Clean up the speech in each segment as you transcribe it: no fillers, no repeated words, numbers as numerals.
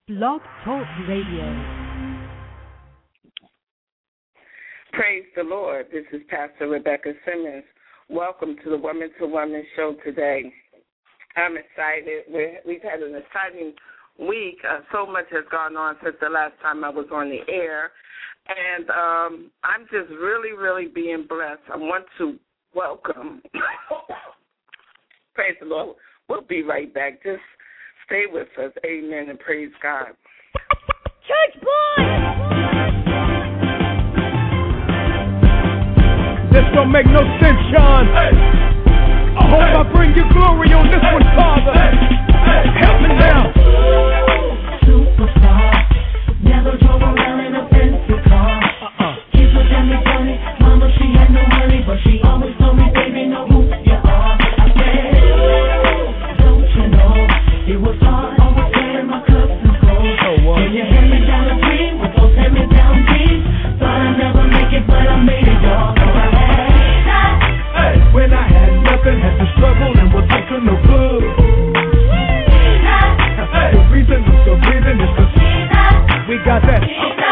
Blog Talk Radio. Praise the Lord. This is Pastor Rebecca Simmons. Welcome to the Woman to Woman show today. I'm excited. We've had an exciting week. So much has gone on since the last time I was on the air. And I'm just really, really being blessed. I want to welcome. Praise the Lord. We'll be right back. Just stay with us. Amen and praise God. Church boy! This don't make no sense, Sean. I hope I bring you glory on this one, Father. Help me now. Superstar, never drove around in a fancy car. Kids look at me funny, mama she had no money, but she always told me, baby, know who you are. I said, don't you know, it was hard, always wearing my cups and gold. When you hand me down a dream with those hand me down jeans, thought I'd never make it, but I made it, y'all. When I had nothing, had to struggle and was up to no good. The reason I'm still breathing is cause we got that.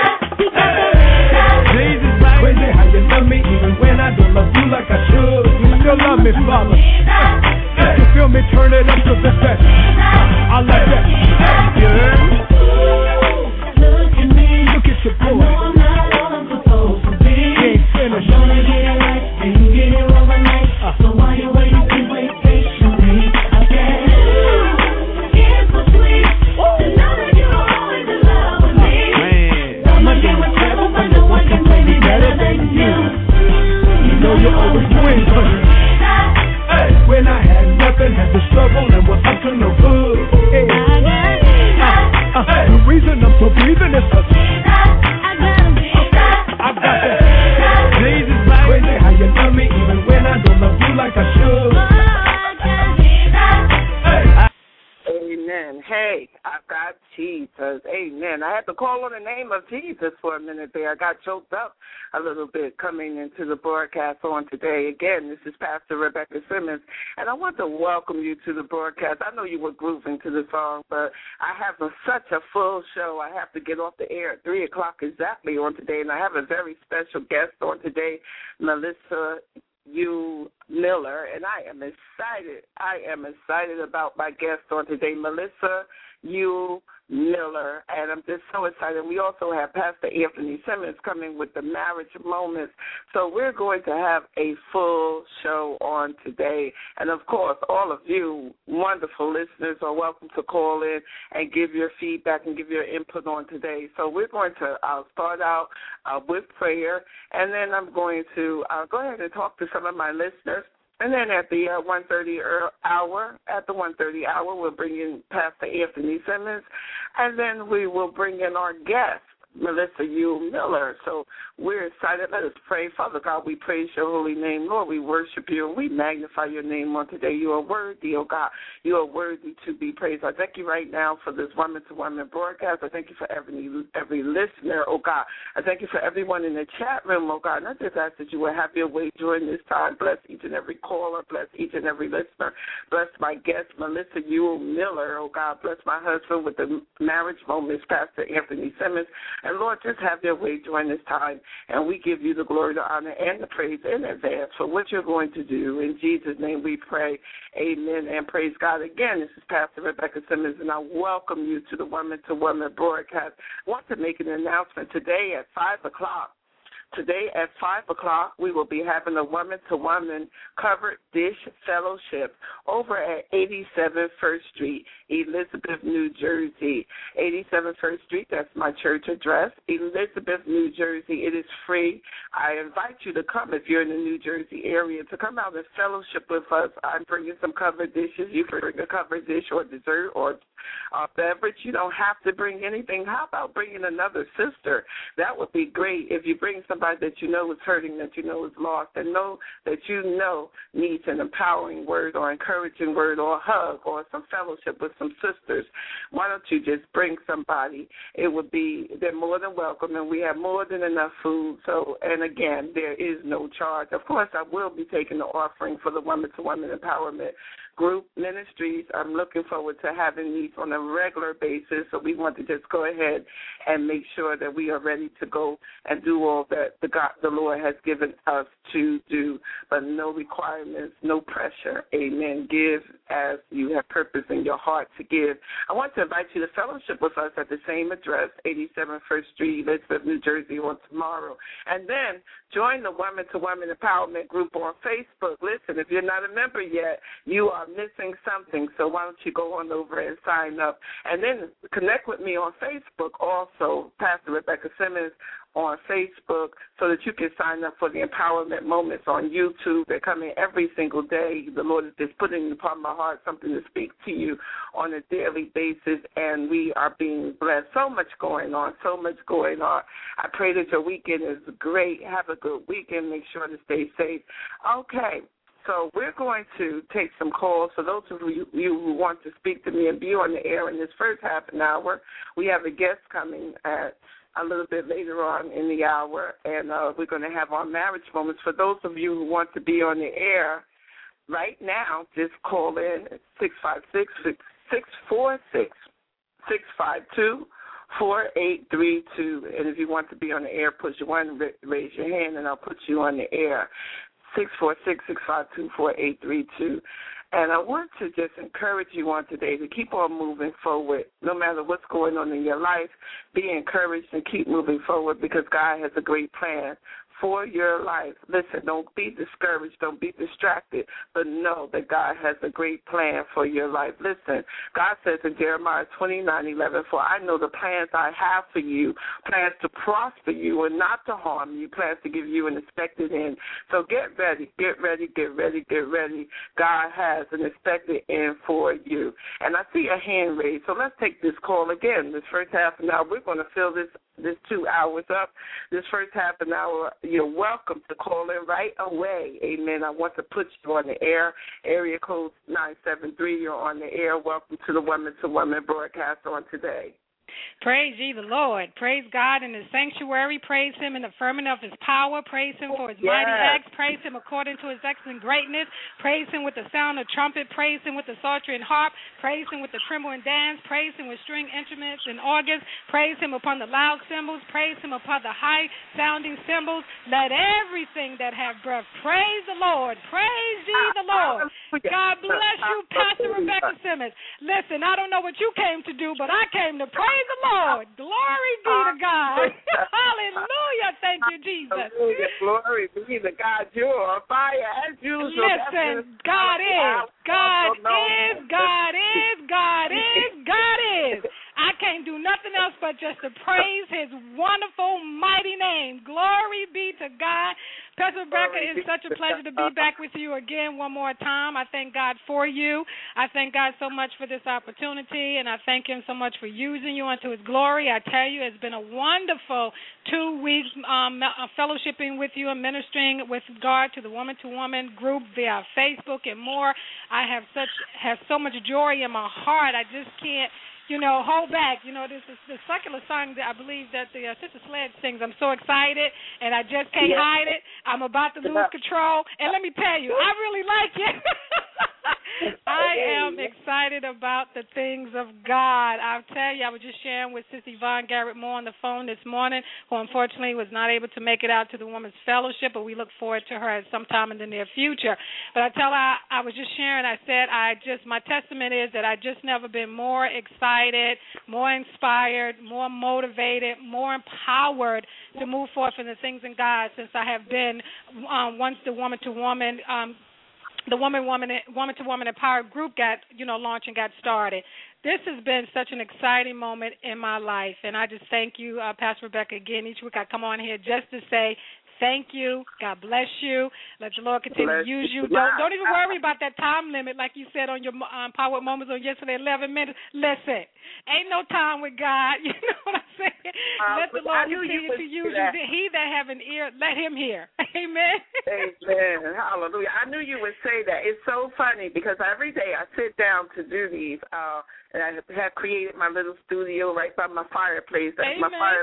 Jesus, crazy how you love me even when I don't love you like I should. You still love me, Father. If you feel me, turn it up to the best. I like that. Yeah. Look at me. Look at your boy. I know I'm not all I'm supposed to be. He ain't finished. I'm gonna get it right, then get it overnight. So while you're waiting, please wait patiently. I said, it's so sweet to know that you're always in love with me. I'ma get with trouble, but no one can play me better than you. You know you always win, honey. Hey, when I had nothing, had to struggle and was up to no good. Hey. The reason I'm so breathing is cause I got that. Jesus, crazy how you love me even when I don't love you like I should. Amen. Hey, I got Jesus. Amen. I had to call on the name of Jesus for a minute there. I got choked up a little bit coming into the broadcast on today. Again, this is Pastor Rebecca Simmons, and I want to welcome you to the broadcast. I know you were grooving to the song, but I have such a full show. I have to get off the air at 3 o'clock exactly on today, and I have a very special guest on today, Melissa Miller, and I am excited. I am excited about my guest on today, Melissa Miller, and I'm just so excited. We also have Pastor Anthony Simmons coming with the marriage moments, so we're going to have a full show on today. And, of course, all of you wonderful listeners are welcome to call in and give your feedback and give your input on today. So we're going to start out with prayer, and then I'm going to go ahead and talk to some of my listeners. And then at the 1:30 hour, we'll bring in Pastor Anthony Simmons, and then we will bring in our guest, Melissa Miller. So we're excited. Let us pray. Father God, we praise your holy name. Lord, we worship you and we magnify your name on today. You are worthy, oh God. You are worthy to be praised. I thank you right now for this woman-to-woman broadcast. I thank you for every listener, oh God. I thank you for everyone in the chat room, oh God. And I just ask that you will have your way during this time. Bless each and every caller. Bless each and every listener. Bless my guest, Melissa Miller, oh God. Bless my husband with the marriage moments, Pastor Anthony Simmons. And, Lord, just have your way during this time, and we give you the glory, the honor, and the praise in advance for what you're going to do. In Jesus' name we pray, amen, and praise God. Again, this is Pastor Rebecca Simmons, and I welcome you to the Woman to Woman broadcast. I want to make an announcement today at 5 o'clock. Today at 5 o'clock, we will be having a woman-to-woman covered dish fellowship over at 87 First Street, Elizabeth, New Jersey. 87 First Street, that's my church address. Elizabeth, New Jersey. It is free. I invite you to come if you're in the New Jersey area to come out and fellowship with us. I'm bringing some covered dishes. You can bring a covered dish or dessert or a beverage. You don't have to bring anything. How about bringing another sister? That would be great if you bring somebody that you know is hurting, that you know is lost, and know that you know needs an empowering word or encouraging word or a hug or some fellowship with some sisters. Why don't you just bring somebody? They're more than welcome, and we have more than enough food. So, and again, there is no charge. Of course, I will be taking the offering for the woman-to-woman empowerment group ministries. I'm looking forward to having these on a regular basis, so we want to just go ahead and make sure that we are ready to go and do all that the Lord has given us to do, but no requirements, no pressure. Amen. Give as you have purpose in your heart to give. I want to invite you to fellowship with us at the same address, 87 First Street, Elizabeth, New Jersey, on tomorrow. And then join the Women to Women Empowerment Group on Facebook. Listen, if you're not a member yet, you are missing something, so why don't you go on over and sign up. And then connect with me on Facebook also, Pastor Rebecca Simmons, on Facebook, so that you can sign up for the Empowerment Moments on YouTube. They're coming every single day. The Lord is just putting upon my heart something to speak to you on a daily basis, and we are being blessed. So much going on, so much going on. I pray that your weekend is great. Have a good weekend. Make sure to stay safe. Okay. So we're going to take some calls. For those of you who want to speak to me and be on the air in this first half an hour, we have a guest coming at a little bit later on in the hour, and we're going to have our marriage moments. For those of you who want to be on the air right now, just call in at 656-646-652-4832. And if you want to be on the air, push 1, raise your hand, and I'll put you on the air. 646-652-4832. And I want to just encourage you on today to keep on moving forward. No matter what's going on in your life, be encouraged and keep moving forward, because God has a great plan for your life. Listen, don't be discouraged, don't be distracted, but know that God has a great plan for your life. Listen, God says in Jeremiah 29:11, for I know the plans I have for you, plans to prosper you and not to harm you, plans to give you an expected end. So get ready, get ready, get ready, get ready. God has an expected end for you. And I see a hand raised, so let's take this call again. This first half an hour, we're going to fill this 2 hours up. This first half an hour, you're welcome to call in right away. Amen. I want to put you on the air. Area code 973, you're on the air. Welcome to the Women to Women broadcast on today. Praise ye the Lord. Praise God in his sanctuary. Praise him in the firmament of his power. Praise him for his mighty acts. Praise him according to his excellent greatness. Praise him with the sound of trumpet. Praise him with the psaltery and harp. Praise him with the tremble and dance. Praise him with string instruments and organs. Praise him upon the loud cymbals. Praise him upon the high-sounding cymbals. Let everything that have breath praise the Lord. Praise ye the Lord. God bless you, Pastor Rebecca Simmons. Listen, I don't know what you came to do, but I came to praise the Lord. Glory be to God. Hallelujah. Thank you, Jesus. Hallelujah. Glory be to God. You're on fire as usual. Listen, God is. God is. God is. God is. God is. I can't do nothing else but just to praise his wonderful, mighty name. Glory be to God. Pastor Rebecca, it's such a pleasure to be back with you again one more time. I thank God for you. I thank God so much for this opportunity, and I thank him so much for using you unto his glory. I tell you, it's been a wonderful 2 weeks fellowshipping with you and ministering with regard to the Woman to Woman group via Facebook and more. I have so much joy in my heart. I just can't hold back. This is the secular song that I believe that the Sister Sledge sings. I'm so excited, and I just can't hide it. I'm about to lose control. And let me tell you, I really like it. I am excited about the things of God. I'll tell you, I was just sharing with Sister Yvonne Garrett Moore on the phone this morning, who unfortunately was not able to make it out to the Women's Fellowship, but we look forward to her at some time in the near future. But I tell her, I was just sharing, I said, my testament is that I just never been more excited, more inspired, more motivated, more empowered to move forth in the things in God since I have been once the Woman to Woman the Woman to Woman Empowered group got launched and got started. This has been such an exciting moment in my life, and I just thank you, Pastor Rebecca, again. Each week I come on here just to say thank you. God bless you. Let the Lord continue to use you. Don't even worry about that time limit like you said on your Power Moments on yesterday, 11 minutes. Listen, ain't no time with God. You know what I'm saying? Let the Lord continue to use you. He that have an ear, let him hear. Amen. Amen. Hallelujah. I knew you would say that. It's so funny because every day I sit down to do these, and I have created my little studio right by my fireplace. That's my fireplace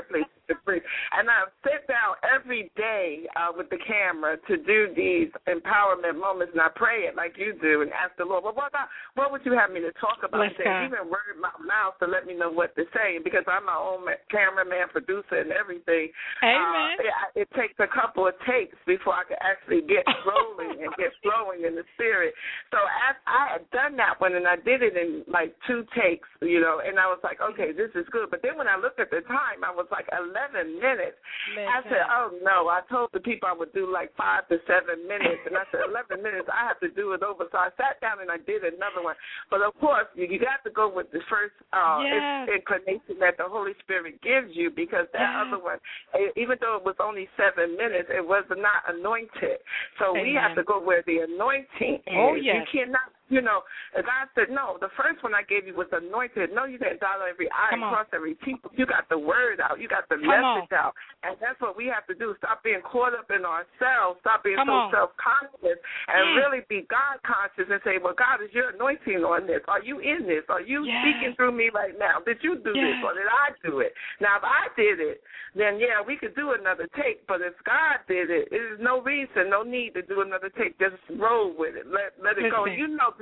to breathe. And I sit down every day with the camera to do these empowerment moments, and I pray it like you do and ask the Lord, well, what would you have me to talk about today? Even word my mouth to let me know what to say, because I'm my own cameraman, producer, and everything. Amen. It takes a couple of takes before I can actually get rolling and get flowing in the spirit. So I had done that one, and I did it in like 2 takes, and I was like, okay, this is good. But then when I looked at the time, I was like 11 minutes. I said, oh, no. I told the people I would do like 5 to 7 minutes, and I said 11 minutes, I have to do it over. So I sat down and I did another one. But, of course, you got to go with the first inclination that the Holy Spirit gives you, because that other one, even though it was only 7 minutes, it was not anointed. So we have to go where the anointing is. Oh, yes. You cannot, God said, no, the first one I gave you was anointed. No, you didn't dot every I and cross every T. You got the word out. You got the message out. And that's what we have to do. Stop being caught up in ourselves. Stop being so self-conscious and really be God-conscious and say, well, God, is your anointing on this? Are you in this? Are you speaking through me right now? Did you do this or did I do it? Now, if I did it, then, we could do another take. But if God did it, there's no reason, no need to do another take. Just roll with it. Let it go.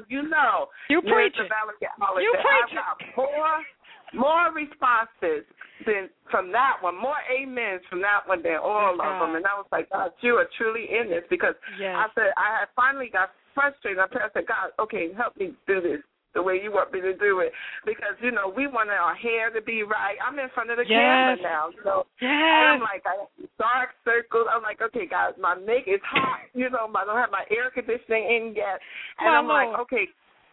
You preach it. You preach it. More responses from that one, more amens from that one than all of them. And I was like, God, you are truly in this, because I said I had finally got frustrated. I said, God, okay, help me do this the way you want me to do it, because, we want our hair to be right. I'm in front of the camera now, and I'm like, I have dark circles. I'm like, okay, guys, my neck is hot, I don't have my air conditioning in yet, and I'm like, okay,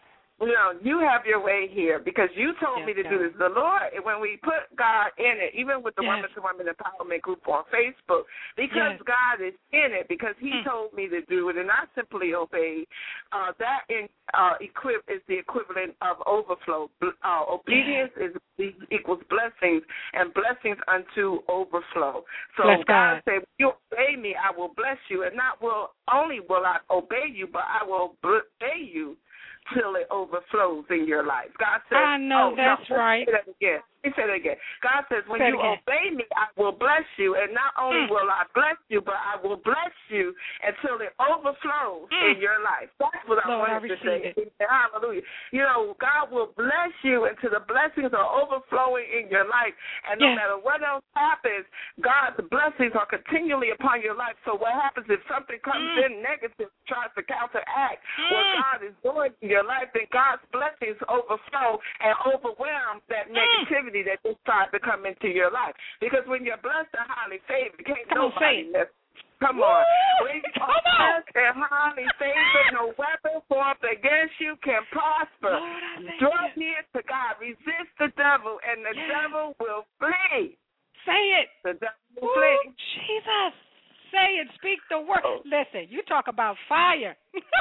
you have your way here, because you told me to do this. The Lord, when we put God in it, even with the Women to Women Empowerment Group on Facebook, because God is in it, because He told me to do it, and I simply obeyed, that is the equivalent of overflow. Obedience equals blessings, and blessings unto overflow. So God said, you obey me, I will bless you, and not only will I obey you, but I will obey you till it overflows in your life. God says, I know that's right. He said it again. God says, when you obey me, I will bless you. And not only will I bless you, but I will bless you until it overflows in your life. That's what I wanted to say. Hallelujah. God will bless you until the blessings are overflowing in your life. And no matter what else happens, God's blessings are continually upon your life. So what happens if something comes in negative, tries to counteract what God is doing in your life, then God's blessings overflow and overwhelm that negativity that just tried to come into your life. Because when you're blessed and highly favored, can't nobody miss. Come on. When you're blessed and highly favored, no weapon formed against you can prosper. Draw near to God. Resist the devil, and the devil will flee. Say it. The devil will flee. Jesus. Say it. Speak the word. Listen, you talk about fire.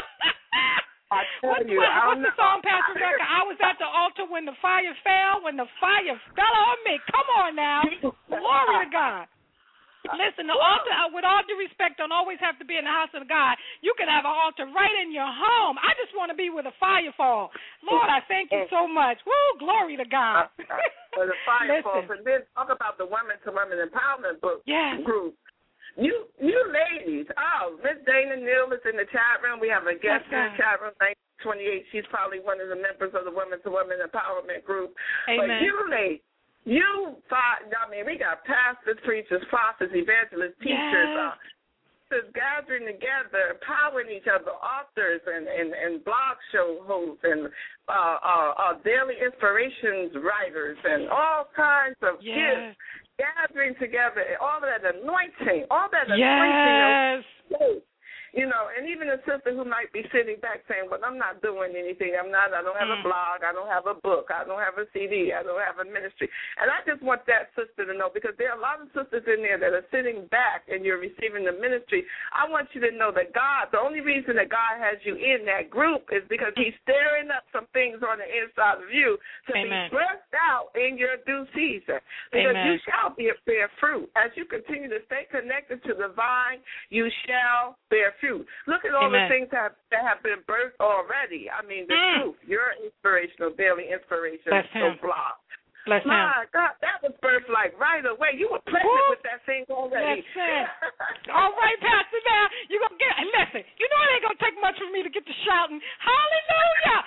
What's the song, Pastor Rebecca? I was at the altar when the fire fell, on me. Come on now. Glory to God. Listen, the altar, with all due respect, don't always have to be in the house of God. You can have an altar right in your home. I just want to be where the fire falls. Lord, I thank you so much. Woo, glory to God. The fire falls. And then talk about the Women to Women Empowerment group. You ladies, Miss Dana Neal is in the chat room. We have a guest in the chat room, 1928. She's probably one of the members of the Women to Women Empowerment Group. Amen. But you ladies, we got pastors, preachers, prophets, evangelists, teachers, gathering together, empowering each other, authors and blog show hosts and daily inspirations writers and all kinds of gifts. Gathering together, all that anointing, and even a sister who might be sitting back saying, well, I'm not doing anything. I don't have a blog. I don't have a book. I don't have a CD. I don't have a ministry. And I just want that sister to know, because there are a lot of sisters in there that are sitting back and you're receiving the ministry. I want you to know that the only reason that God has you in that group is because He's stirring up some things on the inside of you to be blessed out in your due season. Because you shall bear fruit. As you continue to stay connected to the vine, you shall bear fruit. Look at all the things that have been birthed already. I mean, the truth. Your inspirational, daily inspiration blog. My God, that was birthed birth like right away. You were pregnant with that thing already. Listen. All right, Pastor, now you're going to get, listen, you know it ain't going to take much for me to get to shouting, hallelujah.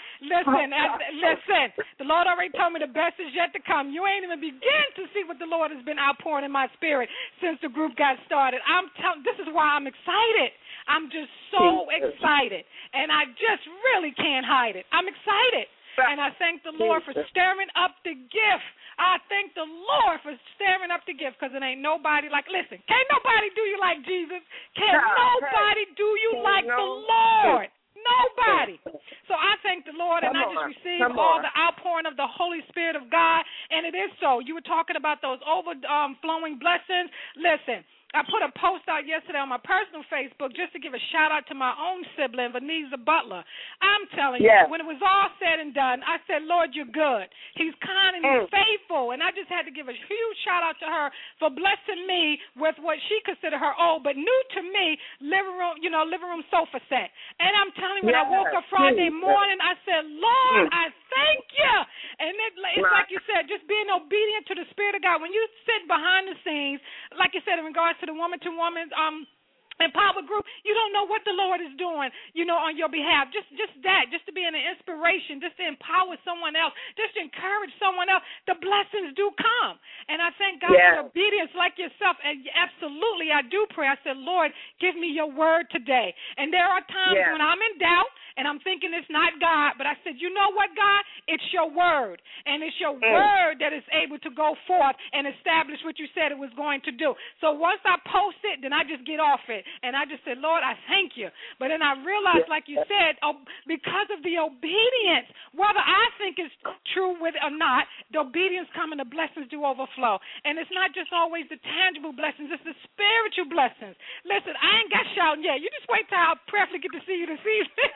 Listen, the Lord already told me the best is yet to come. You ain't even begin to see what the Lord has been outpouring in my spirit since the group got started. This is why I'm excited. I'm just so excited, and I just really can't hide it. I'm excited, and I thank the Lord for stirring up the gift. I thank the Lord for stirring up the gift, because it ain't nobody like, listen, can't nobody do you like Jesus. Can't nobody do you like the Lord. Nobody. So I thank the Lord, and I just received all the outpouring of the Holy Spirit of God, and it is so. You were talking about those overflowing blessings. Listen, I put a post out yesterday on my personal Facebook just to give a shout-out to my own sibling, Vanessa Butler. I'm telling you, when it was all said and done, I said, Lord, you're good. He's kind and he's faithful. And I just had to give a huge shout-out to her for blessing me with what she considered her old but new to me living room sofa set. And I'm telling you, when I woke up Friday morning, I said, Lord, I thank you. And it's like you said, just being obedient to the Spirit of God. When you sit behind the scenes, like you said, in regards to the woman-to-woman Empower Group, you don't know what the Lord is doing, on your behalf. Just that, just to be an inspiration, just to empower someone else, just to encourage someone else. The blessings do come. And I thank God for obedience like yourself. And absolutely, I do pray. I said, Lord, give me your word today. And there are times when I'm in doubt and I'm thinking it's not God, but I said, you know what, God? It's your word. And it's your word that is able to go forth and establish what you said it was going to do. So once I post it, then I just get off it. And I just said, Lord, I thank you. But then I realized, like you said, because of the obedience, whether I think it's true with it or not, the obedience comes and the blessings do overflow. And it's not just always the tangible blessings, it's the spiritual blessings. Listen, I ain't got shouting yet. You just wait till I prayerfully get to see you this evening.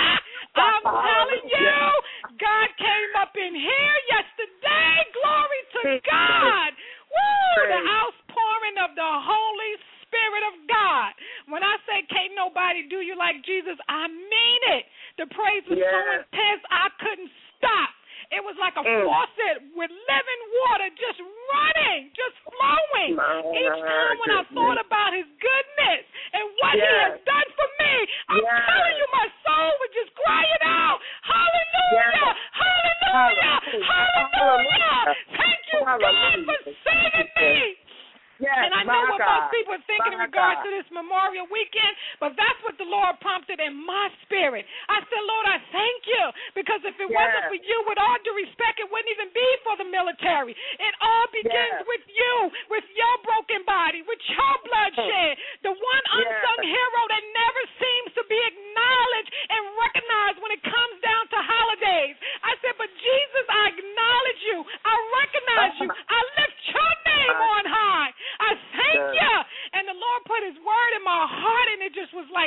I'm telling you, God came up in here yesterday. Glory to God. Woo! The outpouring of the Holy Spirit of God. When I say can't nobody do you like Jesus, I mean it. The praise was so intense, I couldn't stop. It was like a faucet with living water just running, just flowing. Each time when I thought about his goodness and what he has done for me, I'm telling you, my soul was just crying out, hallelujah, hallelujah, hallelujah. Thank you, God, for saving me. And I know what most people are thinking in regards to this Memorial Weekend, but that's what the Lord prompted in my spirit. I said, Lord, I thank you, because if it wasn't for you, with all due respect, it wouldn't even be for the military. It all begins with you, with your broken body, with your bloodshed, the one unsung hero that never seems to be acknowledged and recognized when it comes down to holidays. I said, but Jesus, I acknowledge you. I recognize you. I lift your name on high. I thank you. And the Lord put his word in my heart, and it just was like,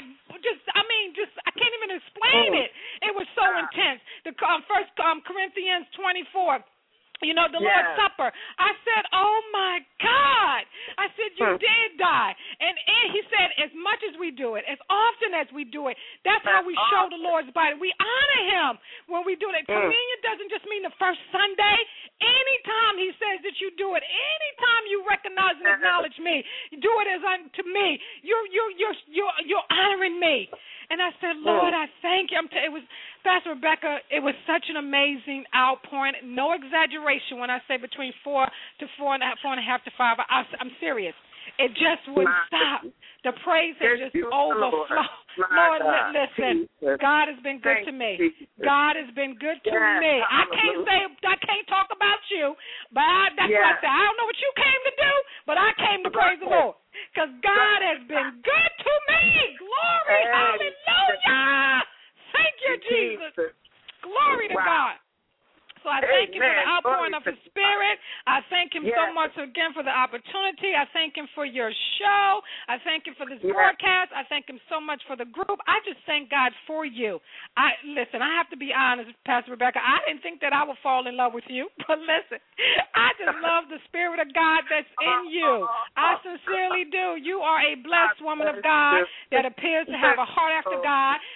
I can't even explain it. It was so intense. The First Corinthians 24. The Lord's Supper. I said, oh, my God. I said, you did die. And he said, as much as we do it, as often as we do it, that's how we show the Lord's body. We honor him when we do that. Communion doesn't just mean the first Sunday. Anytime he says that you do it, anytime you recognize and acknowledge me, do it as unto me. You're honoring me. And I said, Lord, I thank you. It was, Pastor Rebecca, it was such an amazing outpouring. No exaggeration when I say between 4 to 4.5 to 5. I'm serious. It just wouldn't stop. The praise has just overflowed. Lord, listen, God has been good to me. God has been good to me. I can't talk about you, but that's what I said. I don't know what you came to do, but I came to praise the Lord, because God has been good to me. Glory, hallelujah. Thank you, Jesus. Glory to God. So I thank him for the outpouring of his spirit. I thank him so much again for the opportunity. I thank him for your show. I thank him for this broadcast. I thank him so much for the group. I just thank God for you. Listen, I have to be honest, Pastor Rebecca. I didn't think that I would fall in love with you, but listen, I just love the spirit of God that's in you. I sincerely do. You are a blessed woman of God that appears to have a heart after God,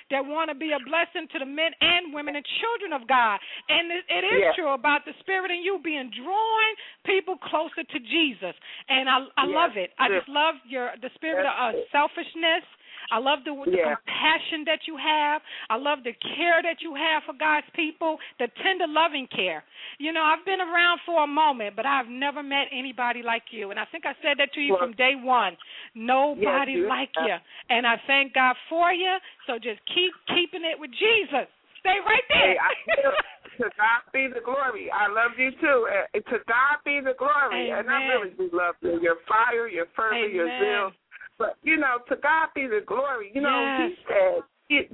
that want to be a blessing to the men and women and children of God. And it is true about the Spirit in you being drawing people closer to Jesus. And I love it. I just love the spirit of selfishness. I love the compassion that you have. I love the care that you have for God's people, the tender, loving care. You know, I've been around for a moment, but I've never met anybody like you. And I think I said that to you from day one. Nobody like you. And I thank God for you. So just keep keeping it with Jesus. Stay right there. To God be the glory. I love you too. To God be the glory. Amen. And I really do love you. Your fire, your fervor, your zeal. But, you know, to God be the glory. You know, he said, if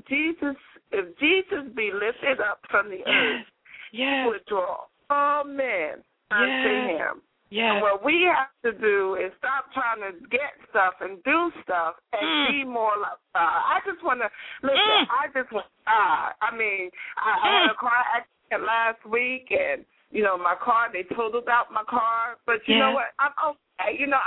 Jesus be lifted up from the earth, he would draw all men unto him. And what we have to do is stop trying to get stuff and do stuff and be more like God. I just want to, listen, I just want God. I mean, I had a car accident last week, and, you know, my car, they totaled out my car. But you know what? I'm okay. You know,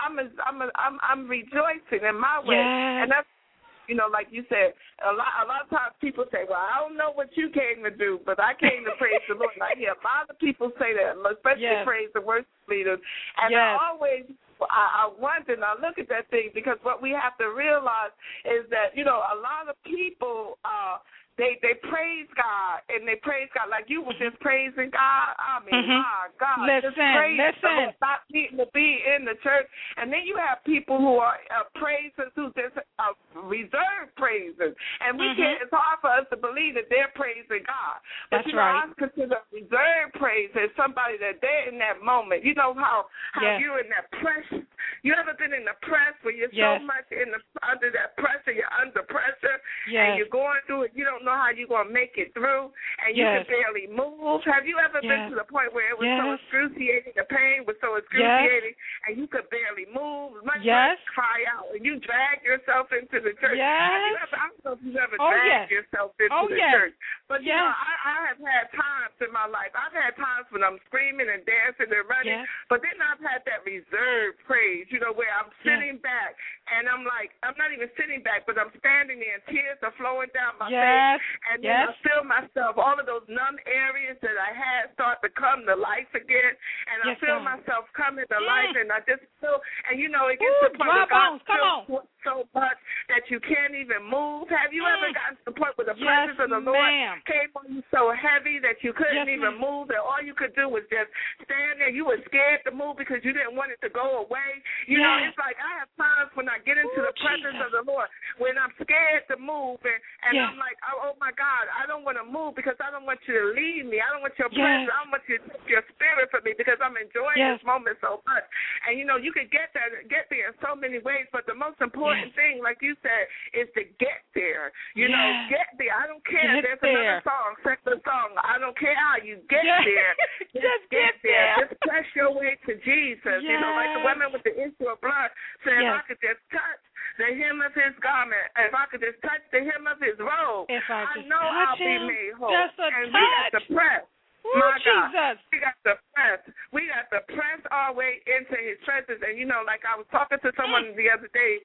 I'm rejoicing in my way. And that's, you know, like you said, a lot of times people say, well, I don't know what you came to do, but I came to praise the Lord. And I hear a lot of people say that, especially praise the worship leaders. And I always, I wonder and I look at that thing, because what we have to realize is that, you know, a lot of people, they praise God, and they praise God like you were just praising God. I mean, my God, just praise God, not needing to be in the church. And then you have people who are praisers, who just reserved praisers, and we can't. It's hard for us to believe that they're praising God. But you know, I consider reserved praise as somebody that they're in that moment. You know how you're in that pressure. You ever been in the press where you're so much under that pressure, you're under pressure, and you're going through it. You don't know how you're going to make it through, and you can barely move. Have you ever been to the point where it was so excruciating, the pain was so excruciating, and you could barely move, much cry out, and you drag yourself into the church? I don't know if you've ever dragged yourself into the church, but you know, I have had times in my life. I've had times when I'm screaming and dancing and running, but then I've had that reserved praise, you know, where I'm sitting back, and I'm like, I'm not even sitting back, but I'm standing there, and tears are flowing down my face. And then I feel myself, all of those numb areas that I had start to come to life again. And I feel myself coming to life, and I just feel, and you know, it gets to the point where God feels so much that you can't even move. Have you ever gotten to the point where the presence of the Lord came on you so heavy that you couldn't even move, that all you could do was just stand there? You were scared to move because you didn't want it to go away. You know, it's like I have times when I get into the presence of the Lord when I'm scared to move, and I'm like, oh my God, I don't want to move because I don't want you to leave me. I don't want your presence. I don't want you to take your spirit from me because I'm enjoying this moment so much. And, you know, you can get there in so many ways, but the most important thing, like you said, is to get there. You know, get there. I don't care. There's another song, secular song. I don't care how you get there. Just get there. Just press your way to Jesus. You know, like the woman with the issue of blood said, if I could just touch the hem of his garment, if I could just touch the hem of his robe, I know I'll be made whole. And we got to press. My God, we got to press. We got to press our way into his presence. And, you know, like I was talking to someone the other day,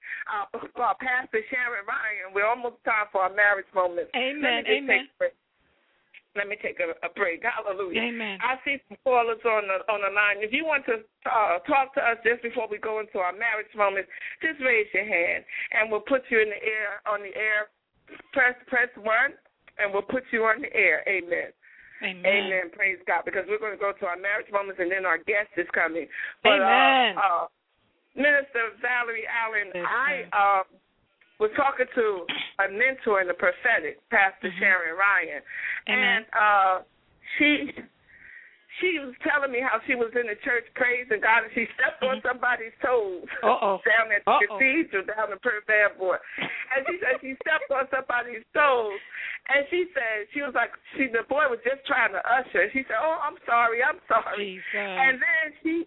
Pastor Sharon Ryan. We're almost time for our marriage moment. Amen. Let me take a break. Hallelujah. Amen. I see some callers on the line. If you want to talk to us just before we go into our marriage moment, just raise your hand, and we'll put you in the air. On the air, press 1, and we'll put you on the air. Amen. Amen. Amen. Praise God. Because we're going to go to our marriage moments, and then our guest is coming. But, Amen. Minister Valerie Allen, I was talking to a mentor in the prophetic, Pastor Sharon Ryan. Amen. And she was telling me how she was in the church praising God, and she stepped on somebody's toes down at the cathedral, down in Perth Airport. And she said she stepped on somebody's toes, and she said, she was like, the boy was just trying to usher. She said, oh, I'm sorry. Jesus. And then she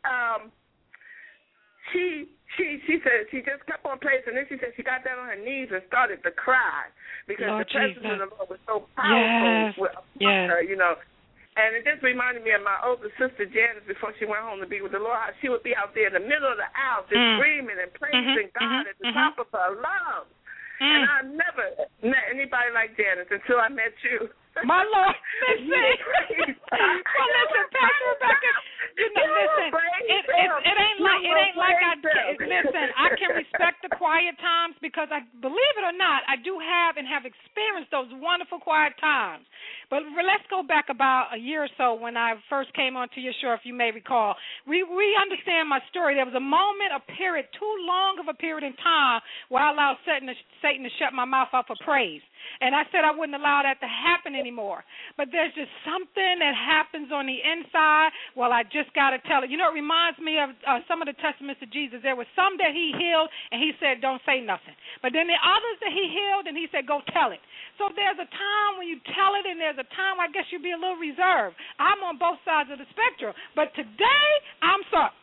said she just kept on praising, and then she said she got down on her knees and started to cry because the presence of the Lord was so powerful upon her, you know. And it just reminded me of my older sister Janice before she went home to be with the Lord. How she would be out there in the middle of the aisle just screaming and praising God at the top of her lungs. And I've never met anybody like Janice until I met you. My Lord, listen. Well, listen, Pastor Rebecca. Listen. It ain't like listen. I can respect the quiet times because I believe it or not, I do have and have experienced those wonderful quiet times. But let's go back about a year or so when I first came onto your show, if you may recall. We understand my story. There was a moment, a period, too long of a period in time where I allowed Satan to shut my mouth up for praise. And I said I wouldn't allow that to happen anymore. But there's just something that happens on the inside. Well, I just got to tell it. It reminds me of some of the testaments of Jesus. There were some that he healed, and he said, don't say nothing. But then the others that he healed, and he said, go tell it. So there's a time when you tell it, and there's a time I guess you'll be a little reserved. I'm on both sides of the spectrum. But today, I'm sorry.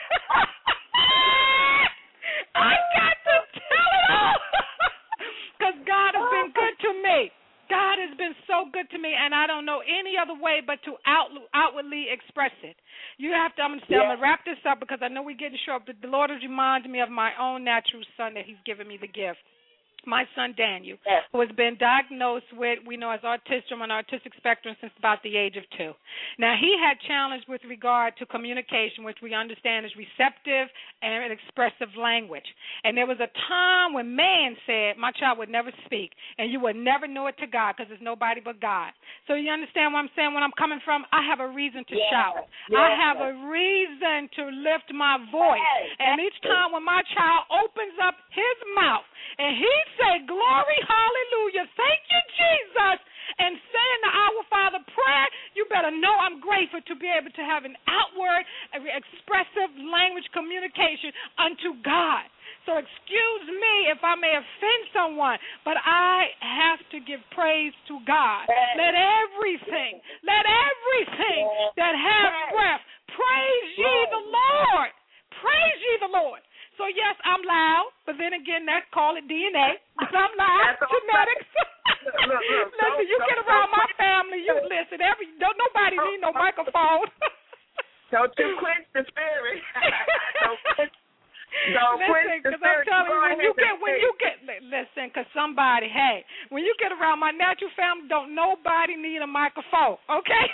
I got to tell it all. Because God has been good to me. God has been so good to me, and I don't know any other way but to outwardly express it. I'm going to wrap this up because I know we're getting short, but the Lord has reminded me of my own natural son that he's given me the gift. My son Daniel, who has been diagnosed with, we know as autism on the autistic spectrum since about the age of 2. Now, he had challenge with regard to communication, which we understand is receptive and expressive language. And there was a time when man said, my child would never speak, and you would never know it to God because there's nobody but God. So you understand what I'm saying? When I'm coming from, I have a reason to shout. I have a reason to lift my voice. And each time when my child opens up his mouth, and he said, glory, hallelujah, thank you, Jesus, and saying the Our Father prayer, you better know I'm grateful to be able to have an outward, expressive language communication unto God. So excuse me if I may offend someone, but I have to give praise to God. Let everything that has breath praise ye the Lord. Praise ye the Lord. So, yes, I'm loud, but then again, call it DNA. But I'm loud, genetics. Listen, you get around my family, you listen. Nobody need no microphone. Don't you quench the spirit. Don't quench the spirit. Because I'm telling you, when you get, listen, because when you get around my natural family, don't nobody need a microphone, okay?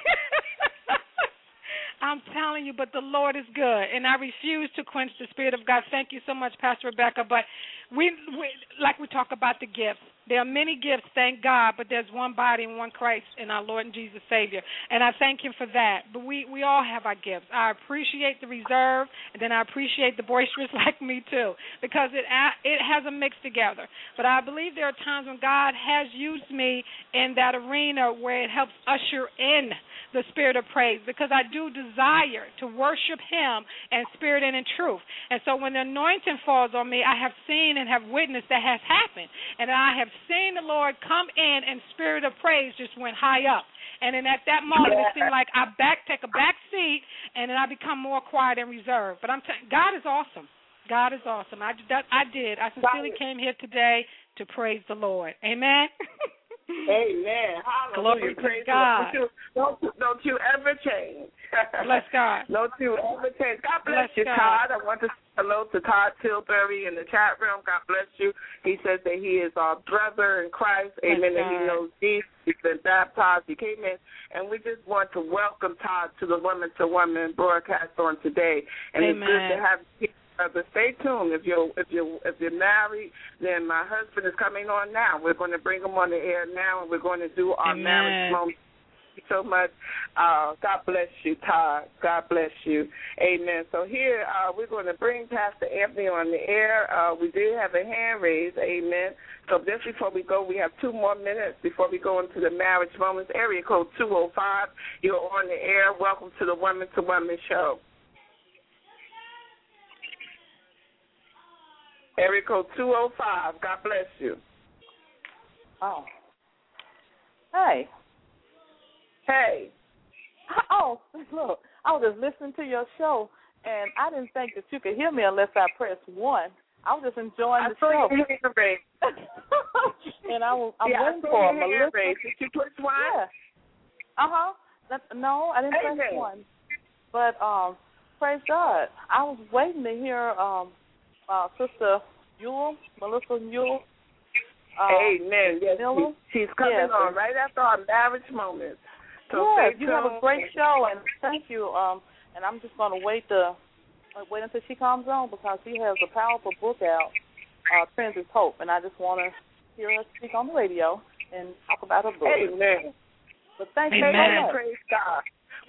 I'm telling you, but the Lord is good, and I refuse to quench the Spirit of God. Thank you so much, Pastor Rebecca. But we talk about the gifts. There are many gifts, thank God, but there's one body and one Christ in our Lord and Jesus Savior, and I thank him for that. But we all have our gifts. I appreciate the reserve, and then I appreciate the boisterous like me too, because it has a mix together. But I believe there are times when God has used me in that arena where it helps usher in the spirit of praise, because I do desire to worship him in spirit and in truth. And so when the anointing falls on me, I have seen and have witnessed that has happened. And I have seen the Lord come in and spirit of praise just went high up. And then at that moment, it seemed like I take a back seat, and then I become more quiet and reserved. But God is awesome. God is awesome. I sincerely came here today to praise the Lord. Amen. Amen. Hallelujah. Glory to God. Don't you ever change. Bless God. Don't you ever change. God bless you, God. Todd. I want to say hello to Todd Tilbury in the chat room. God bless you. He says that he is our brother in Christ. Amen. And he knows Jesus. He's been baptized. He came in. And we just want to welcome Todd to the Women to Women broadcast on today. And Amen. It's good to have you. But stay tuned. If you're married, then my husband is coming on now. We're going to bring him on the air now, and we're going to do our marriage moment. Thank you so much. God bless you, Todd. God bless you. Amen. So here we're going to bring Pastor Anthony on the air. We did have a hand raised. Amen. So just before we go, we have 2 more minutes before we go into the marriage moments. Area code 205. You're on the air. Welcome to the Women to Women show. Area code 205. God bless you. Oh. Hey. Hey. Oh, look, I was just listening to your show, and I didn't think that you could hear me unless I pressed 1. I was just enjoying the show. And I'm waiting for Melissa. Did you push 1? Yeah. No, I didn't press 1. But praise God. I was waiting to hear Sister Melissa Ewell, Amen. Yes, Miller. she's coming on right after our marriage moment. So you have a great show, and thank you. And I'm just going to wait until she comes on because she has a powerful book out, Trends is Hope, and I just want to hear her speak on the radio and talk about her book. Amen. But thank you so much. Praise God.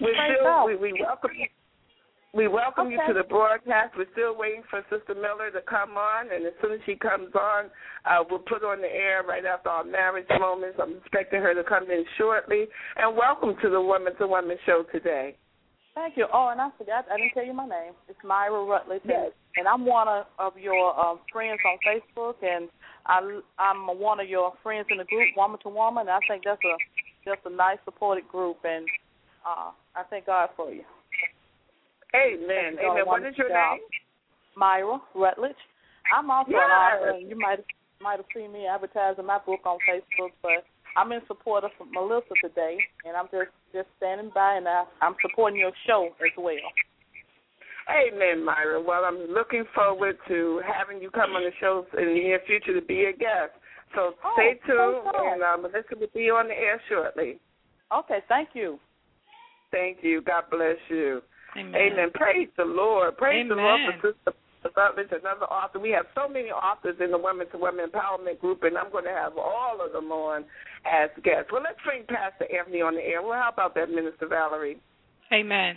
We welcome you to the broadcast. We're still waiting for Sister Miller to come on, and as soon as she comes on, we'll put her on the air right after our marriage moments. I'm expecting her to come in shortly. And welcome to the Woman to Woman show today. Thank you. Oh, and I forgot, I didn't tell you my name. It's Myra Rutledge. Yes. And I'm one of your friends on Facebook, and I'm one of your friends in the group, Woman to Woman. And I think that's a nice, supported group, and I thank God for you. Amen. Amen. What is your name? Myra Rutledge. I'm also an author, and you might have seen me advertising my book on Facebook, but I'm in support of Melissa today, and I'm just standing by, and I'm supporting your show as well. Amen, Myra. Well, I'm looking forward to having you come on the show in the near future to be a guest. So stay tuned, and Melissa will be on the air shortly. Okay, thank you. Thank you. God bless you. Amen. Amen. Praise the Lord. Praise the Lord for Sister Rutledge, another author. We have so many authors in the Women to Women Empowerment Group, and I'm going to have all of them on as guests. Well, let's bring Pastor Anthony on the air. Well, how about that, Minister Valerie? Amen.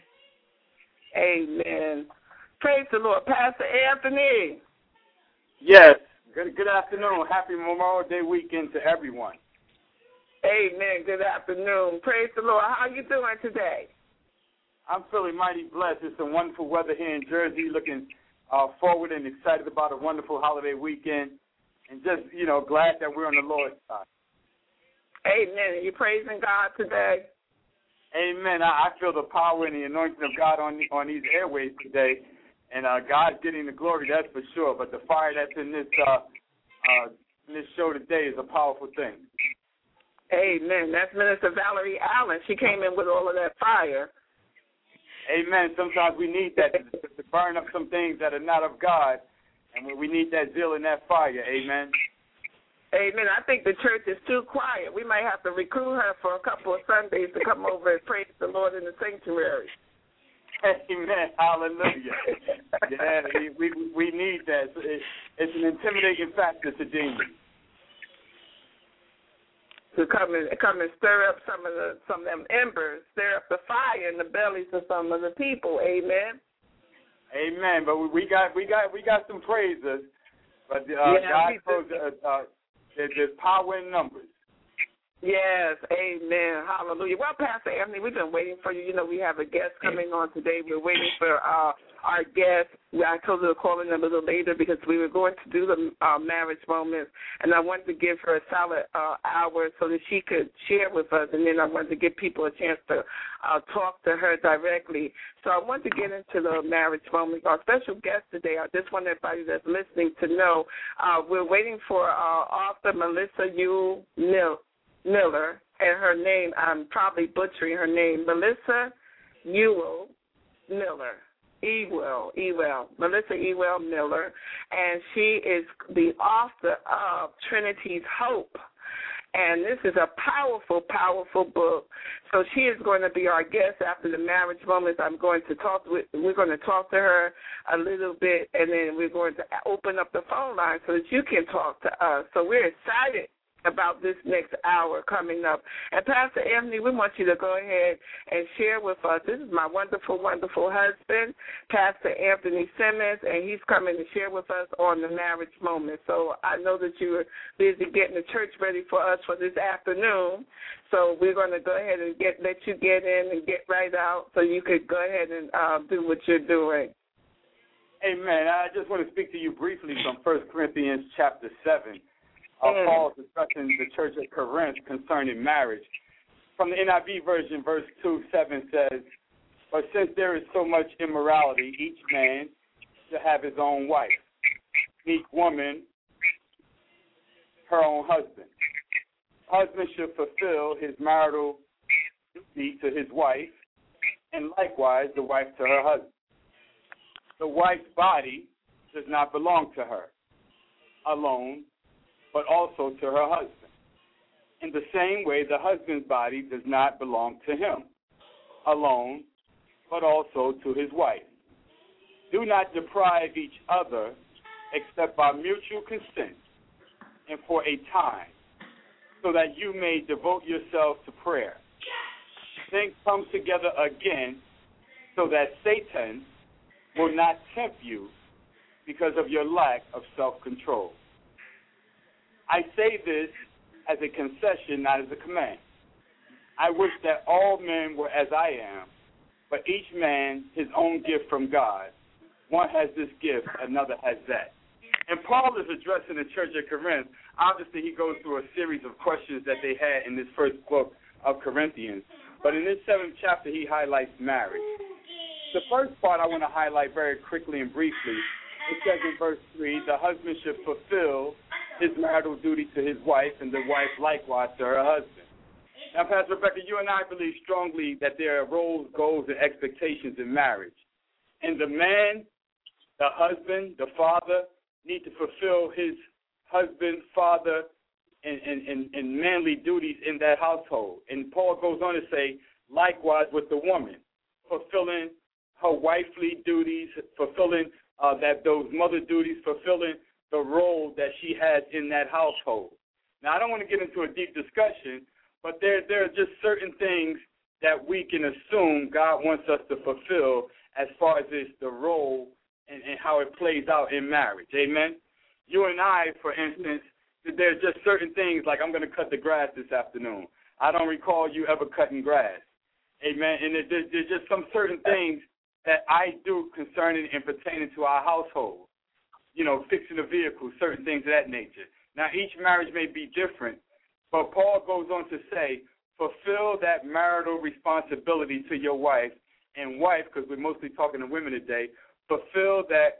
Amen. Praise the Lord. Pastor Anthony. Yes. Good afternoon. Happy Memorial Day weekend to everyone. Amen. Good afternoon. Praise the Lord. How are you doing today? I'm feeling mighty blessed. It's some wonderful weather here in Jersey, looking forward and excited about a wonderful holiday weekend, and just, glad that we're on the Lord's side. Amen. Are you praising God today? Amen. I feel the power and the anointing of God on these airways today, and God's getting the glory, that's for sure. But the fire that's in this show today is a powerful thing. Amen. That's Minister Valerie Allen. She came in with all of that fire. Amen. Sometimes we need that to burn up some things that are not of God, and we need that zeal and that fire. Amen. Amen. I think the church is too quiet. We might have to recruit her for a couple of Sundays to come over and praise the Lord in the sanctuary. Amen. Hallelujah. Yeah, we need that. It's an intimidating factor to demons. To come and stir up some of them embers, stir up the fire in the bellies of some of the people. Amen. Amen. But we got some praisers. But God knows there's power in numbers. Yes, amen. Hallelujah. Well, Pastor Anthony, we've been waiting for you. We have a guest coming on today. We're waiting for our guest. I told her to call in a little later because we were going to do the marriage moments, and I wanted to give her a solid hour so that she could share with us, and then I wanted to give people a chance to talk to her directly. So I want to get into the marriage moments. Our special guest today, I just want everybody that's listening to know, we're waiting for author Melissa Miller, and her name, I'm probably butchering her name, Melissa Ewell Miller. Melissa Ewell Miller, and she is the author of Trinity's Hope. And this is a powerful, powerful book. So she is going to be our guest after the marriage moments. We're going to talk to her a little bit, and then we're going to open up the phone line so that you can talk to us. So we're excited about this next hour coming up. And Pastor Anthony, we want you to go ahead and share with us. This is my wonderful, wonderful husband, Pastor Anthony Simmons, and he's coming to share with us on the marriage moment. So I know that you were busy getting the church ready for us for this afternoon. So we're going to go ahead and let you get in and get right out so you could go ahead and do what you're doing. Amen. I just want to speak to you briefly from 1 Corinthians chapter 7. Paul is discussing the church at Corinth concerning marriage. From the NIV version, verse 2:7 says, "But since there is so much immorality, each man should have his own wife, each woman her own husband. Husband should fulfill his marital duty to his wife, and likewise the wife to her husband. The wife's body does not belong to her alone, but also to her husband. In the same way, the husband's body does not belong to him alone, but also to his wife. Do not deprive each other except by mutual consent and for a time, so that you may devote yourselves to prayer. Then come together again so that Satan will not tempt you because of your lack of self-control. I say this as a concession, not as a command. I wish that all men were as I am, but each man his own gift from God. One has this gift, another has that. And Paul is addressing the church at Corinth. Obviously, he goes through a series of questions that they had in this first book of Corinthians. But in this 7th chapter, he highlights marriage. The first part I want to highlight very quickly and briefly. It says in verse 3, the husband should fulfill his marital duty to his wife, and the wife likewise to her husband. Now, Pastor Rebecca, you and I believe strongly that there are roles, goals, and expectations in marriage. And the man, the husband, the father, need to fulfill his husband, father, and manly duties in that household. And Paul goes on to say, likewise with the woman, fulfilling her wifely duties, fulfilling those mother duties, fulfilling the role that she has in that household. Now, I don't want to get into a deep discussion, but there are just certain things that we can assume God wants us to fulfill as far as the role and how it plays out in marriage. Amen? You and I, for instance, there's just certain things like I'm going to cut the grass this afternoon. I don't recall you ever cutting grass. Amen? And there's just some certain things that I do concerning and pertaining to our household. You know, fixing a vehicle, certain things of that nature. Now, each marriage may be different, but Paul goes on to say, fulfill that marital responsibility to your wife, and wife, because we're mostly talking to women today, fulfill that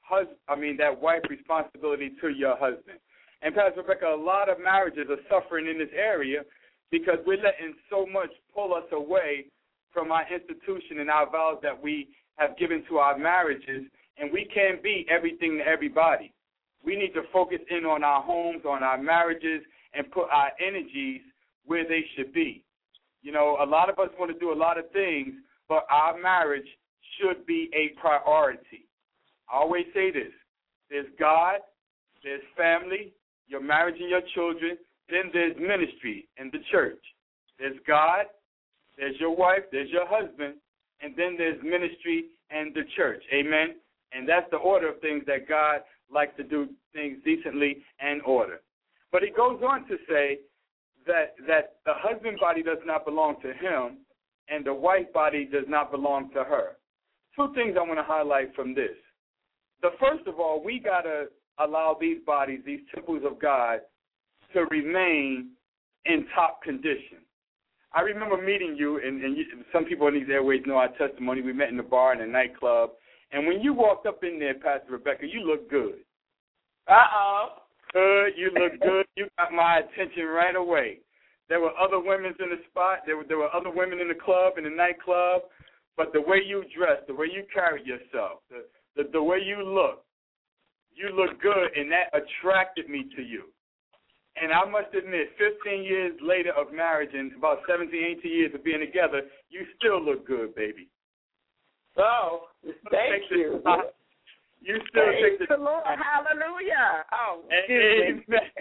wife responsibility to your husband. And Pastor Rebecca, a lot of marriages are suffering in this area because we're letting so much pull us away from our institution and our vows that we have given to our marriages, and we can't be everything to everybody. We need to focus in on our homes, on our marriages, and put our energies where they should be. You know, a lot of us want to do a lot of things, but our marriage should be a priority. I always say this. There's God, there's family, your marriage and your children, then there's ministry and the church. There's God, there's your wife, there's your husband, and then there's ministry and the church. Amen? And that's the order of things that God likes to do things decently and order. But he goes on to say that the husband body does not belong to him and the wife body does not belong to her. Two things I want to highlight from this. The first of all, we got to allow these bodies, these temples of God, to remain in top condition. I remember meeting you, and some people in these airways know our testimony. We met in the bar in a nightclub. And when you walked up in there, Pastor Rebecca, you looked good. Uh-oh. Good, you look good. You got my attention right away. There were other women in the spot. There were other women in the club, in the nightclub. But the way you dressed, the way you carried yourself, the way you look good, and that attracted me to you. And I must admit, 15 years later of marriage and about 17, 18 years of being together, you still look good, baby. Oh, thank you. You still Praise take the Lord. Hallelujah. Oh, amen.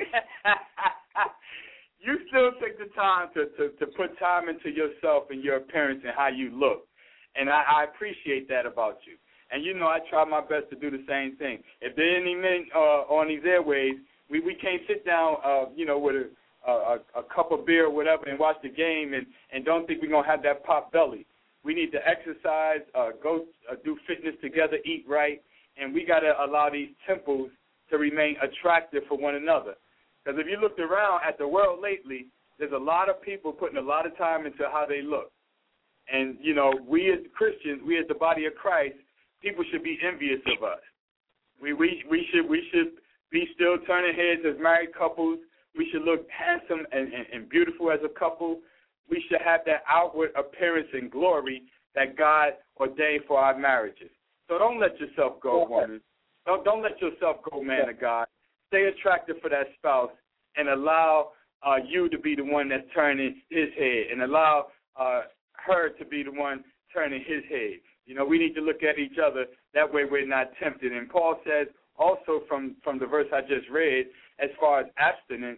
You still take the time to put time into yourself and your appearance and how you look. And I appreciate that about you. And, you know, I try my best to do the same thing. If there are any men on these airways, we can't sit down, with a cup of beer or whatever and watch the game and don't think we're going to have that pop belly. We need to exercise, go do fitness together, eat right, and we got to allow these temples to remain attractive for one another. Because if you looked around at the world lately, there's a lot of people putting a lot of time into how they look. And, you know, we as Christians, we as the body of Christ, people should be envious of us. We should be still turning heads as married couples. We should look handsome and beautiful as a couple. We should have that outward appearance and glory that God ordained for our marriages. So don't let yourself go, woman. Don't let yourself go, man of God. Stay attractive for that spouse and allow you to be the one that's turning his head, and allow her to be the one turning his head. You know, we need to look at each other. That way we're not tempted. And Paul says also from the verse I just read, as far as abstinence,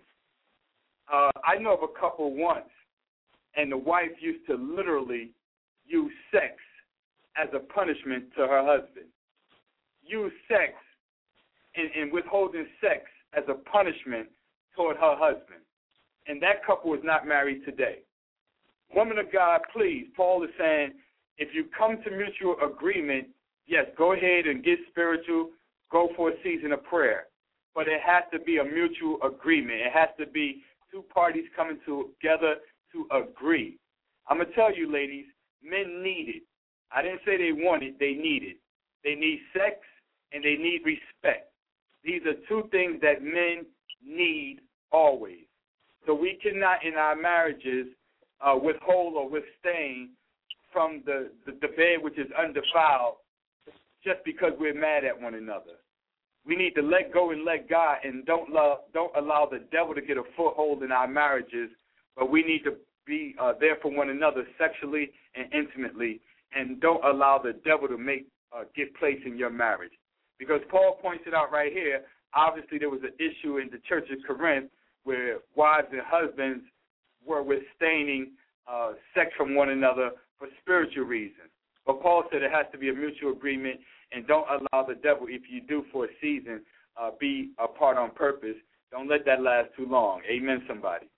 I know of a couple once, and the wife used to literally use sex as a punishment to her husband. Use sex and withholding sex as a punishment toward her husband. And that couple is not married today. Woman of God, please, Paul is saying, if you come to mutual agreement, yes, go ahead and get spiritual, go for a season of prayer. But it has to be a mutual agreement. It has to be two parties coming together to agree. I'm going to tell you, ladies, men need it. I didn't say they want it, they need it. They need sex and they need respect. These are two things that men need always. So we cannot in our marriages withhold or withstain from the bed which is undefiled just because we're mad at one another. We need to let go and let God, and don't allow the devil to get a foothold in our marriages, but we need to be there for one another sexually and intimately, and don't allow the devil to get place in your marriage. Because Paul points it out right here, obviously there was an issue in the church of Corinth where wives and husbands were withstaining sex from one another for spiritual reasons. But Paul said it has to be a mutual agreement, and don't allow the devil, if you do for a season, be a part on purpose. Don't let that last too long. Amen, somebody.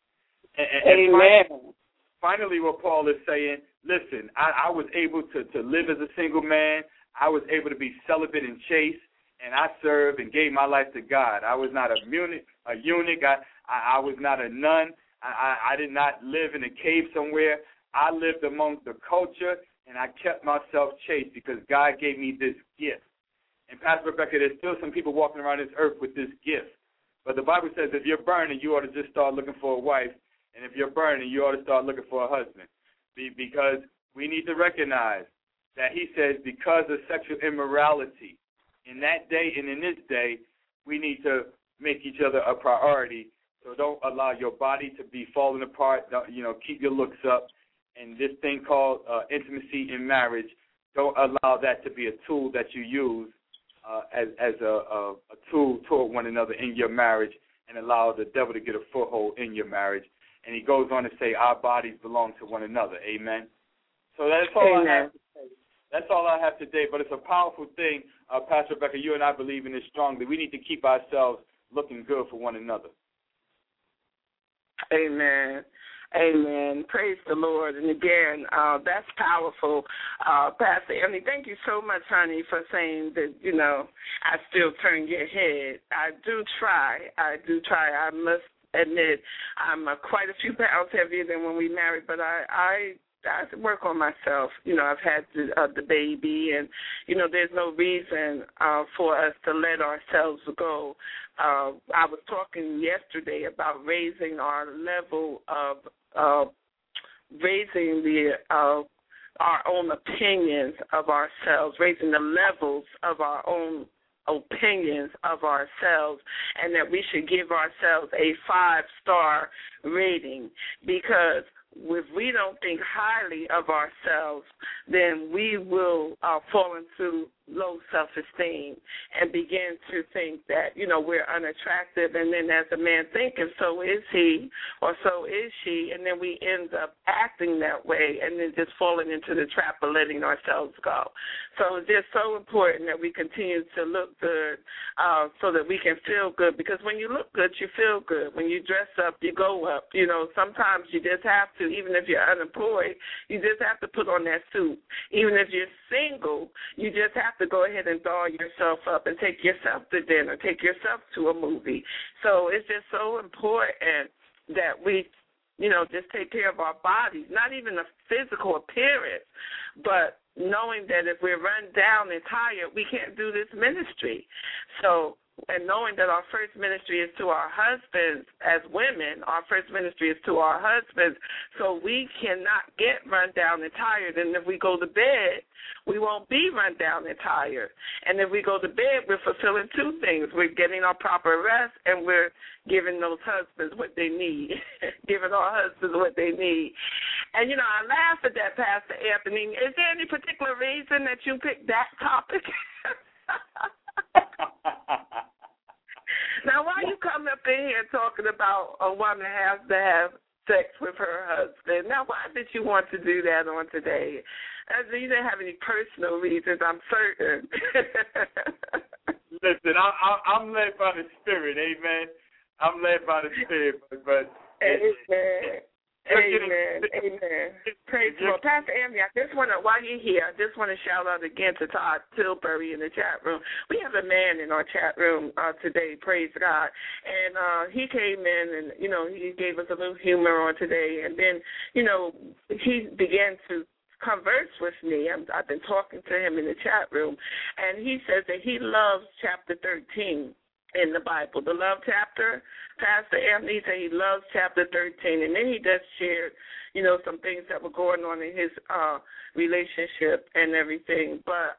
Amen. Finally, what Paul is saying, listen, I was able to live as a single man. I was able to be celibate and chaste, and I served and gave my life to God. I was not a eunuch. I was not a nun. I did not live in a cave somewhere. I lived among the culture, and I kept myself chaste because God gave me this gift. And Pastor Rebecca, there's still some people walking around this earth with this gift. But the Bible says if you're burning, you ought to just start looking for a wife. And if you're burning, you ought to start looking for a husband. Because we need to recognize that he says because of sexual immorality, in that day and in this day, we need to make each other a priority. So don't allow your body to be falling apart. Don't, keep your looks up. And this thing called intimacy in marriage, don't allow that to be a tool that you use as a tool toward one another in your marriage, and allow the devil to get a foothold in your marriage. And he goes on to say our bodies belong to one another. Amen. So that's all I have to say. That's all I have today. But it's a powerful thing, Pastor Rebecca. You and I believe in this strongly. We need to keep ourselves looking good for one another. Amen. Amen. Praise the Lord. And again, that's powerful. Pastor Anthony, thank you so much, honey, for saying that, I still turn your head. I do try. I must admit I'm quite a few pounds heavier than when we married, but I work on myself. I've had the baby, and, there's no reason for us to let ourselves go. I was talking yesterday about raising our level of raising our own opinions of ourselves, raising the levels of our own opinions of ourselves, and that we should give ourselves a 5-star rating, because if we don't think highly of ourselves, then we will fall into low self-esteem and begin to think that, we're unattractive. And then as a man thinking, so is he or so is she, and then we end up acting that way and then just falling into the trap of letting ourselves go. So it's just so important that we continue to look good so that we can feel good, because when you look good, you feel good. When you dress up, you go up. Sometimes you just have to, even if you're unemployed, you just have to put on that suit. Even if you're single, you just have to go ahead and doll yourself up and take yourself to dinner, take yourself to a movie. So it's just so important that we, just take care of our bodies, not even the physical appearance, but knowing that if we're run down and tired, we can't do this ministry. So and knowing that our first ministry is to our husbands as women, our first ministry is to our husbands, so we cannot get run down and tired. And if we go to bed, we won't be run down and tired. And if we go to bed, we're fulfilling two things. We're getting our proper rest, and we're giving those husbands what they need, giving our husbands what they need. And, I laugh at that, Pastor Anthony. Is there any particular reason that you picked that topic? Now, why you come up in here talking about a woman has to have sex with her husband? Now, why did you want to do that on today? You didn't have any personal reasons, I'm certain. Listen, I'm led by the Spirit, amen. I'm led by the Spirit, but Amen. Praise the Lord. Pastor Anthony, while you're here, I just want to shout out again to Todd Tilbury in the chat room. We have a man in our chat room today, praise God. And he came in and, he gave us a little humor on today. And then, he began to converse with me. I've been talking to him in the chat room. And he says that he loves chapter 13. In the Bible, the love chapter. Pastor Anthony said he loves chapter 13, and then he just shared, some things that were going on in his relationship and everything. But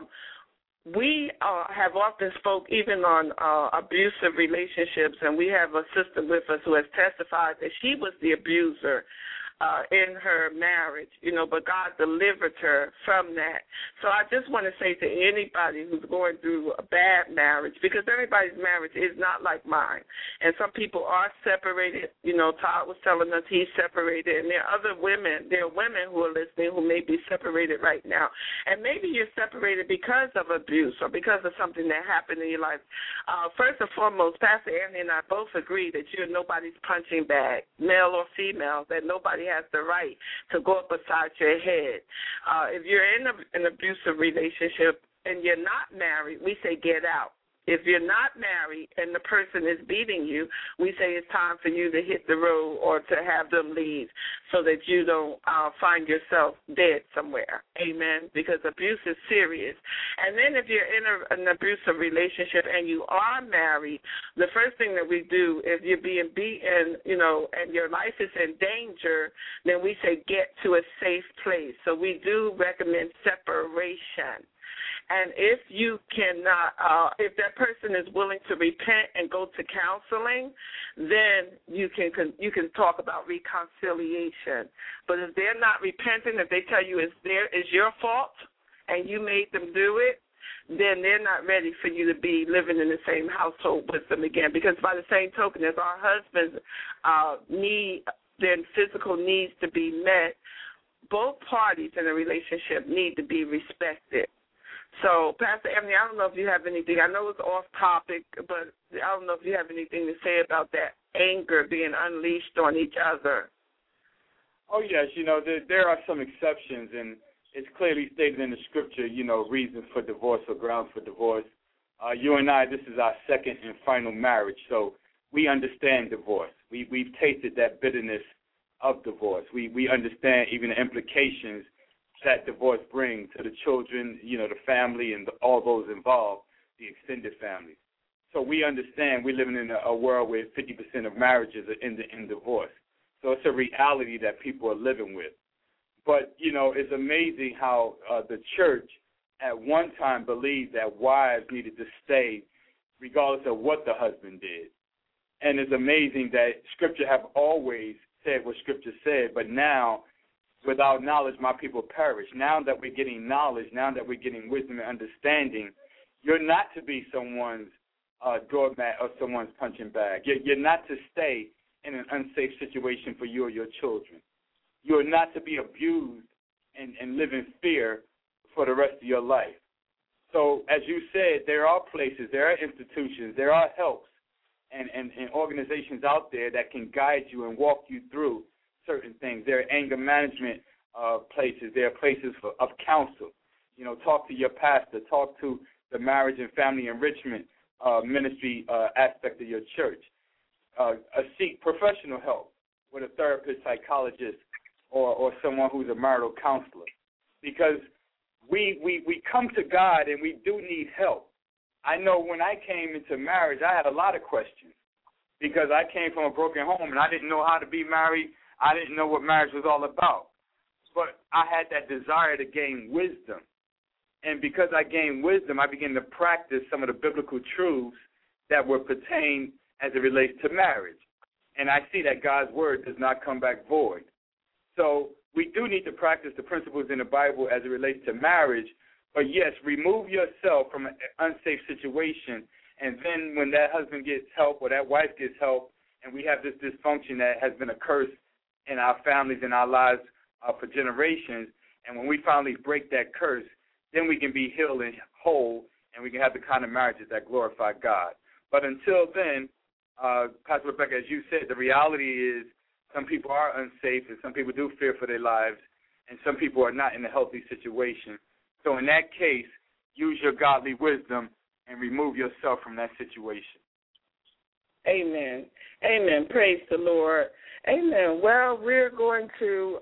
we have often spoke even on abusive relationships, and we have a sister with us who has testified that she was the abuser in her marriage, but God delivered her from that. So I just want to say to anybody who's going through a bad marriage, because everybody's marriage is not like mine, and some people are separated. Todd was telling us he's separated, and there are women who are listening who may be separated right now, and maybe you're separated because of abuse or because of something that happened in your life. First and foremost, Pastor Anthony and I both agree that you're nobody's punching bag, male or female, that nobody has the right to go up beside your head. If you're in an abusive relationship and you're not married, we say get out. If you're not married and the person is beating you, we say it's time for you to hit the road or to have them leave so that you don't find yourself dead somewhere. Amen? Because abuse is serious. And then if you're in an abusive relationship and you are married, the first thing that we do, if you're being beaten, and your life is in danger, then we say get to a safe place. So we do recommend separation. And if you cannot, if that person is willing to repent and go to counseling, then you can talk about reconciliation. But if they're not repenting, if they tell you it's your fault and you made them do it, then they're not ready for you to be living in the same household with them again. Because by the same token, as our husbands need their physical needs to be met, both parties in a relationship need to be respected. So, Pastor Anthony, I don't know if you have anything. I know it's off topic, but I don't know if you have anything to say about that anger being unleashed on each other. Oh, yes. There are some exceptions, and it's clearly stated in the Scripture, reasons for divorce or grounds for divorce. You and I, this is our second and final marriage, so we understand divorce. We've tasted that bitterness of divorce. We understand even the implications that divorce brings to the children, the family, and all those involved, the extended family. So we understand we're living in a world where 50% of marriages are in divorce. So it's a reality that people are living with. But, it's amazing how the church at one time believed that wives needed to stay regardless of what the husband did. And it's amazing that Scripture have always said what Scripture said, but now, without knowledge, my people perish. Now that we're getting knowledge, now that we're getting wisdom and understanding, you're not to be someone's doormat or someone's punching bag. You're not to stay in an unsafe situation for you or your children. You're not to be abused and live in fear for the rest of your life. So, as you said, there are places, there are institutions, there are helps and organizations out there that can guide you and walk you through certain things. There are anger management places. There are places of counsel. Talk to your pastor. Talk to the marriage and family enrichment ministry aspect of your church. Seek professional help with a therapist, psychologist, or someone who's a marital counselor. Because we come to God and we do need help. I know when I came into marriage, I had a lot of questions because I came from a broken home and I didn't know how to be married. I didn't know what marriage was all about. But I had that desire to gain wisdom. And because I gained wisdom, I began to practice some of the biblical truths that were pertained as it relates to marriage. And I see that God's word does not come back void. So we do need to practice the principles in the Bible as it relates to marriage. But, yes, remove yourself from an unsafe situation. And then when that husband gets help or that wife gets help and we have this dysfunction that has been a curse in our families and our lives for generations, and when we finally break that curse, then we can be healed and whole, and we can have the kind of marriages that glorify God. But until then, Pastor Rebecca, as you said, the reality is some people are unsafe and some people do fear for their lives, and some people are not in a healthy situation. So in that case, use your godly wisdom and remove yourself from that situation. Amen. Amen. Praise the Lord. Amen. Well, we're going to,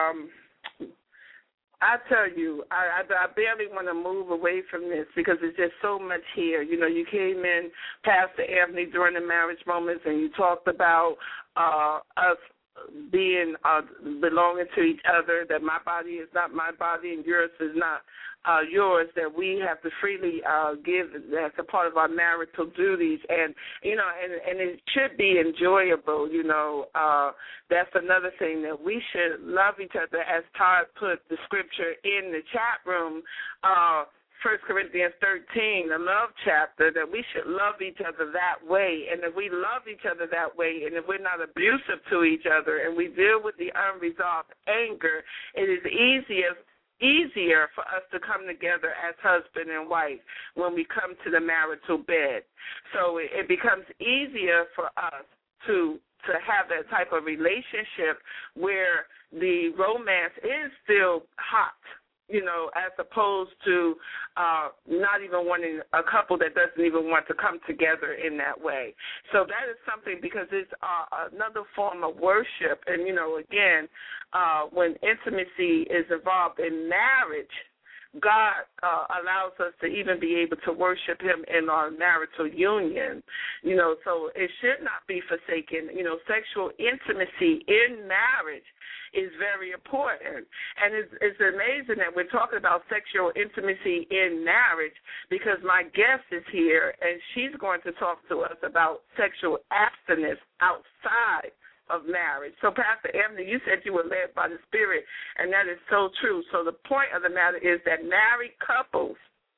I tell you, I barely want to move away from this because there's just so much here. You know, you came in, Pastor Anthony, during the marriage moments, and you talked about us being belonging to each other, that my body is not my body and yours is not yours, that we have to freely give as a part of our marital duties, and you know, and it should be enjoyable. You know, that's another thing, that we should love each other, as Todd put the scripture in the chat room. 1 Corinthians 13, the love chapter, that we should love each other that way. And if we love each other that way, and if we're not abusive to each other, and we deal with the unresolved anger, it is easier for us to come together as husband and wife when we come to the marital bed. So it becomes easier for us to have that type of relationship where the romance is still hot, you know, as opposed to not even wanting a couple that doesn't even want to come together in that way. So that is something, because it's another form of worship. And, you know, again, when intimacy is involved in marriage, God allows us to even be able to worship him in our marital union, you know, so it should not be forsaken. You know, sexual intimacy in marriage is very important. And it's amazing that we're talking about sexual intimacy in marriage, because my guest is here, and she's going to talk to us about sexual abstinence outside of marriage. So, Pastor Anthony, you said you were led by the Spirit, and that is so true. So the point of the matter is that married couples,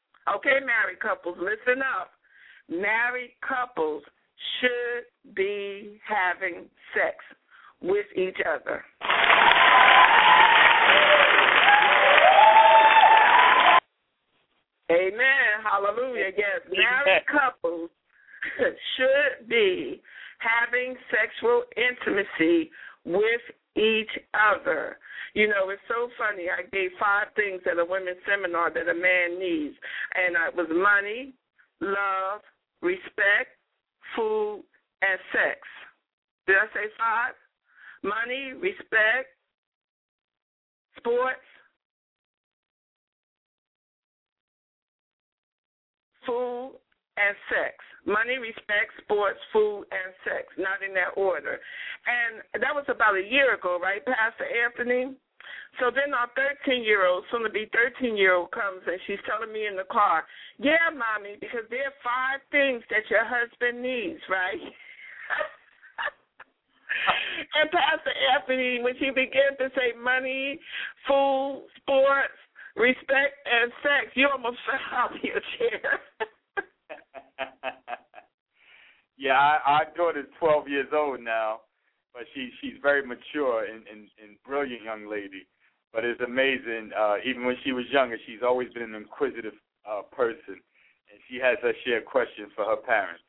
listen up. Married couples should be having sex with each other. Amen. Hallelujah. Yes, married couples should be having sexual intimacy with each other. You know, it's so funny. I gave 5 things at a women's seminar that a man needs, and it was money, love, respect, food, and sex. Did I say 5? Money, respect, sports, food, and sex. Money, respect, sports, food, and sex. Not in that order. And that was about a year ago, right, Pastor Anthony? So then our 13-year-old, soon-to-be 13-year-old comes, and she's telling me in the car, yeah, Mommy, because there are 5 things that your husband needs, right? And Pastor Anthony, when she began to say money, food, sports, respect, and sex, you almost fell out of your chair. Yeah, our daughter's 12 years old now, but she's very mature and brilliant young lady. But it's amazing, even when she was younger, she's always been an inquisitive person, and she has her share of questions for her parents.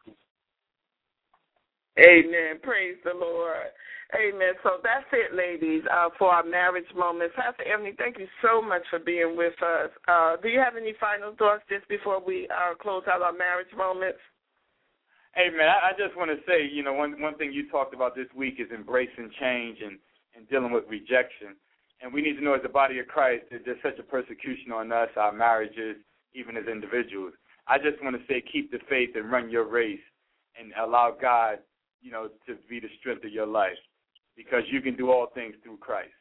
Amen. Praise the Lord. Amen. So that's it, ladies, for our marriage moments. Pastor Anthony, thank you so much for being with us. Do you have any final thoughts just before we close out our marriage moments? Hey, man, I just want to say, you know, one thing you talked about this week is embracing change and dealing with rejection. And we need to know, as the body of Christ, that there's such a persecution on us, our marriages, even as individuals. I just want to say keep the faith and run your race and allow God, to be the strength of your life, because you can do all things through Christ.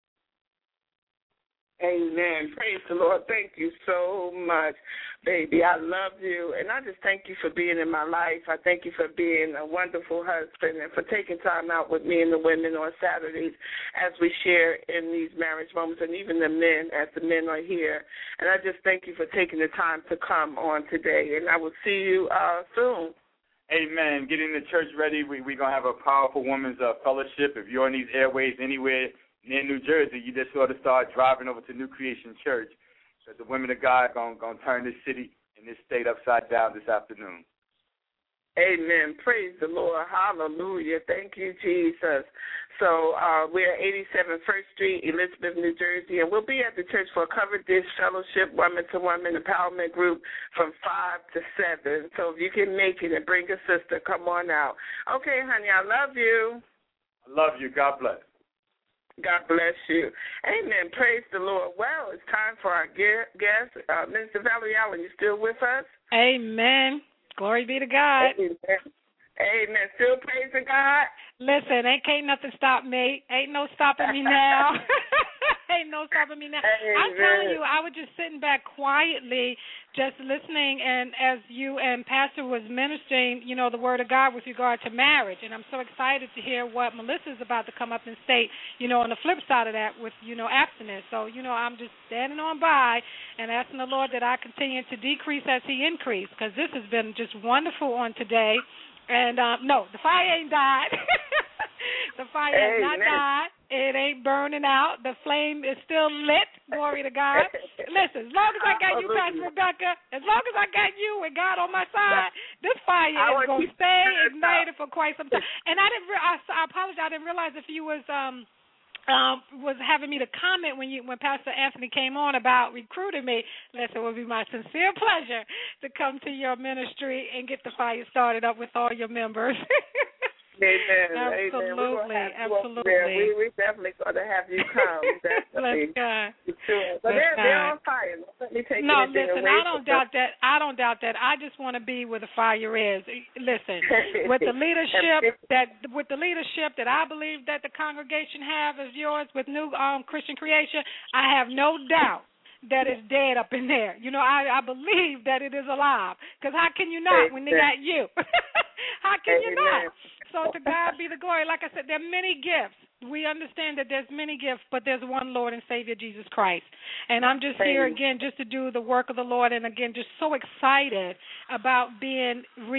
Amen. Praise the Lord. Thank you so much, baby. I love you, and I just thank you for being in my life. I thank you for being a wonderful husband and for taking time out with me and the women on Saturdays as we share in these marriage moments, and even the men as the men are here. And I just thank you for taking the time to come on today, and I will see you soon. Amen. Getting the church ready. We're going to have a powerful women's fellowship. If you're on these airways anywhere near New Jersey, you just sort of start driving over to New Creation Church, because the women of God are going to turn this city and this state upside down this afternoon. Amen. Praise the Lord. Hallelujah. Thank you, Jesus. So we're at 87 First Street, Elizabeth, New Jersey, and we'll be at the church for a covered dish fellowship, woman-to-woman empowerment group from 5 to 7. So if you can make it and bring a sister, come on out. Okay, honey, I love you. I love you. God bless. God bless you. Amen. Praise the Lord. Well, it's time for our guest. Minister Valerie Allen, you still with us? Amen. Glory be to God. Amen. Amen. Still praising God? Listen, can't nothing stop me. Ain't no stopping me now. Ain't no stopping me now. Amen. I'm telling you, I was just sitting back quietly, just listening, and as you and Pastor was ministering, the Word of God with regard to marriage, and I'm so excited to hear what Melissa's about to come up and state, on the flip side of that with, abstinence. So, I'm just standing on by and asking the Lord that I continue to decrease as He increase, because this has been just wonderful on today. And, no, the fire ain't died. The fire has not died. It ain't burning out. The flame is still lit. Glory to God. Listen, as long as I got you, Pastor Rebecca, as long as I got you and God on my side, this fire is going to stay ignited for quite some time. And I apologize. I didn't realize if you was having me to comment when Pastor Anthony came on about recruiting me. Listen, it would be my sincere pleasure to come to your ministry and get the fire started up with all your members. Amen. Absolutely. Amen. Absolutely. We definitely going to have you come. Definitely. But they're on fire. Let me take no, listen, I don't doubt that. I don't doubt that. I just want to be where the fire is. Listen, with the leadership that I believe that the congregation have as yours with New Christian Creation, I have no doubt that it's dead up in there. I believe that it is alive. Because how can you not when they got you? How can you not? So to God be the glory. Like I said, there are many gifts. We understand that there's many gifts, but there's one Lord and Savior, Jesus Christ. And I'm just here again just to do the work of the Lord, and again just so excited about being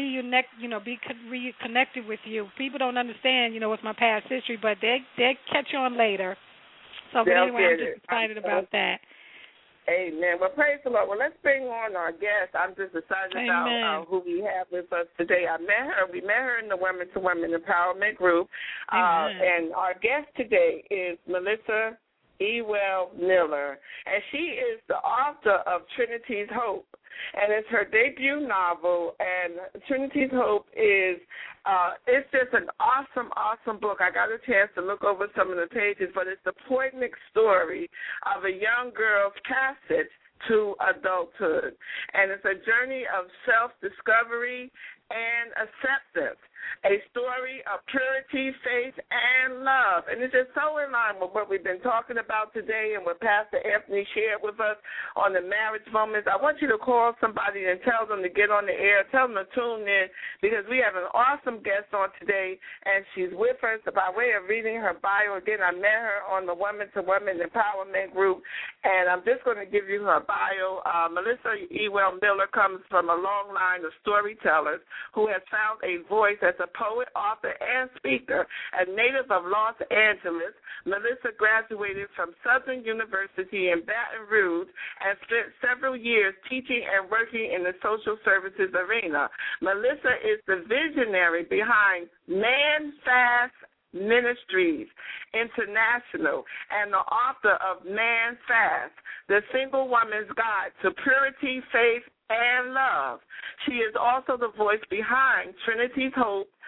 reconnected with you. People don't understand, with my past history, but they'll catch on later. So but anyway, I'm just excited about that. Amen. Well, praise the Lord. Well, let's bring on our guest. I'm just excited about who we have with us today. We met her in the Women-to-Women Empowerment Group. And our guest today is Melissa Ewell Miller. And she is the author of Trinity's Hope. And it's her debut novel. And Trinity's Hope is it's just an awesome, awesome book. I got a chance to look over some of the pages, but it's the poignant story of a young girl's passage to adulthood. And it's a journey of self-discovery and acceptance, a story of purity, faith, and love. And it's just so in line with what we've been talking about today and what Pastor Anthony shared with us on the marriage moments. I want you to call somebody and tell them to get on the air, tell them to tune in, because we have an awesome guest on today, and she's with us by way of reading her bio. Again, I met her on the Women-to-Women Empowerment Group, and I'm just going to give you her bio. Melissa Ewell Miller comes from a long line of storytellers who has found a voice as a poet, author, and speaker. A native of Los Angeles, Melissa graduated from Southern University in Baton Rouge and spent several years teaching and working in the social services arena. Melissa is the visionary behind Man Fast Ministries International and the author of Man Fast, the Single Woman's Guide to Purity, Faith, and Love. She is also the voice behind Trinity's Hope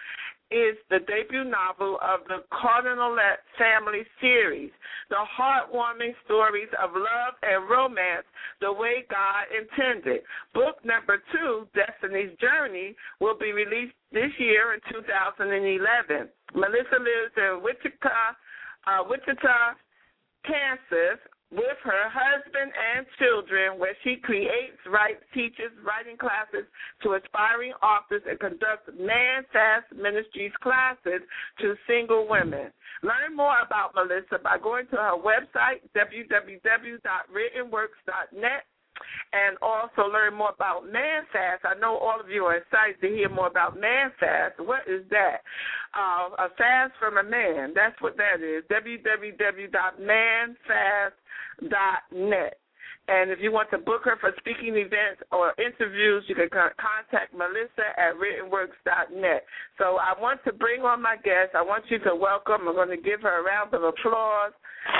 is the debut novel of the Cardinalette family series, the heartwarming stories of love and romance the way God intended. Book number 2, Destiny's Journey, will be released this year in 2011. Melissa lives in Wichita, Kansas, with her husband and children, where she creates, writes, teaches writing classes to aspiring authors and conducts Man Fast Ministries classes to single women. Learn more about Melissa by going to her website, www.writtenworks.net, and also learn more about Man Fast. I know all of you are excited to hear more about Man Fast. What is that? A fast from a man. That's what that is. www.manfast.net. And if you want to book her for speaking events or interviews, you can contact Melissa at writtenworks.net. So I want to bring on my guest. I want you to welcome. I'm going to give her a round of applause.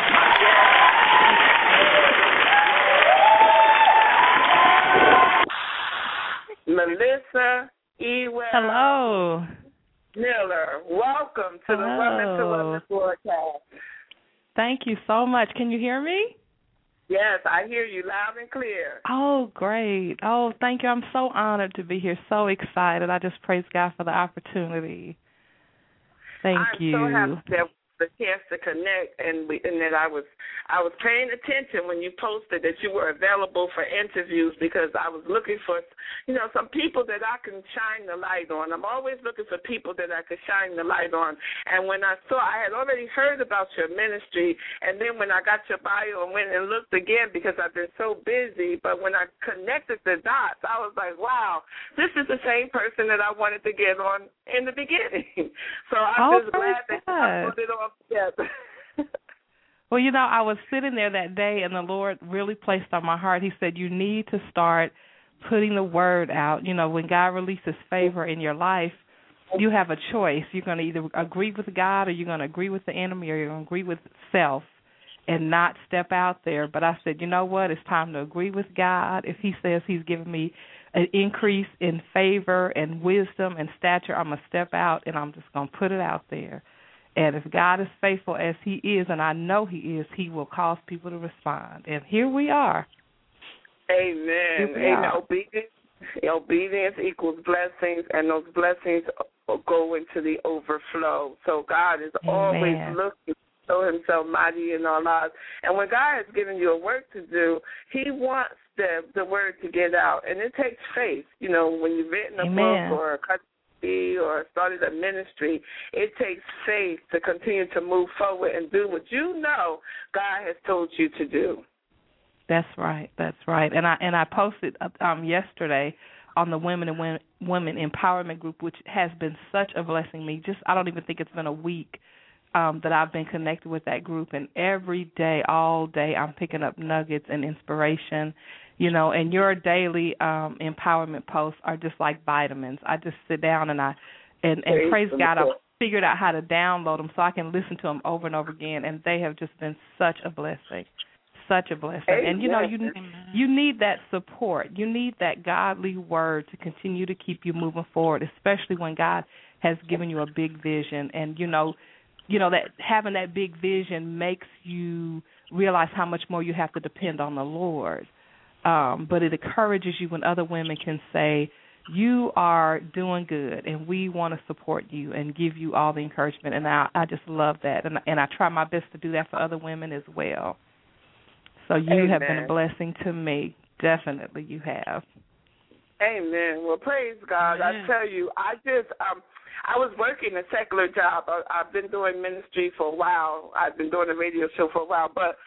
Melissa Ewell. Hello. Miller. Welcome to the Women to Women broadcast. Thank you so much. Can you hear me? Yes, I hear you loud and clear. Oh, great. Oh, thank you. I'm so honored to be here. So excited. I just praise God for the opportunity. Thank you. I'm so happy that the chance to connect, and that I was paying attention when you posted that you were available for interviews, because I was looking for, some people that I can shine the light on. I'm always looking for people that I can shine the light on. And when I had already heard about your ministry, and then when I got your bio and went and looked again because I've been so busy, but when I connected the dots, I was like, wow, this is the same person that I wanted to get on in the beginning. So I'm just glad that I put it on. Yes. Well, I was sitting there that day, and the Lord really placed on my heart. He said, you need to start putting the word out. When God releases favor in your life, you have a choice. You're going to either agree with God, or you're going to agree with the enemy, or you're going to agree with self and not step out there. But I said, you know what? It's time to agree with God. If he says he's giving me an increase in favor and wisdom and stature, I'm going to step out, and I'm just going to put it out there. And if God is faithful as he is, and I know he is, he will cause people to respond. And here we are. Amen. Amen. Obedience equals blessings, and those blessings go into the overflow. So God is always looking to show himself mighty in our lives. And when God has given you a work to do, he wants the word to get out. And it takes faith. When you've written a book or a or started a ministry, it takes faith to continue to move forward and do what God has told you to do. That's right. And I posted yesterday on the Women Empowerment Group, which has been such a blessing to me. I don't even think it's been a week that I've been connected with that group, and every day, all day, I'm picking up nuggets and inspiration. And your daily empowerment posts are just like vitamins. I just sit down and praise God, I've figured out how to download them so I can listen to them over and over again, and they have just been such a blessing, such a blessing. And, you need that support. You need that godly word to continue to keep you moving forward, especially when God has given you a big vision. And, that having that big vision makes you realize how much more you have to depend on the Lord. But it encourages you when other women can say, you are doing good, and we want to support you and give you all the encouragement. And I just love that. And I try my best to do that for other women as well. So you have been a blessing to me. Definitely you have. Amen. Well, praise God. I tell you, I was working a secular job. I've been doing ministry for a while. I've been doing a radio show for a while. But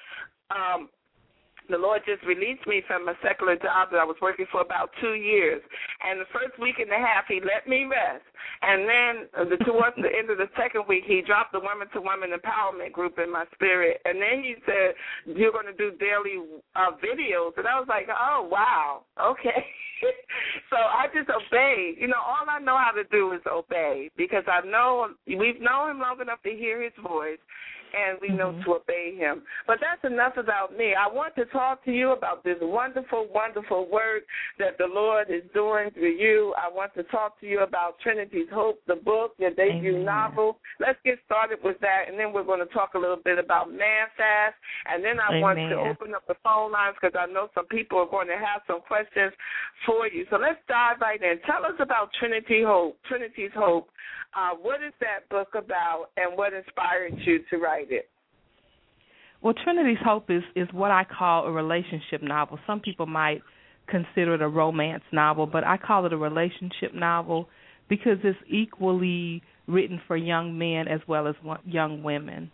the Lord just released me from a secular job that I was working for about 2 years. And the first week and a half, he let me rest. And then towards the end of the second week, he dropped the Women to Women Empowerment Group in my spirit. And then he said, you're going to do daily videos. And I was like, oh, wow, okay. So I just obeyed. All I know how to do is obey, because I know we've known him long enough to hear his voice. and we know to obey him. But that's enough about me. I want to talk to you about this wonderful, wonderful work that the Lord is doing through you. I want to talk to you about Trinity's Hope, the book, your debut novel. Let's get started with that, and then we're going to talk a little bit about ManFast, and then I want to open up the phone lines because I know some people are going to have some questions for you. So let's dive right in. Tell us about Trinity's Hope. What is that book about, and what inspired you to write it? Well, Trinity's Hope is what I call a relationship novel. Some people might consider it a romance novel, but I call it a relationship novel because it's equally written for young men as well as young women.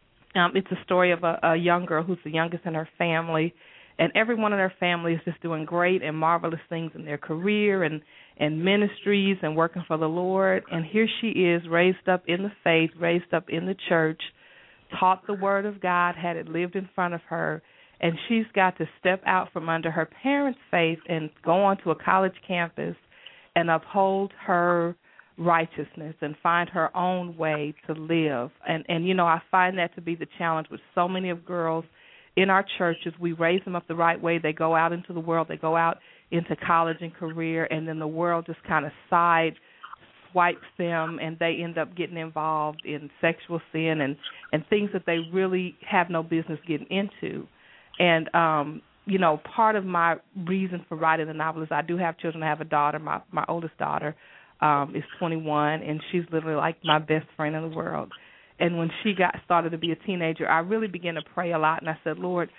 It's a story of a young girl who's the youngest in her family, and everyone in her family is just doing great and marvelous things in their career and ministries and working for the Lord. And here she is, raised up in the faith, raised up in the church, taught the Word of God, had it lived in front of her, and she's got to step out from under her parents' faith and go onto a college campus and uphold her righteousness and find her own way to live. And you know, I find that to be the challenge with so many of girls in our churches. We raise them up the right way. They go out into the world. They go out into college and career, and then the world just kind of side swipes them, and they end up getting involved in sexual sin and things that they really have no business getting into. And, you know, part of my reason for writing the novel is I do have children. I have a daughter. My oldest daughter is 21, and she's literally like my best friend in the world. And when she started to be a teenager, I really began to pray a lot, and I said, Lord,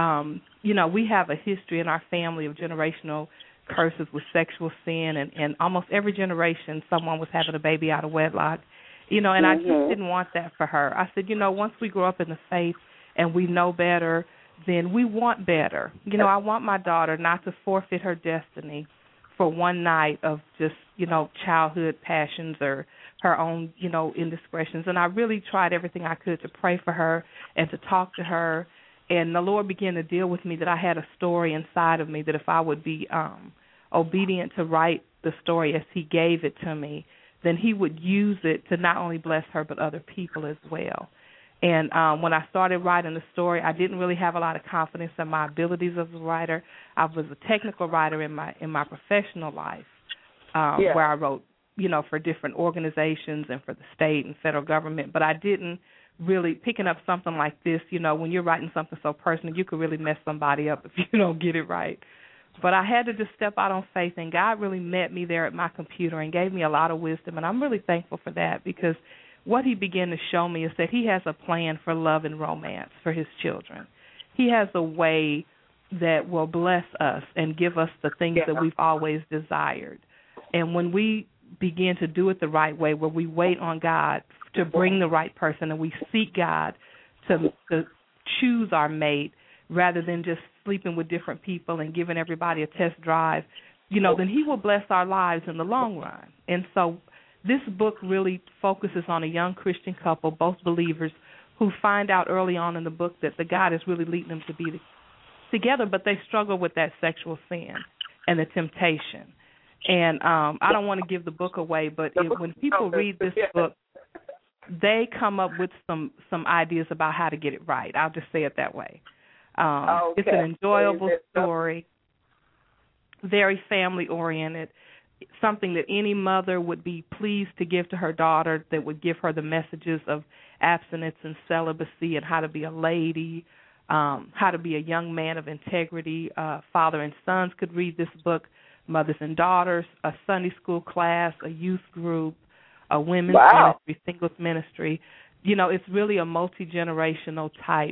you know, we have a history in our family of generational curses with sexual sin, and almost every generation someone was having a baby out of wedlock, you know, and I just didn't want that for her. I said, you know, once we grow up in the faith and we know better, then we want better. You know, I want my daughter not to forfeit her destiny for one night of just, you know, childhood passions or her own, you know, indiscretions. And I really tried everything I could to pray for her and to talk to her. And the Lord began to deal with me that I had a story inside of me that if I would be obedient to write the story as he gave it to me, then he would use it to not only bless her but other people as well. And when I started writing the story, I didn't really have a lot of confidence in my abilities as a writer. I was a technical writer in my professional life, where I wrote, you know, for different organizations and for the state and federal government. But I didn't really, picking up something like this, you know, when you're writing something so personal, you could really mess somebody up if you don't get it right. But I had to just step out on faith, and God really met me there at my computer and gave me a lot of wisdom, and I'm really thankful for that, because what he began to show me is that he has a plan for love and romance for his children. He has a way that will bless us and give us the things that we've always desired. And when we begin to do it the right way, where we wait on God to bring the right person and we seek God to choose our mate rather than just sleeping with different people and giving everybody a test drive, you know, then he will bless our lives in the long run. And so this book really focuses on a young Christian couple, both believers, who find out early on in the book that the God is really leading them to be together, but they struggle with that sexual sin and the temptation. And I don't want to give the book away, but when people read this book, they come up with some ideas about how to get it right. I'll just say it that way. It's an enjoyable story, very family-oriented, something that any mother would be pleased to give to her daughter, that would give her the messages of abstinence and celibacy and how to be a lady, how to be a young man of integrity. Father and sons could read this book, mothers and daughters, a Sunday school class, a youth group, a women's ministry, singles ministry. You know, it's really a multi-generational type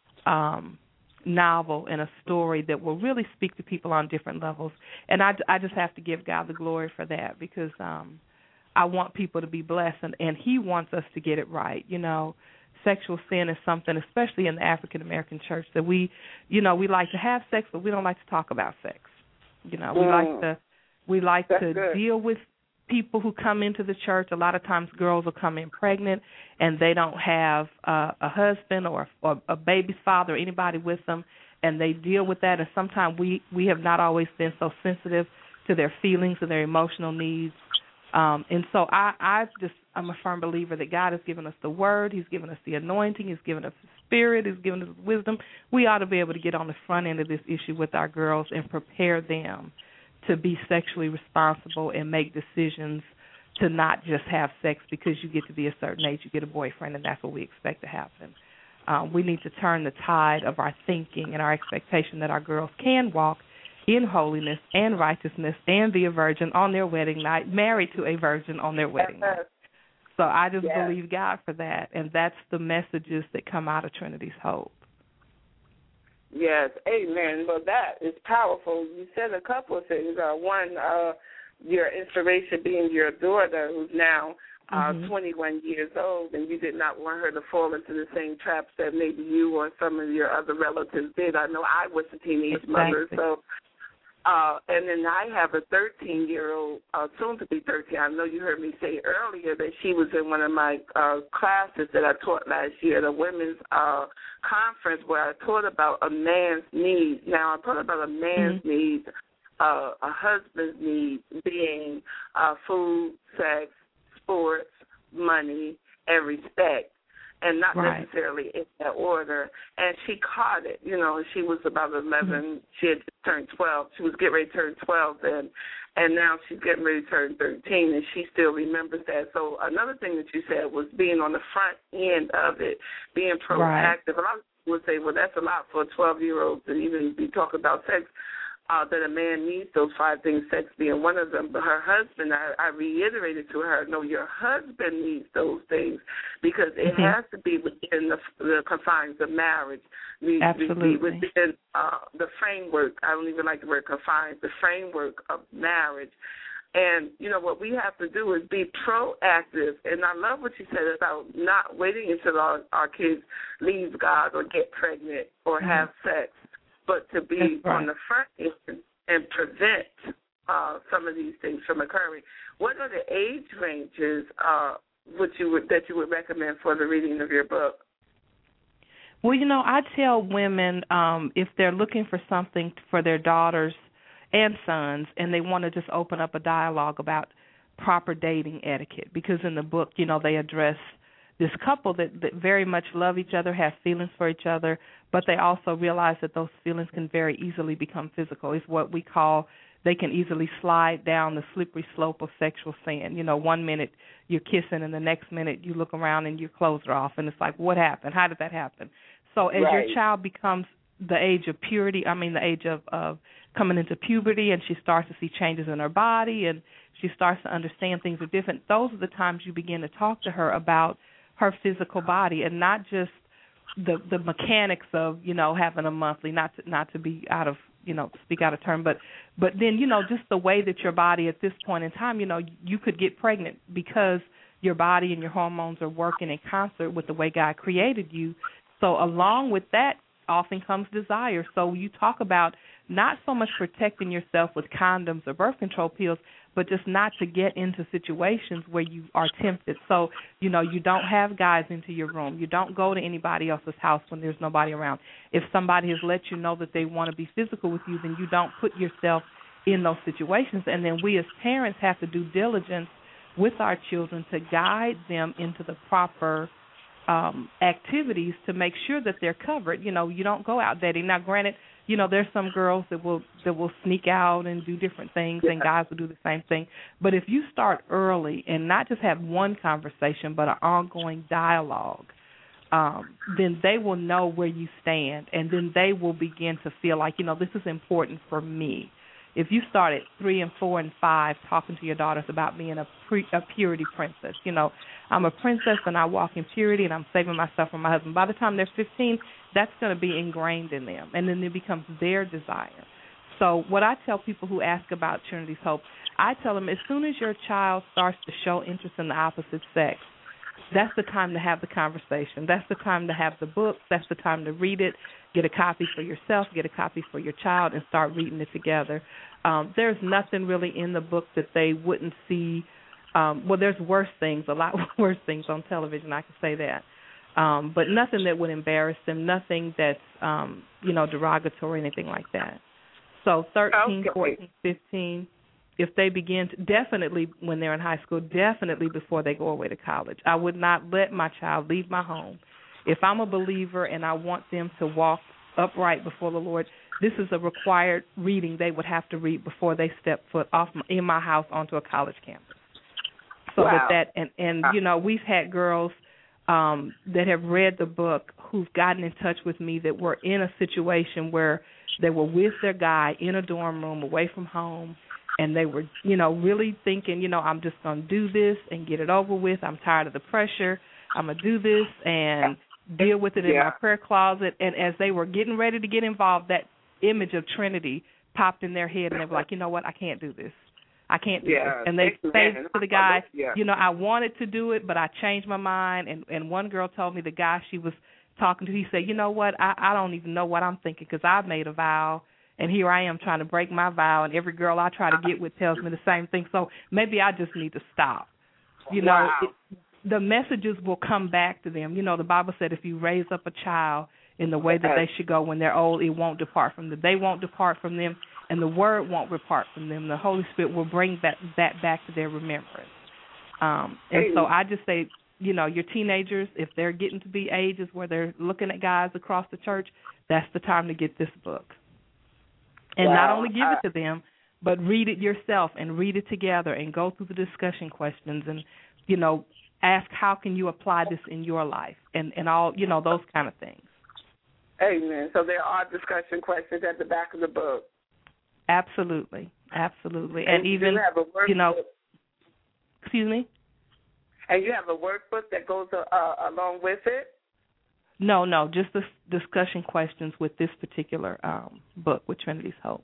novel and a story that will really speak to people on different levels. And I just have to give God the glory for that, because I want people to be blessed, and he wants us to get it right. You know, sexual sin is something, especially in the African-American church, that we like to have sex, but we don't like to talk about sex. You know, we like to deal with people who come into the church. A lot of times girls will come in pregnant and they don't have a husband or a baby's father or anybody with them, and they deal with that. And sometimes we have not always been so sensitive to their feelings and their emotional needs And so I'm a firm believer that God has given us the Word. He's given us the anointing. He's given us the Spirit. He's given us wisdom. We ought to be able to get on the front end of this issue with our girls and prepare them to be sexually responsible and make decisions to not just have sex because you get to be a certain age, you get a boyfriend, and that's what we expect to happen. We need to turn the tide of our thinking and our expectation that our girls can walk in holiness and righteousness and be a virgin on their wedding night, married to a virgin on their wedding night. So I just believe God for that, and that's the messages that come out of Trinity's Hope. Yes, amen. Well, that is powerful. You said a couple of things. One, your inspiration being your daughter, who's now 21 years old, and you did not want her to fall into the same traps that maybe you or some of your other relatives did. I know I was a teenage mother, so. And then I have a 13-year-old, soon to be 13. I know you heard me say earlier that she was in one of my classes that I taught last year at a women's conference where I taught about a man's needs. Now, I taught about a man's needs, a husband's needs being food, sex, sports, money, and respect. And not necessarily in that order. And she caught it. You know, she was about 11. She had turned 12. She was getting ready to turn 12 then. And now she's getting ready to turn 13, and she still remembers that. So another thing that you said was being on the front end of it, being proactive. A lot of people would say, well, that's a lot for a 12-year-old to even be talking about sex. That a man needs those 5 things, sex being one of them. But her husband, I reiterated to her, no, your husband needs those things because it has to be within the confines of marriage. Absolutely. Within the framework. I don't even like the word confines, the framework of marriage. And, you know, what we have to do is be proactive. And I love what you said about not waiting until our kids leave God or get pregnant or have sex, but to be on the front end and prevent some of these things from occurring. What are the age ranges that you would recommend for the reading of your book? Well, you know, I tell women if they're looking for something for their daughters and sons and they want to just open up a dialogue about proper dating etiquette, because in the book, you know, they address this couple that very much love each other, have feelings for each other, but they also realize that those feelings can very easily become physical. It's what we call, they can easily slide down the slippery slope of sexual sin. You know, one minute you're kissing and the next minute you look around and your clothes are off, and it's like, what happened? How did that happen? So as your child becomes the age of purity, the age of coming into puberty, and she starts to see changes in her body and she starts to understand things are different, those are the times you begin to talk to her about her physical body and not just the mechanics of, you know, having a monthly, not to be out of, you know, speak out of turn, but then, you know, just the way that your body at this point in time, you know, you could get pregnant because your body and your hormones are working in concert with the way God created you. So along with that often comes desire. So you talk about not so much protecting yourself with condoms or birth control pills, but just not to get into situations where you are tempted. So, you know, you don't have guys into your room. You don't go to anybody else's house when there's nobody around. If somebody has let you know that they want to be physical with you, then you don't put yourself in those situations. And then we as parents have to do diligence with our children to guide them into the proper activities to make sure that they're covered. You know, you don't go out dating. Now, granted, you know, there's some girls that will sneak out and do different things, and guys will do the same thing. But if you start early and not just have one conversation but an ongoing dialogue, then they will know where you stand, and then they will begin to feel like, you know, this is important for me. If you start at 3 and 4 and 5 talking to your daughters about being a purity princess, you know, I'm a princess and I walk in purity and I'm saving myself from my husband. By the time they're 15, that's going to be ingrained in them, and then it becomes their desire. So what I tell people who ask about Trinity's Hope, I tell them as soon as your child starts to show interest in the opposite sex, that's the time to have the conversation. That's the time to have the book. That's the time to read it. Get a copy for yourself, get a copy for your child, and start reading it together. There's nothing really in the book that they wouldn't see. Well, there's worse things, a lot worse things on television, I can say that. But nothing that would embarrass them, nothing that's, you know, derogatory, anything like that. So 13, 14, 15, if they begin to, definitely when they're in high school, definitely before they go away to college. I would not let my child leave my home. If I'm a believer and I want them to walk upright before the Lord, this is a required reading they would have to read before they step foot in my house onto a college campus. So wow. and you know, we've had girls that have read the book who've gotten in touch with me that were in a situation where they were with their guy in a dorm room away from home, and they were, you know, really thinking, you know, I'm just going to do this and get it over with. I'm tired of the pressure. I'm going to do this and deal with it in my prayer closet. And as they were getting ready to get involved, that image of Trinity popped in their head, and they were like, you know what, I can't do this. I can't do this. And they said to the guy, you know, I wanted to do it, but I changed my mind. And one girl told me the guy she was talking to, he said, you know what, I don't even know what I'm thinking because I made a vow, and here I am trying to break my vow, and every girl I try to get with tells me the same thing. So maybe I just need to stop. You know, the messages will come back to them. You know, the Bible said if you raise up a child in the way that they should go when they're old, it won't depart from them. They won't depart from them, and the word won't depart from them. The Holy Spirit will bring that back to their remembrance. And so I just say, you know, your teenagers, if they're getting to be ages where they're looking at guys across the church, that's the time to get this book. And not only give it to them, but read it yourself and read it together and go through the discussion questions and, you know, ask how can you apply this in your life and all, you know, those kind of things. Amen. So there are discussion questions at the back of the book. Absolutely. Absolutely. And even, you have a workbook. You know, excuse me? And you have a workbook that goes along with it? No, just the discussion questions with this particular book with Trinity's Hope.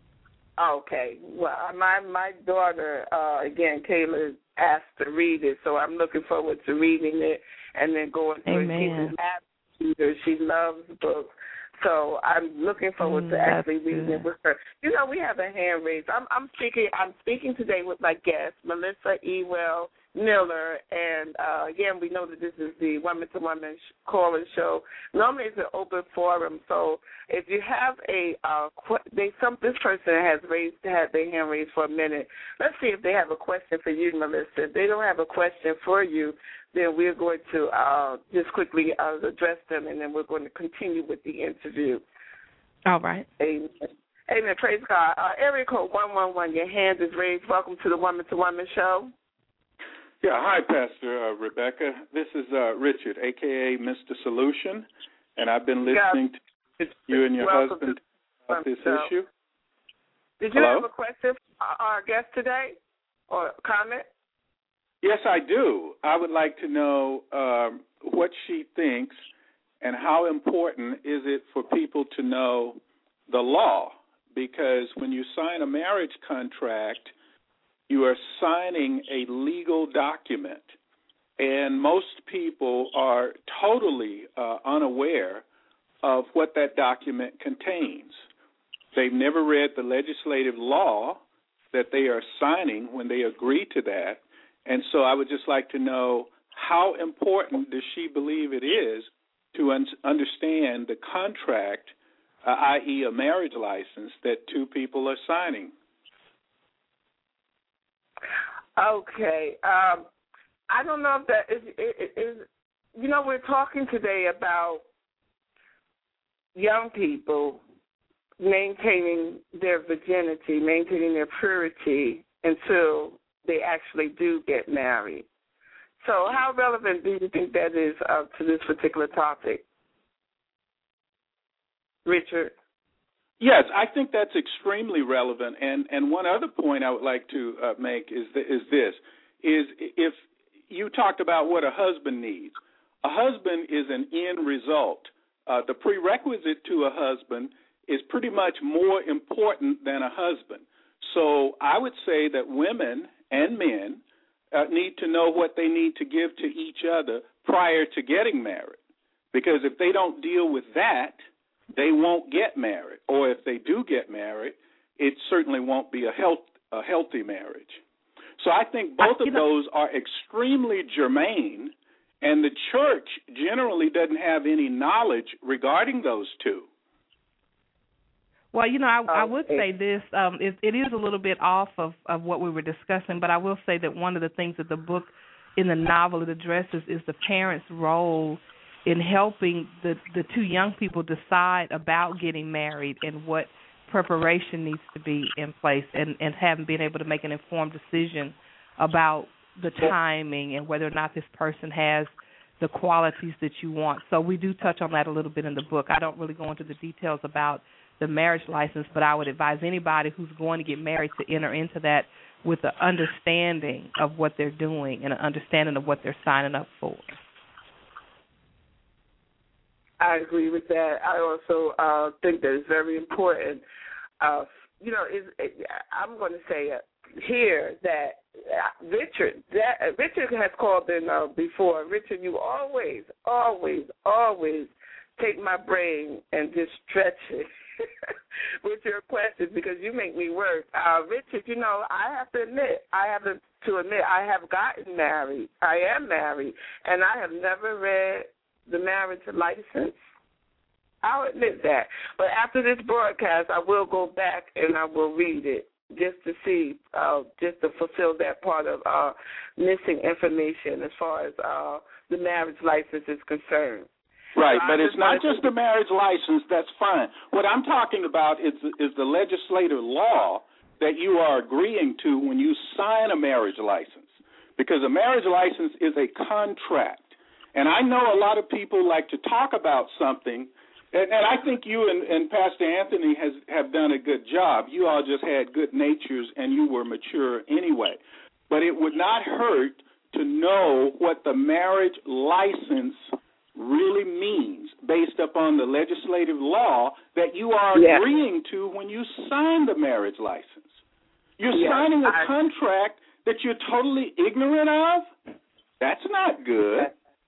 Okay. Well, my daughter, again, Kayla, asked to read it, so I'm looking forward to reading it and then going through it. She's an avid reader. She loves books. So I'm looking forward to actually reading it with her. You know, we have a hand raised. I'm speaking today with my guest, Melissa Ewell Miller, and again, we know that this is the Woman to Woman call-in show. Normally, it's an open forum, so if you have this person has had their hand raised for a minute. Let's see if they have a question for you, Melissa. If they don't have a question for you, then we're going to just quickly address them, and then we're going to continue with the interview. All right. Amen. Amen. Praise God. Area code 111, your hand is raised. Welcome to the Woman to Woman show. Yeah, hi, Pastor Rebecca. This is Richard, a.k.a. Mr. Solution, and I've been listening to you and your husband about this issue. Did you have a question for our guest today or comment? Yes, I do. I would like to know what she thinks and how important is it for people to know the law, because when you sign a marriage contract, you are signing a legal document, and most people are totally unaware of what that document contains. They've never read the legislative law that they are signing when they agree to that, and so I would just like to know how important does she believe it is to understand the contract, i.e. a marriage license, that two people are signing. Okay. I don't know if that is, you know, we're talking today about young people maintaining their virginity, maintaining their purity until they actually do get married. So how relevant do you think that is to this particular topic? Richard? Yes, I think that's extremely relevant. And one other point I would like to make is if you talked about what a husband needs. A husband is an end result. The prerequisite to a husband is pretty much more important than a husband. So I would say that women and men need to know what they need to give to each other prior to getting married. Because if they don't deal with that, they won't get married. Or if they do get married, it certainly won't be a healthy marriage. So I think both of those are extremely germane, and the church generally doesn't have any knowledge regarding those two. Well, I would say this. It is a little bit off of what we were discussing, but I will say that one of the things that the book, in the novel, it addresses is the parents' role in helping the two young people decide about getting married and what preparation needs to be in place, and having been able to make an informed decision about the timing and whether or not this person has the qualities that you want. So we do touch on that a little bit in the book. I don't really go into the details about the marriage license, but I would advise anybody who's going to get married to enter into that with an understanding of what they're doing and an understanding of what they're signing up for. I agree with that. I also think that it's very important. I'm going to say here that Richard has called in before. Richard, you always take my brain and just stretch it with your questions because you make me work. Richard, I have to admit I have gotten married. I am married, and I have never read the marriage license. I'll admit that. But after this broadcast, I will go back and I will read it just to see, just to fulfill that part of missing information as far as the marriage license is concerned. Right, but it's not just the marriage license. That's fine. What I'm talking about is the legislative law that you are agreeing to when you sign a marriage license, because a marriage license is a contract. And I know a lot of people like to talk about something, and I think you and Pastor Anthony have done a good job. You all just had good natures, and you were mature anyway. But it would not hurt to know what the marriage license really means based upon the legislative law that you are agreeing to when you sign the marriage license. You're signing a contract that you're totally ignorant of? That's not good.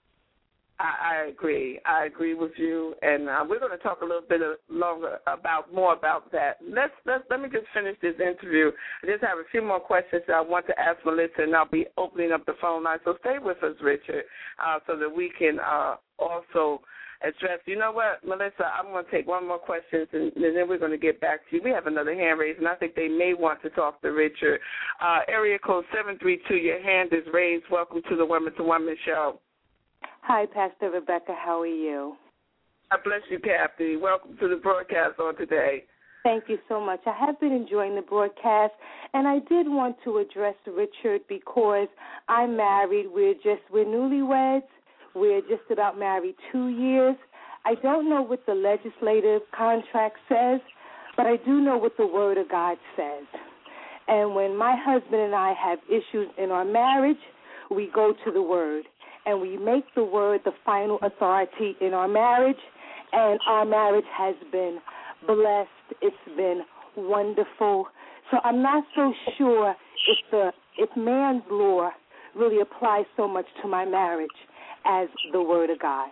I agree. I agree with you, and we're going to talk a little bit more about that. Let me just finish this interview. I just have a few more questions that I want to ask Melissa, and I'll be opening up the phone line. So stay with us, Richard, so that we can also address. You know what, Melissa? I'm going to take one more question, and then we're going to get back to you. We have another hand raised, and I think they may want to talk to Richard. Area code 732. Your hand is raised. Welcome to the Women to Women show. Hi, Pastor Rebecca. How are you? God bless you, Kathy. Welcome to the broadcast on today. Thank you so much. I have been enjoying the broadcast, and I did want to address Richard because I'm married. We're newlyweds. We're just about married 2 years. I don't know what the legislative contract says, but I do know what the Word of God says. And when my husband and I have issues in our marriage, we go to the Word. And we make the Word the final authority in our marriage, and our marriage has been blessed. It's been wonderful. So I'm not so sure if man's law really applies so much to my marriage as the Word of God.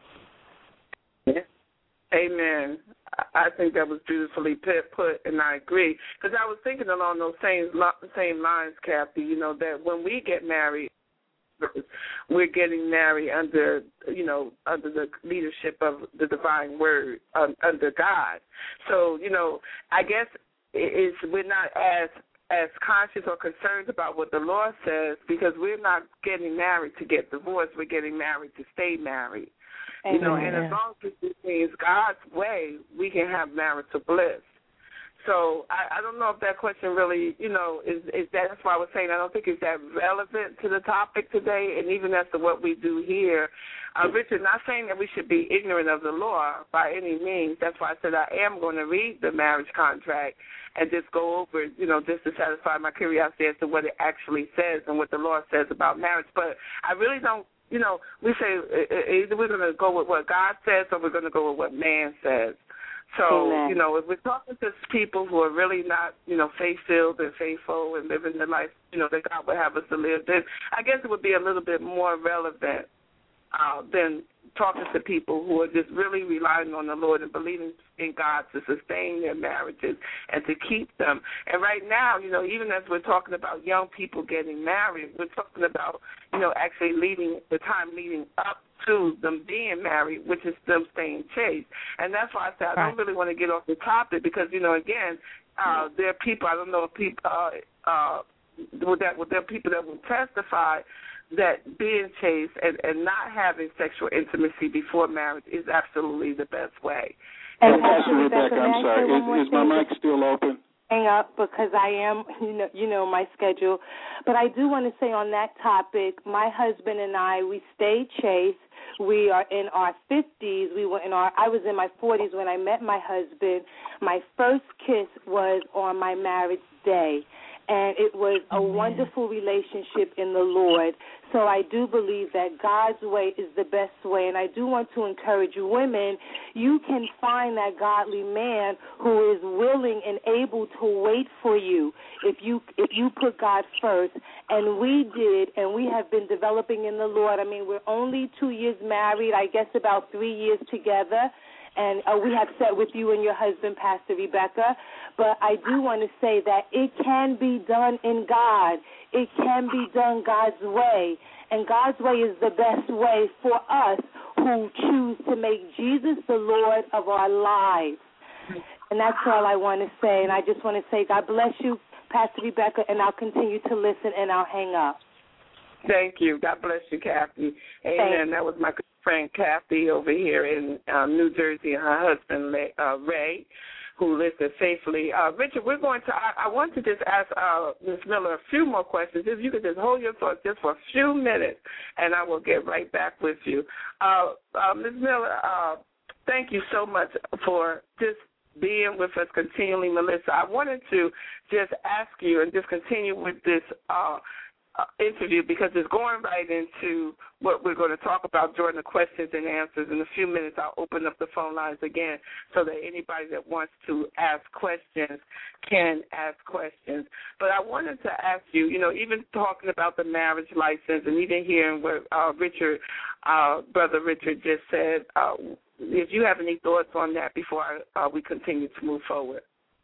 Amen. I think that was beautifully put, and I agree. Because I was thinking along those same lines, Kathy, that when we get married, we're getting married under the leadership of the divine word, under God. So, I guess we're not as conscious or concerned about what the law says because we're not getting married to get divorced. We're getting married to stay married. And as long as it means God's way, we can have marital bliss. So I don't know if that question really, is that. That's why I was saying I don't think it's that relevant to the topic today, and even as to what we do here. Richard, not saying that we should be ignorant of the law by any means. That's why I said I am going to read the marriage contract and just go over, just to satisfy my curiosity as to what it actually says and what the law says about marriage. But I really don't, we say either we're going to go with what God says or we're going to go with what man says. So, Amen. If we're talking to people who are really not, faith-filled and faithful and living the life, that God would have us to live, then I guess it would be a little bit more relevant than talking to people who are just really relying on the Lord and believing in God to sustain their marriages and to keep them. And right now, even as we're talking about young people getting married, we're talking about, actually the time leading up to them being married, which is them staying chaste. And that's why I said I don't really want to get off the topic because, again, there are people, I don't know if people, there are people that will testify that being chaste and not having sexual intimacy before marriage is absolutely the best way. And Pastor Rebecca, I'm sorry, is my mic still open? Hang up because I am, my schedule. But I do want to say on that topic, my husband and I, we stayed chaste. We are in our 50s. I was in my 40s when I met my husband. My first kiss was on my marriage day. And it was a wonderful relationship in the Lord. So I do believe that God's way is the best way. And I do want to encourage women, you can find that godly man who is willing and able to wait for you if you put God first. And we did, and we have been developing in the Lord. I mean, we're only 2 years married, I guess about 3 years together. And we have sat with you and your husband, Pastor Rebecca. But I do want to say that it can be done in God. It can be done God's way. And God's way is the best way for us who choose to make Jesus the Lord of our lives. And that's all I want to say. And I just want to say God bless you, Pastor Rebecca, and I'll continue to listen and I'll hang up. Thank you. God bless you, Kathy. Amen. That was my good friend Kathy over here in New Jersey, and her husband Ray, who listened faithfully. Richard, I want to just ask Ms. Miller a few more questions. If you could just hold your thoughts just for a few minutes, and I will get right back with you. Ms. Miller, thank you so much for just being with us continually. Melissa, I wanted to just ask you and just continue with this interview because it's going right into what we're going to talk about during the questions and answers. In a few minutes, I'll open up the phone lines again so that anybody that wants to ask questions can ask questions. But I wanted to ask you, even talking about the marriage license and even hearing what Brother Richard just said, if you have any thoughts on that before we continue to move forward.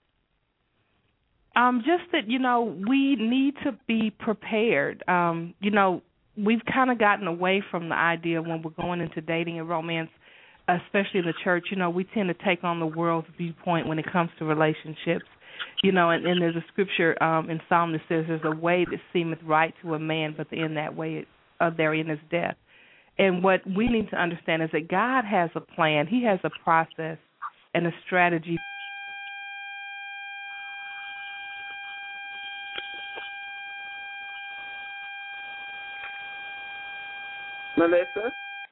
Just that, we need to be prepared. We've kind of gotten away from the idea when we're going into dating and romance, especially in the church. We tend to take on the world's viewpoint when it comes to relationships. And there's a scripture in Psalm that says there's a way that seemeth right to a man, but the end that way therein is death. And what we need to understand is that God has a plan. He has a process and a strategy. Melissa?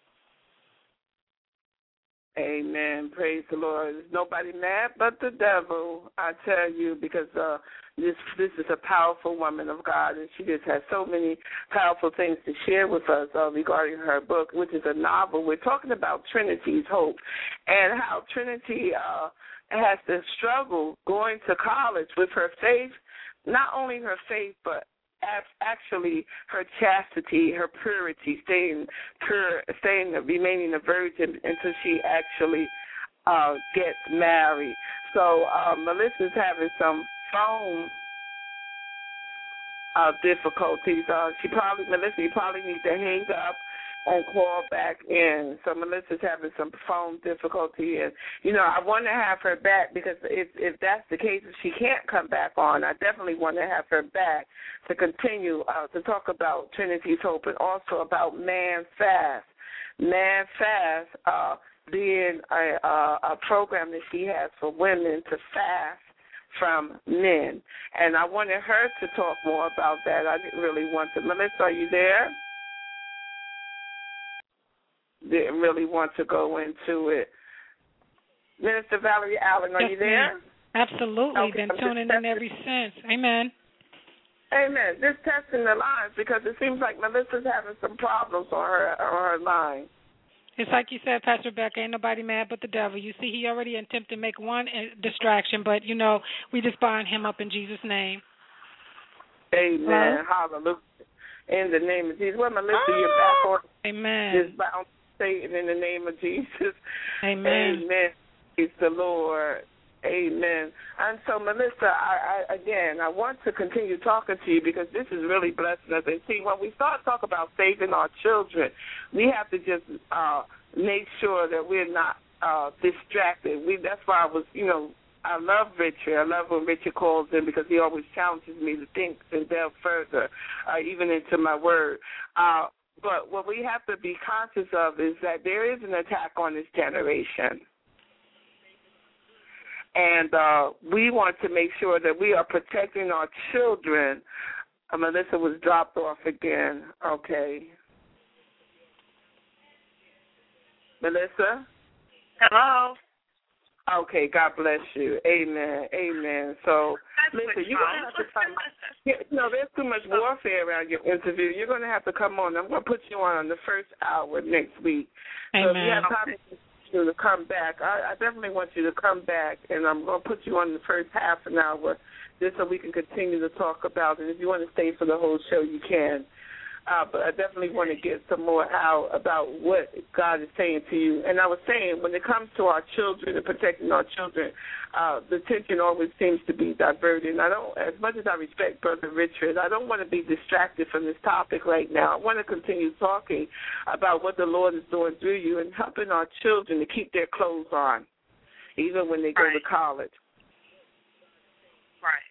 Amen. Praise the Lord. There's nobody mad but the devil, I tell you, because this is a powerful woman of God, and she just has so many powerful things to share with us regarding her book, which is a novel. We're talking about Trinity's Hope and how Trinity has to struggle going to college with her faith, not only her faith, but actually her chastity, her purity, remaining a virgin until she actually gets married. So Melissa's having some phone difficulties. Melissa, you probably need to hang up and call back in. So Melissa's having some phone difficulty, and I want to have her back because if that's the case, if she can't come back on, I definitely want to have her back to continue to talk about Trinity's Hope and also about Man Fast. Man Fast being a program that she has for women to fast from men, and I wanted her to talk more about that. I didn't really want to. Melissa, are you there? Didn't really want to go into it. Minister Valerie Allen, are you there? Absolutely. Okay, Been tuning in ever since. Amen. Amen. Just testing the lines because it seems like Melissa's having some problems on her line. It's like you said, Pastor Rebecca, ain't nobody mad but the devil. You see, he already attempted to make one distraction, but, we just bind him up in Jesus' name. Amen. Hallelujah. In the name of Jesus. Well, Melissa, you're back on. Amen. Just bound Satan in the name of Jesus. Amen. Amen. Praise the Lord. Amen. And so, Melissa, I want to continue talking to you because this is really blessing us. And see, when we start talking about saving our children, we have to just make sure that we're not distracted. That's why I love Richard. I love when Richard calls in because he always challenges me to think and delve further, even into my word. But what we have to be conscious of is that there is an attack on this generation. And we want to make sure that we are protecting our children. Melissa was dropped off again. Okay. Melissa? Hello. Okay, God bless you. Amen. Amen. So, listen, you're going to have to come. There's too much warfare around your interview. You're going to have to come on. I'm going to put you on the first hour next week. Amen. So if you have time to come back, I definitely want you to come back, and I'm going to put you on the first half an hour just so we can continue to talk about it. If you want to stay for the whole show, you can. But I definitely want to get some more out about what God is saying to you. And I was saying, when it comes to our children and protecting our children, the attention always seems to be diverted. And as much as I respect Brother Richard, I don't want to be distracted from this topic right now. I want to continue talking about what the Lord is doing through you and helping our children to keep their clothes on, even when they go to college. Right.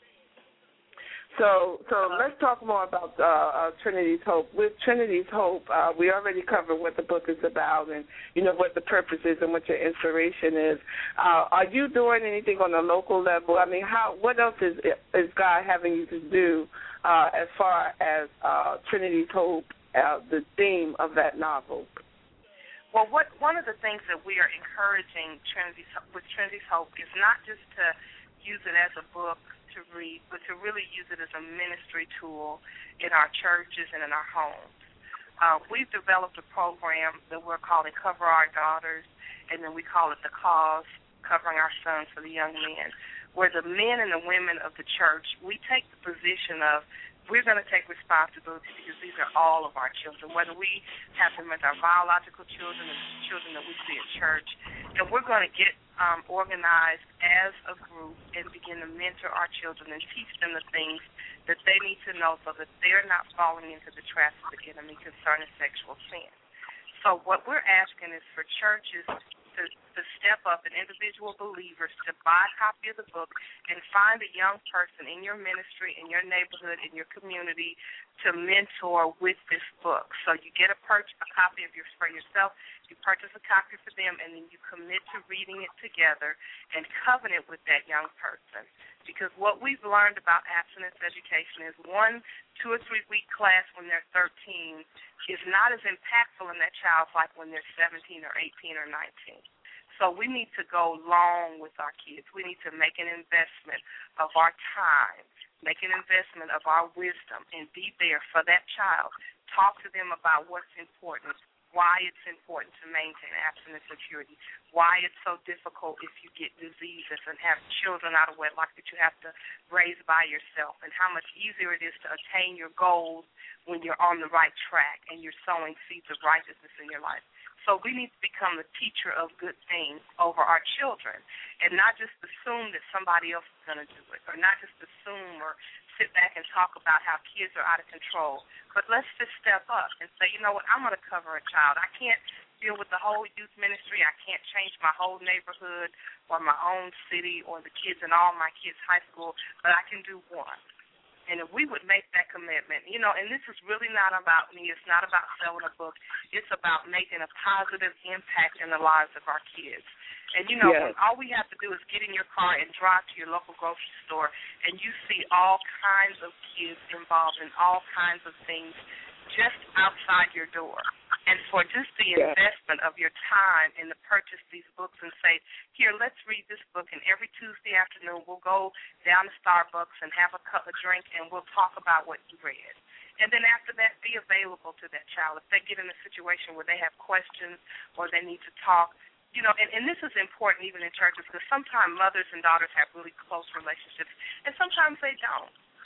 So let's talk more about Trinity's Hope. With Trinity's Hope, we already covered what the book is about and, what the purpose is and what your inspiration is. Are you doing anything on a local level? I mean, what else is God having you to do as far as Trinity's Hope, the theme of that novel? Well, one of the things that we are encouraging with Trinity's Hope is not just to use it as a book to read, but to really use it as a ministry tool in our churches and in our homes. We've developed a program that we're calling Cover Our Daughters, and then we call it The Cause, Covering Our Sons for the Young Men, where the men and the women of the church, we take the position of we're going to take responsibility because these are all of our children, whether we have them as our biological children or the children that we see at church. And we're going to get organized as a group and begin to mentor our children and teach them the things that they need to know so that they're not falling into the traps of the enemy concerning sexual sin. So what we're asking is for churches to step up and individual believers to buy a copy of the book and find a young person in your ministry, in your neighborhood, in your community to mentor with this book. So you get a copy of for yourself, you purchase a copy for them, and then you commit to reading it together and covenant with that young person. Because what we've learned about abstinence education is 1 2 or 3 week class when they're 13 is not as impactful in that child's life when they're 17 or 18 or 19. So we need to go long with our kids. We need to make an investment of our time, make an investment of our wisdom, and be there for that child. Talk to them about what's important, why it's important to maintain abstinence and purity, why it's so difficult if you get diseases and have children out of wedlock that you have to raise by yourself, and how much easier it is to attain your goals when you're on the right track and you're sowing seeds of righteousness in your life. So we need to become the teacher of good things over our children and not just assume that somebody else is going to do it, or not just assume or sit back and talk about how kids are out of control. But let's just step up and say, you know what, I'm going to cover a child. I can't deal with the whole youth ministry. I can't change my whole neighborhood or my own city or the kids in all my kids' high school, but I can do one. And if we would make that commitment, and this is really not about me. It's not about selling a book. It's about making a positive impact in the lives of our kids. And, when all we have to do is get in your car and drive to your local grocery store, and you see all kinds of kids involved in all kinds of things just outside your door. And for just the investment of your time and to purchase these books and say, here, let's read this book, and every Tuesday afternoon we'll go down to Starbucks and have a drink, and we'll talk about what you read. And then after that, be available to that child. If they get in a situation where they have questions or they need to talk, and this is important even in churches because sometimes mothers and daughters have really close relationships, and sometimes they don't.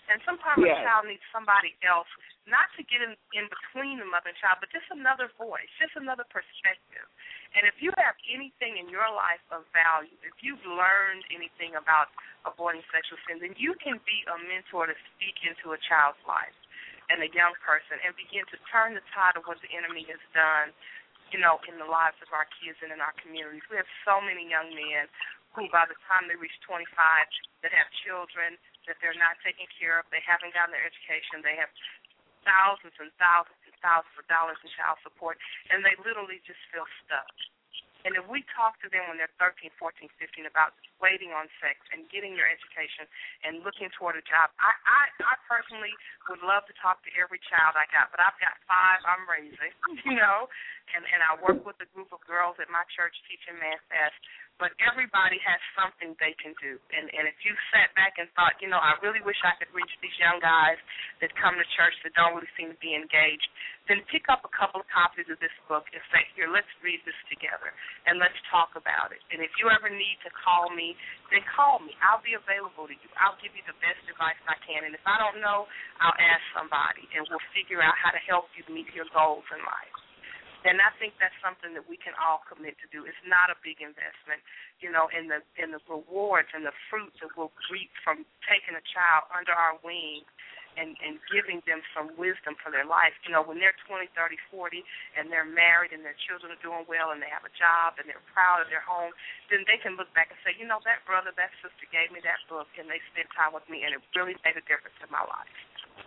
And sometimes a child needs somebody else, not to get in between the mother and child, but just another voice, just another perspective. And if you have anything in your life of value, if you've learned anything about avoiding sexual sin, then you can be a mentor to speak into a child's life and a young person and begin to turn the tide of what the enemy has done, in the lives of our kids and in our communities. We have so many young men who, by the time they reach 25, that have children that they're not taking care of, they haven't gotten their education, they have thousands and thousands and thousands of dollars in child support, and they literally just feel stuck. And if we talk to them when they're 13, 14, 15 about waiting on sex and getting your education and looking toward a job, I personally would love to talk to every child I got, but I've got 5 I'm raising, and I work with a group of girls at my church teaching Math Fast. But everybody has something they can do. And if you sat back and thought, I really wish I could reach these young guys that come to church that don't really seem to be engaged, then pick up a couple of copies of this book and say, here, let's read this together and let's talk about it. And if you ever need to call me, then call me. I'll be available to you. I'll give you the best advice I can. And if I don't know, I'll ask somebody, and we'll figure out how to help you meet your goals in life. And I think that's something that we can all commit to do. It's not a big investment, in the rewards and the fruits that we'll reap from taking a child under our wing and giving them some wisdom for their life. When they're 20, 30, 40, and they're married and their children are doing well and they have a job and they're proud of their home, then they can look back and say, that brother, that sister gave me that book and they spent time with me and it really made a difference in my life.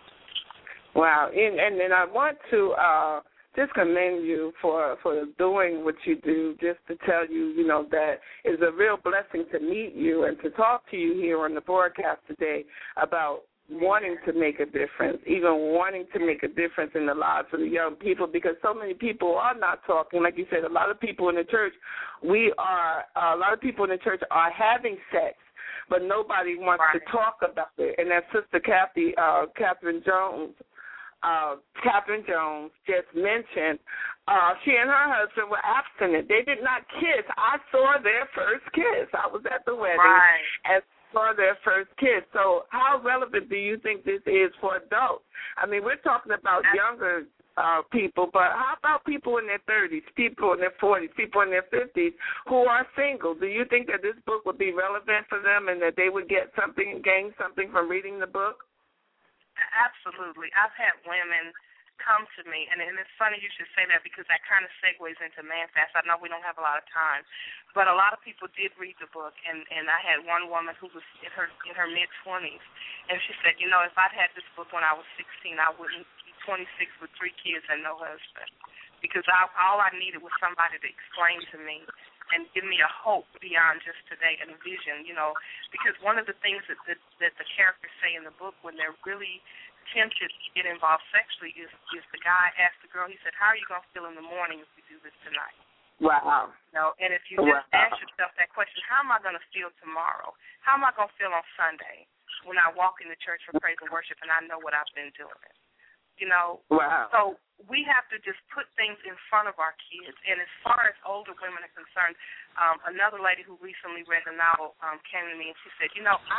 Wow. And I want to just commend you for doing what you do, just to tell you, that it's a real blessing to meet you and to talk to you here on the broadcast today about wanting to make a difference, even wanting to make a difference in the lives of the young people, because so many people are not talking. Like you said, a lot of people in the church, are having sex, but nobody wants to talk about it. And that Sister Catherine Jones just mentioned, she and her husband were abstinent. They did not kiss. I saw their first kiss. I was at the wedding and saw their first kiss. So how relevant do you think this is for adults? I mean, we're talking about younger people, but how about people in their 30s, people in their 40s, people in their 50s who are single? Do you think that this book would be relevant for them and that they would gain something from reading the book? Absolutely. I've had women come to me, and it's funny you should say that because that kind of segues into Man Fast. I know we don't have a lot of time, but a lot of people did read the book, and I had one woman who was in her mid-20s, and she said, if I'd had this book when I was 16, I wouldn't be 26 with 3 kids and no husband, because all I needed was somebody to explain to me and give me a hope beyond just today and a vision, because one of the things that the characters say in the book when they're really tempted to get involved sexually is the guy asked the girl, he said, how are you going to feel in the morning if we do this tonight? Wow. And if you just ask yourself that question, how am I going to feel tomorrow? How am I going to feel on Sunday when I walk in the church for praise and worship and I know what I've been doing? Wow. So we have to just put things in front of our kids. And as far as older women are concerned, another lady who recently read the novel came to me and she said,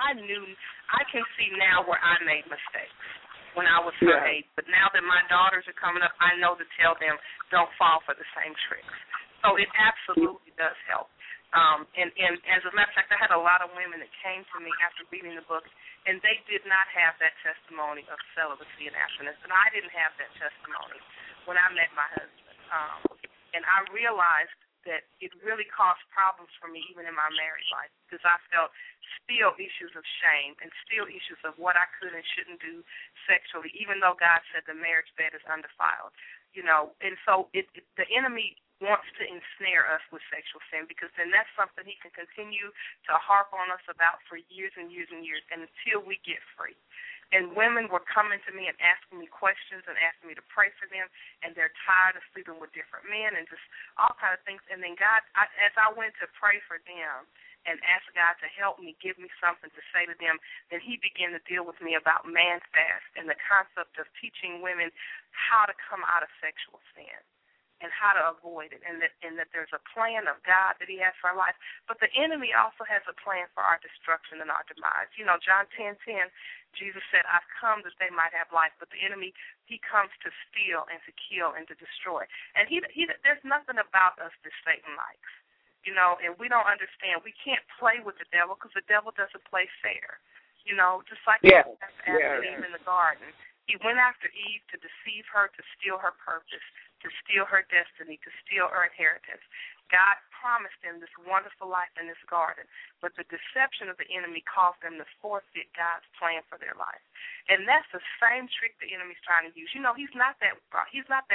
I can see now where I made mistakes when I was her age. But now that my daughters are coming up, I know to tell them don't fall for the same tricks. So it absolutely does help. And as a matter of fact, I had a lot of women that came to me after reading the book, and they did not have that testimony of celibacy and abstinence, and I didn't have that testimony when I met my husband. And I realized that it really caused problems for me even in my married life because I felt still issues of shame and still issues of what I could and shouldn't do sexually, even though God said the marriage bed is undefiled. And so the enemy wants to ensnare us with sexual sin because then that's something he can continue to harp on us about for years and years and years and until we get free. And women were coming to me and asking me questions and asking me to pray for them, and they're tired of sleeping with different men and just all kind of things. And then God, as I went to pray for them and ask God to help me, give me something to say to them, then he began to deal with me about Man Fast and the concept of teaching women how to come out of sexual sin. and how to avoid it, and that there's a plan of God that he has for our life. But the enemy also has a plan for our destruction and our demise. You know, John 10:10, Jesus said, I've come that they might have life, but the enemy, he comes to steal and to kill and to destroy. And there's nothing about us that Satan likes, you know, and we don't understand. We can't play with the devil because the devil doesn't play fair. You know, just like he was after Eve in the garden. He went after Eve to deceive her, to steal her purpose, to steal her destiny, to steal her inheritance. God promised them this wonderful life in this garden, but the deception of the enemy caused them to forfeit God's plan for their life. And that's the same trick the enemy's trying to use. You know, he's not that bright.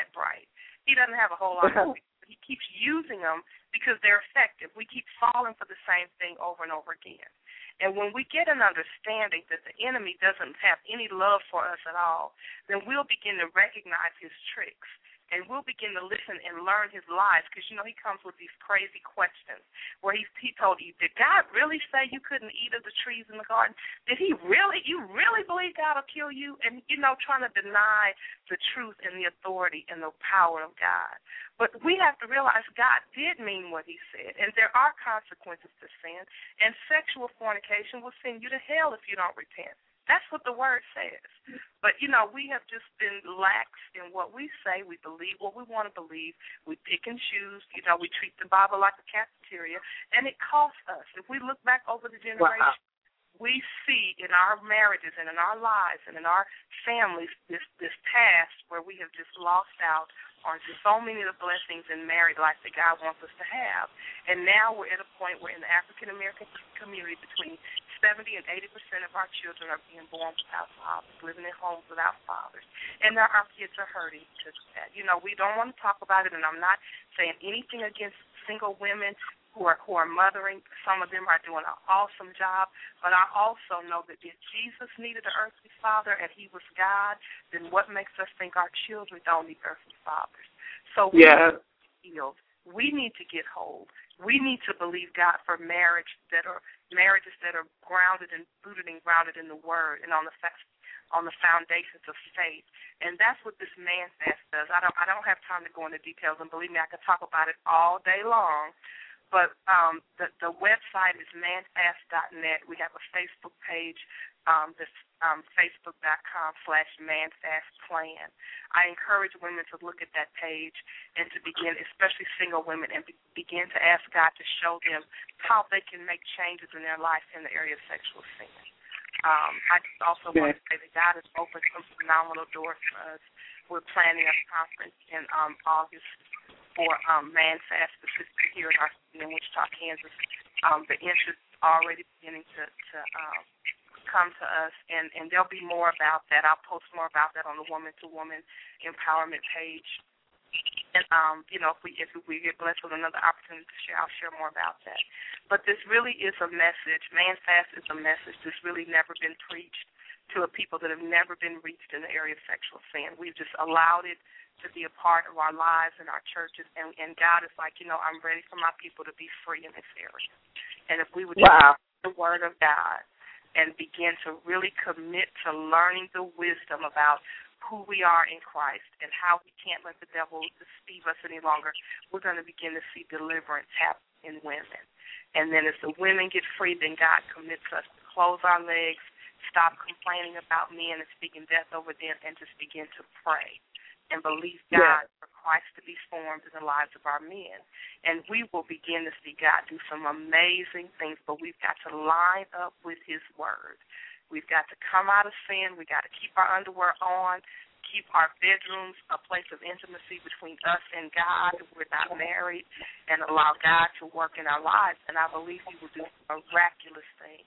He doesn't have a whole lot of it, but he keeps using them because they're effective. We keep falling for the same thing over and over again. And when we get an understanding that the enemy doesn't have any love for us at all, then we'll begin to recognize his tricks. And we'll begin to listen and learn his lies, because, you know, he comes with these crazy questions where he told Eve, did God really say you couldn't eat of the trees in the garden? Did you really believe God will kill you? And, you know, trying to deny the truth and the authority and the power of God. But we have to realize God did mean what he said, and there are consequences to sin, and sexual fornication will send you to hell if you don't repent. That's what the word says. But, you know, we have just been lax in what we say. We believe what we want to believe. We pick and choose. You know, we treat the Bible like a cafeteria, and it costs us. If we look back over the generation, we see in our marriages and in our lives and in our families this past where we have just lost out on so many of the blessings in married life that God wants us to have. And now we're at a point where in the African-American community, between 70 and 80% of our children are being born without fathers, living in homes without fathers. And our kids are hurting because of that. You know, we don't want to talk about it, and I'm not saying anything against single women who are mothering. Some of them are doing an awesome job. But I also know that if Jesus needed an earthly father and he was God, then what makes us think our children don't need earthly fathers? So we need to get hold. We need to believe God for marriages that are grounded and rooted and grounded in the Word and on the foundations of faith. And that's what this Man Fast does. I don't have time to go into details, and believe me, I could talk about it all day long. But the website is manfast.net. We have a Facebook page, that's facebook.com/manfastplan. I encourage women to look at that page and to begin, especially single women, and begin to ask God to show them how they can make changes in their life in the area of sexual sin. I just also want to say that God has opened some phenomenal doors for us. We're planning a conference in August for Man Fast, specifically here in our city in Wichita, Kansas. The interest is already beginning to come to us, and there'll be more about that. I'll post more about that on the Woman to Woman Empowerment page. And you know, if we get blessed with another opportunity to share, I'll share more about that. But this really is a message. Man Fast is a message that's really never been preached to a people that have never been reached in the area of sexual sin. We've just allowed it to be a part of our lives and our churches, and God is like, you know, I'm ready for my people to be free in this area. And if we would just read the Word of God and begin to really commit to learning the wisdom about who we are in Christ and how we can't let the devil deceive us any longer, we're going to begin to see deliverance happen in women. And then as the women get free, then God commits us to close our legs, stop complaining about men and speaking death over them, and just begin to pray and believe God for Christ to be formed in the lives of our men. And we will begin to see God do some amazing things, but we've got to line up with his word. We've got to come out of sin. We've got to keep our underwear on, keep our bedrooms a place of intimacy between us and God if we're not married, and allow God to work in our lives. And I believe he will do miraculous things.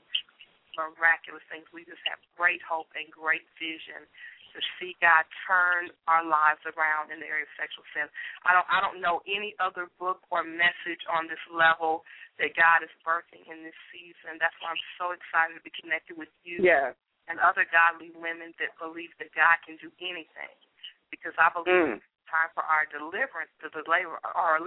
We just have great hope and great vision to see God turn our lives around in the area of sexual sin. I don't know any other book or message on this level that God is birthing in this season. That's why I'm so excited to be connected with you and other godly women that believe that God can do anything. Because I believe it's time for our deliverance, the day of our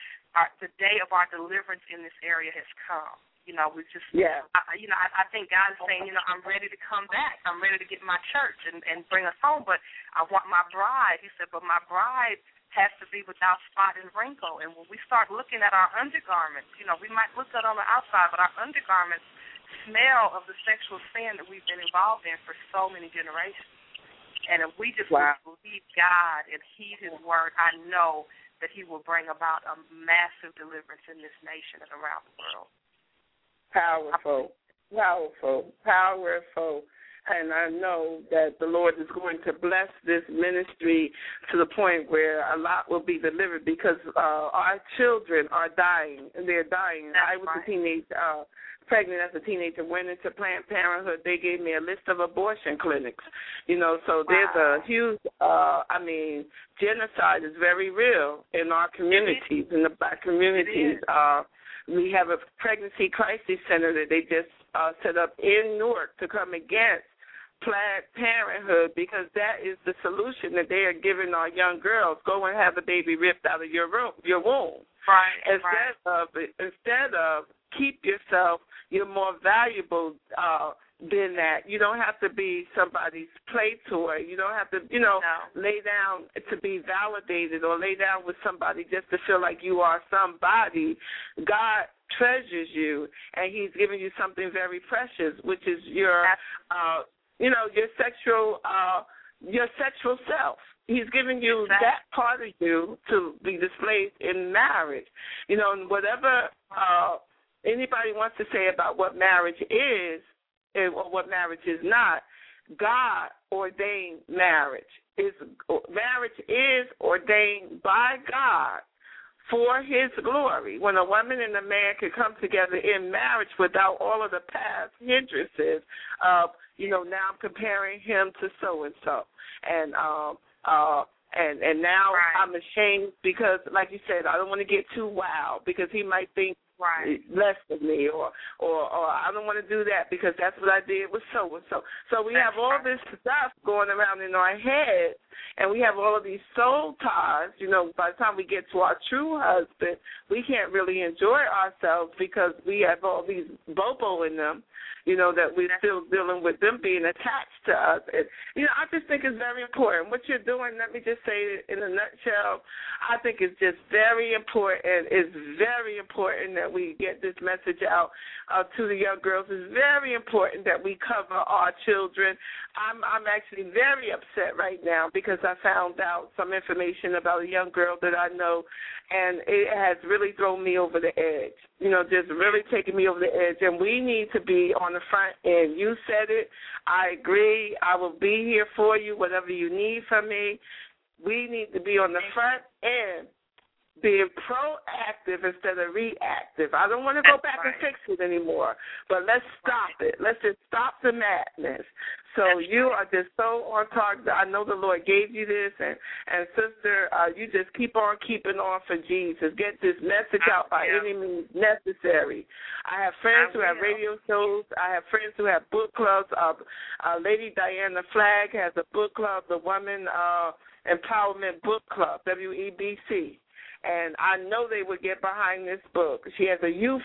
deliverance in this area has come. You know, we just, I think God is saying, you know, I'm ready to come back. I'm ready to get my church and bring us home, but I want my bride. He said, but my bride has to be without spot and wrinkle. And when we start looking at our undergarments, we might look good on the outside, but our undergarments smell of the sexual sin that we've been involved in for so many generations. And if we just believe God and heed His word, I know that He will bring about a massive deliverance in this nation and around the world. Powerful. And I know that the Lord is going to bless this ministry to the point where a lot will be delivered because our children are dying, and they're dying. That's I was pregnant as a teenager, went into Planned Parenthood. They gave me a list of abortion clinics, so there's a huge, genocide is very real in our communities, in the black communities. We have a pregnancy crisis center that they just set up in Newark to come against Planned Parenthood, because that is the solution that they are giving our young girls. Go and have a baby ripped out of your womb. Instead of keep yourself, you're more valuable than that. You don't have to be somebody's play toy. You don't have to, lay down to be validated or lay down with somebody just to feel like you are somebody. God treasures you, and He's giving you something very precious, which is your your sexual self. He's giving you that part of you to be displayed in marriage. And whatever anybody wants to say about what marriage is or what marriage is not, God ordained marriage. Marriage is ordained by God for His glory. When a woman and a man can come together in marriage without all of the past hindrances of, now I'm comparing him to so-and-so. And now I'm ashamed because, like you said, I don't want to get too wild because he might think less of me, or I don't want to do that because that's what I did with so-and-so. So we have all this stuff going around in our heads, and we have all of these soul ties. By the time we get to our true husband, we can't really enjoy ourselves because we have all these bobo in them, that we're still dealing with them being attached to us. And, I just think it's very important. What you're doing, let me just say it in a nutshell, I think it's just very important. It's very important that we get this message out to the young girls. It's very important that we cover our children. I'm actually very upset right now because I found out some information about a young girl that I know, and it has really thrown me over the edge, just really taking me over the edge. And we need to be on the front end. You said it. I agree. I will be here for you, whatever you need from me. We need to be on the front end, being proactive instead of reactive. I don't want to go back and fix it anymore, but let's stop it. Let's just stop the madness. So you are just so on target. I know the Lord gave you this, and sister, you just keep on keeping on for Jesus. Get this message out by any means necessary. I have friends who have radio shows. I have friends who have book clubs. Lady Diana Flagg has a book club, the Woman Empowerment Book Club, WEBC. And I know they would get behind this book. She has a youth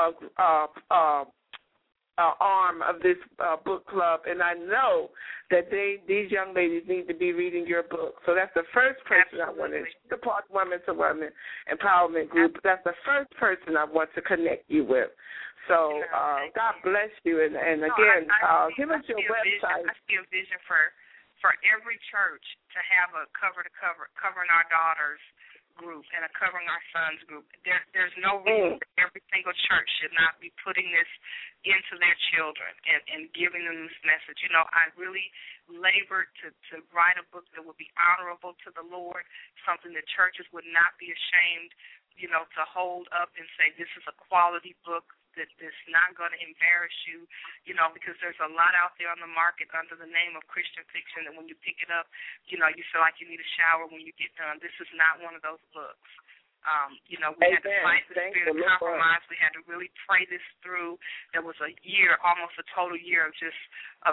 arm of this book club, and I know that these young ladies need to be reading your book. So that's the first person I want to, the Park Women to Women Empowerment Group. That's the first person I want to connect you with. So God bless you, and again, give us your website. I see a vision for every church to have a covering our daughters group and a covering our sons group. There's no reason that every single church should not be putting this into their children and giving them this message. I really labored to write a book that would be honorable to the Lord, something that churches would not be ashamed, to hold up and say this is a quality book that's not going to embarrass you, because there's a lot out there on the market under the name of Christian fiction that when you pick it up, you feel like you need a shower when you get done. This is not one of those books. We had to fight the spirit of compromise. We had to really pray this through. There was a year, almost a total year of just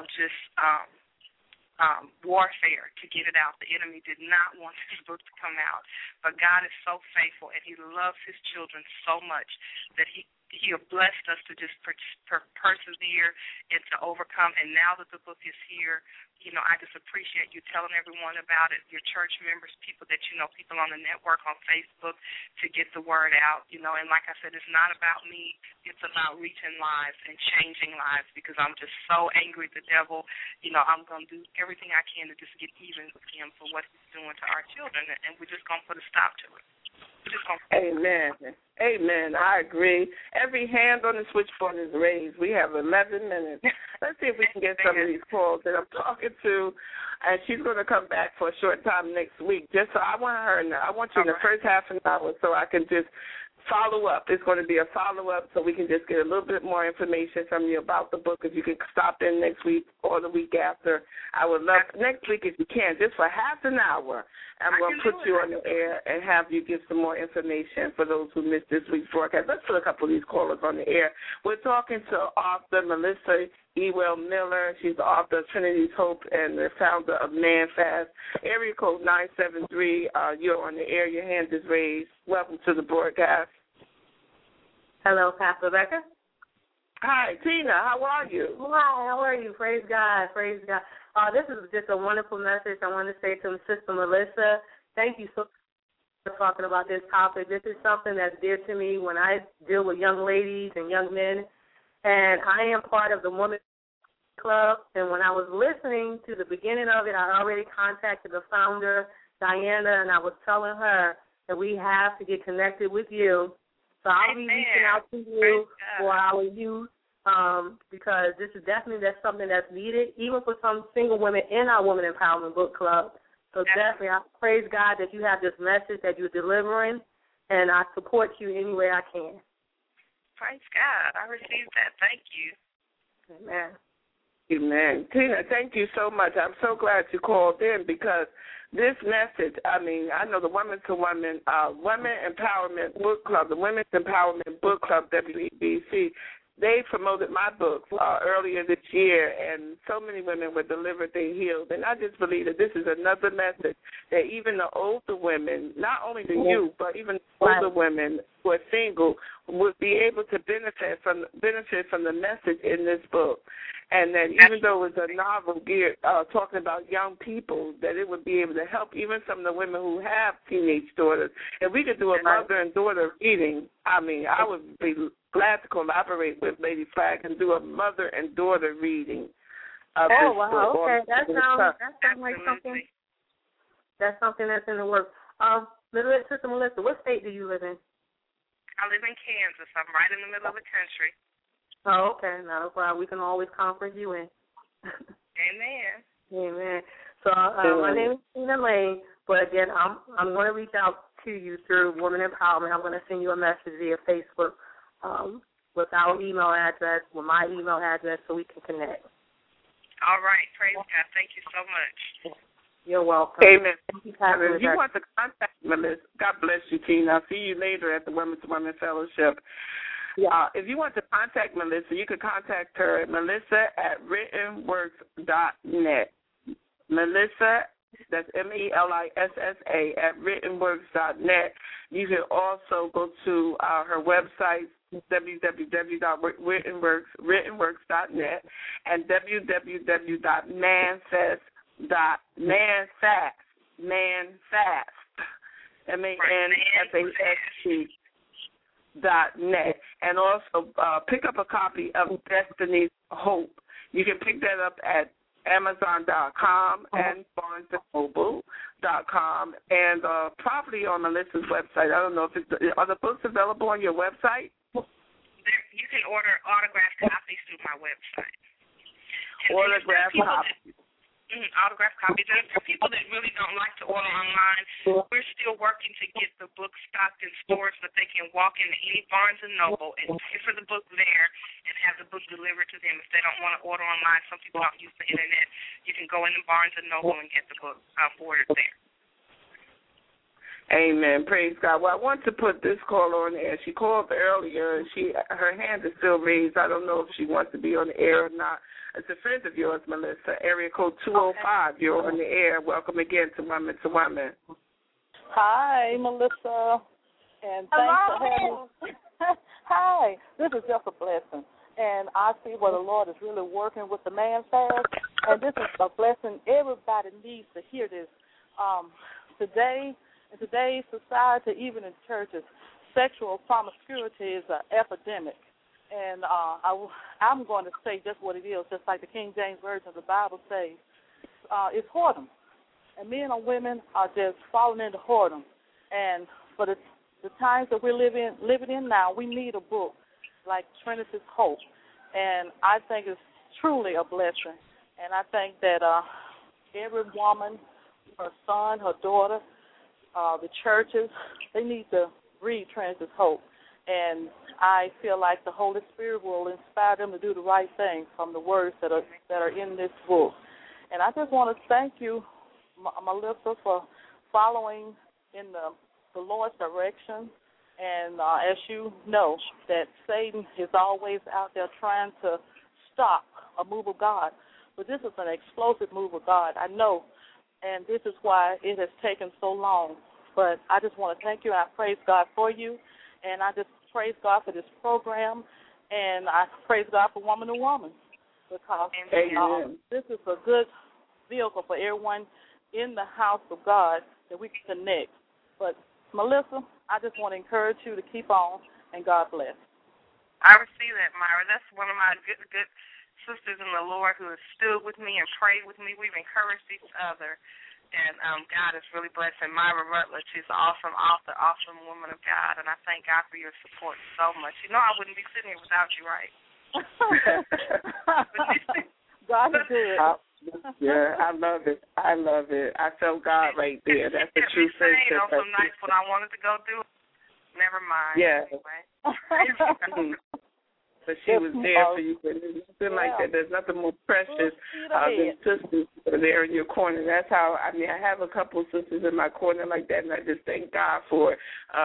warfare to get it out. The enemy did not want this book to come out. But God is so faithful, and He loves His children so much that He He has blessed us to just persevere and to overcome. And now that the book is here, I just appreciate you telling everyone about it, your church members, people that you know, people on the network, on Facebook, to get the word out. And like I said, it's not about me. It's about reaching lives and changing lives, because I'm just so angry at the devil. I'm going to do everything I can to just get even with him for what he's doing to our children, and we're just going to put a stop to it. Amen. Amen. I agree. Every hand on the switchboard is raised. We have 11 minutes. Let's see if we can get some of these calls that I'm talking to, and she's going to come back for a short time next week. Just so I want you in the first half an hour so I can just follow up. It's going to be a follow-up so we can just get a little bit more information from you about the book. If you can stop in next week or the week after, I would love next week if you can, just for half an hour. I'm going to put you on the air and have you give some more information for those who missed this week's broadcast. Let's put a couple of these callers on the air. We're talking to author Melissa Ewell Miller. She's the author of Trinity's Hope and the founder of Man Fast. Area code 973. You're on the air. Your hand is raised. Welcome to the broadcast. Hello, Pastor Becker. Hi, Tina. How are you? Hi, how are you? Praise God. Praise God. This is just a wonderful message. I want to say to Sister Melissa, thank you so much for talking about this topic. This is something that's dear to me when I deal with young ladies and young men. And I am part of the Women's Club. And when I was listening to the beginning of it, I already contacted the founder, Diana, and I was telling her that we have to get connected with you. So I'll be reaching out to you for our youth because this is definitely something that's needed, even for some single women in our Women Empowerment Book Club. So definitely, I praise God that you have this message that you're delivering, and I support you any way I can. Praise God. I received that. Thank you. Amen. Amen. Tina, thank you so much. I'm so glad you called in because this message, I know the Women to Women, Women Empowerment Book Club, the Women's Empowerment Book Club, WEBC, they promoted my book earlier this year, and so many women were delivered, they healed. And I just believe that this is another message that even the older women, not only the youth, but even older women who are single would be able to benefit from the message in this book. And that even though it was a novel geared talking about young people, that it would be able to help even some of the women who have teenage daughters. If we could do a mother and daughter reading, I would be glad to collaborate with Lady Flag and do a mother and daughter reading. Oh, wow, okay. That sounds like something. That's something that's in the works. Sister Melissa, what state do you live in? I live in Kansas. I'm right in the middle of the country. Oh, okay. Not a problem. We can always conference you in. Amen. Amen. So my name is Tina Lane, but again, I'm going to reach out to you through Women Empowerment. I'm going to send you a message via Facebook with our email address, with my email address, so we can connect. All right. Praise God. Thank you so much. You're welcome. Amen. If you want to contact Melissa, God bless you, Tina. I'll see you later at the Women to Women Fellowship. Yeah. If you want to contact Melissa, you can contact her at melissa@writtenworks.net. Melissa, that's MELISSA @writtenworks.net. You can also go to her website, www.writtenworks.net and www.manfast.net. And also pick up a copy of Destiny's Hope. You can pick that up at Amazon.com and BarnesandNoble.com and probably on Melissa's website. I don't know if are the books available on your website? You can order autographed copies through my website. Autographed copies. Autographed copies. And for people that really don't like to order online, we're still working to get the book stocked in stores so that they can walk into any Barnes & Noble and pay for the book there and have the book delivered to them. If they don't want to order online, some people don't use the Internet, you can go into Barnes & Noble and get the book ordered there. Amen. Praise God. Well, I want to put this caller on the air. She called earlier, and her hand is still raised. I don't know if she wants to be on the air or not. It's a friend of yours, Melissa. Area code 205. You're on the air. Welcome again to Women to Women. Hi, Melissa. And thanks for having Hi, this is just a blessing. And I see where the Lord is really working with the man fast. And this is a blessing. Everybody needs to hear this. Today, in today's society, even in churches, sexual promiscuity is an epidemic. And I'm going to say just what it is, just like the King James Version of the Bible says. It's whoredom. And men and women are just falling into whoredom. And for the times that we're living in now, we need a book like Trinity's Hope. And I think it's truly a blessing. And I think that every woman, her son, her daughter, the churches, they need to read Trinity's Hope. And I feel like the Holy Spirit will inspire them to do the right thing from the words that are in this book. And I just want to thank you, Melissa, for following in the Lord's direction. And as you know, that Satan is always out there trying to stop a move of God. But this is an explosive move of God, I know, and this is why it has taken so long. But I just want to thank you, and I praise God for you, and I just praise God for this program, and I praise God for Woman to Woman, because this is a good vehicle for everyone in the house of God that we can connect. But, Melissa, I just want to encourage you to keep on, and God bless. I receive that, Myra. That's one of my good sisters in the Lord who has stood with me and prayed with me. We've encouraged each other, and God is really blessing Myra Rutledge. She's an awesome author, awesome woman of God, and I thank God for your support so much. You know I wouldn't be sitting here without you, right? God is good. Yeah, I love it. I felt God right there. That's the true thing. Some nights when I wanted to go do it, never mind. Yeah. Anyway. But she was there for you. Nothing like that. There's nothing more precious than sisters that are there in your corner. That's how, I have a couple of sisters in my corner like that, and I just thank God for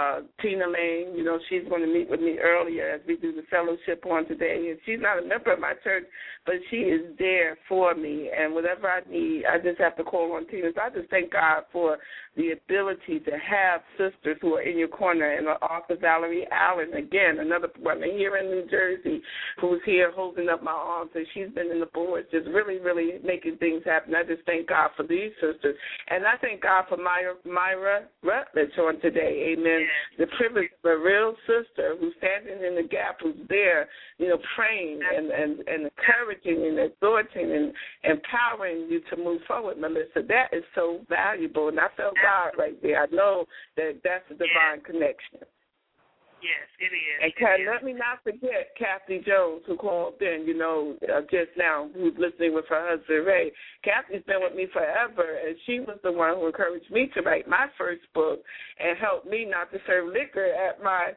Tina Lane. You know, she's going to meet with me earlier as we do the fellowship on today. And she's not a member of my church, but she is there for me. And whatever I need, I just have to call on Tina. So I just thank God for the ability to have sisters who are in your corner. And Author Valerie Allen, again, another woman here in New Jersey, who's here holding up my arms, and she's been in the board just really, really making things happen. I just thank God for these sisters. And I thank God for Myra Rutledge on today, amen. The privilege of a real sister who's standing in the gap, who's there, you know, praying and encouraging and exhorting and empowering you to move forward, Melissa. That is so valuable, and I felt God right there. I know that that's a divine connection. Yes, it is. And let me not forget Kathy Jones, who called in, you know, just now, who's listening with her husband, Ray. Kathy's been with me forever, and she was the one who encouraged me to write my first book and helped me not to serve liquor at my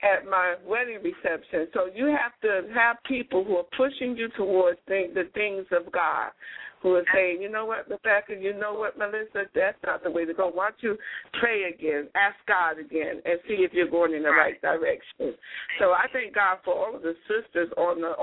wedding reception. So you have to have people who are pushing you towards the things of God, who are saying, you know what, Rebecca, you know what, Melissa, that's not the way to go. Why don't you pray again, ask God again, and see if you're going in the right direction. So I thank God for all of the sisters on the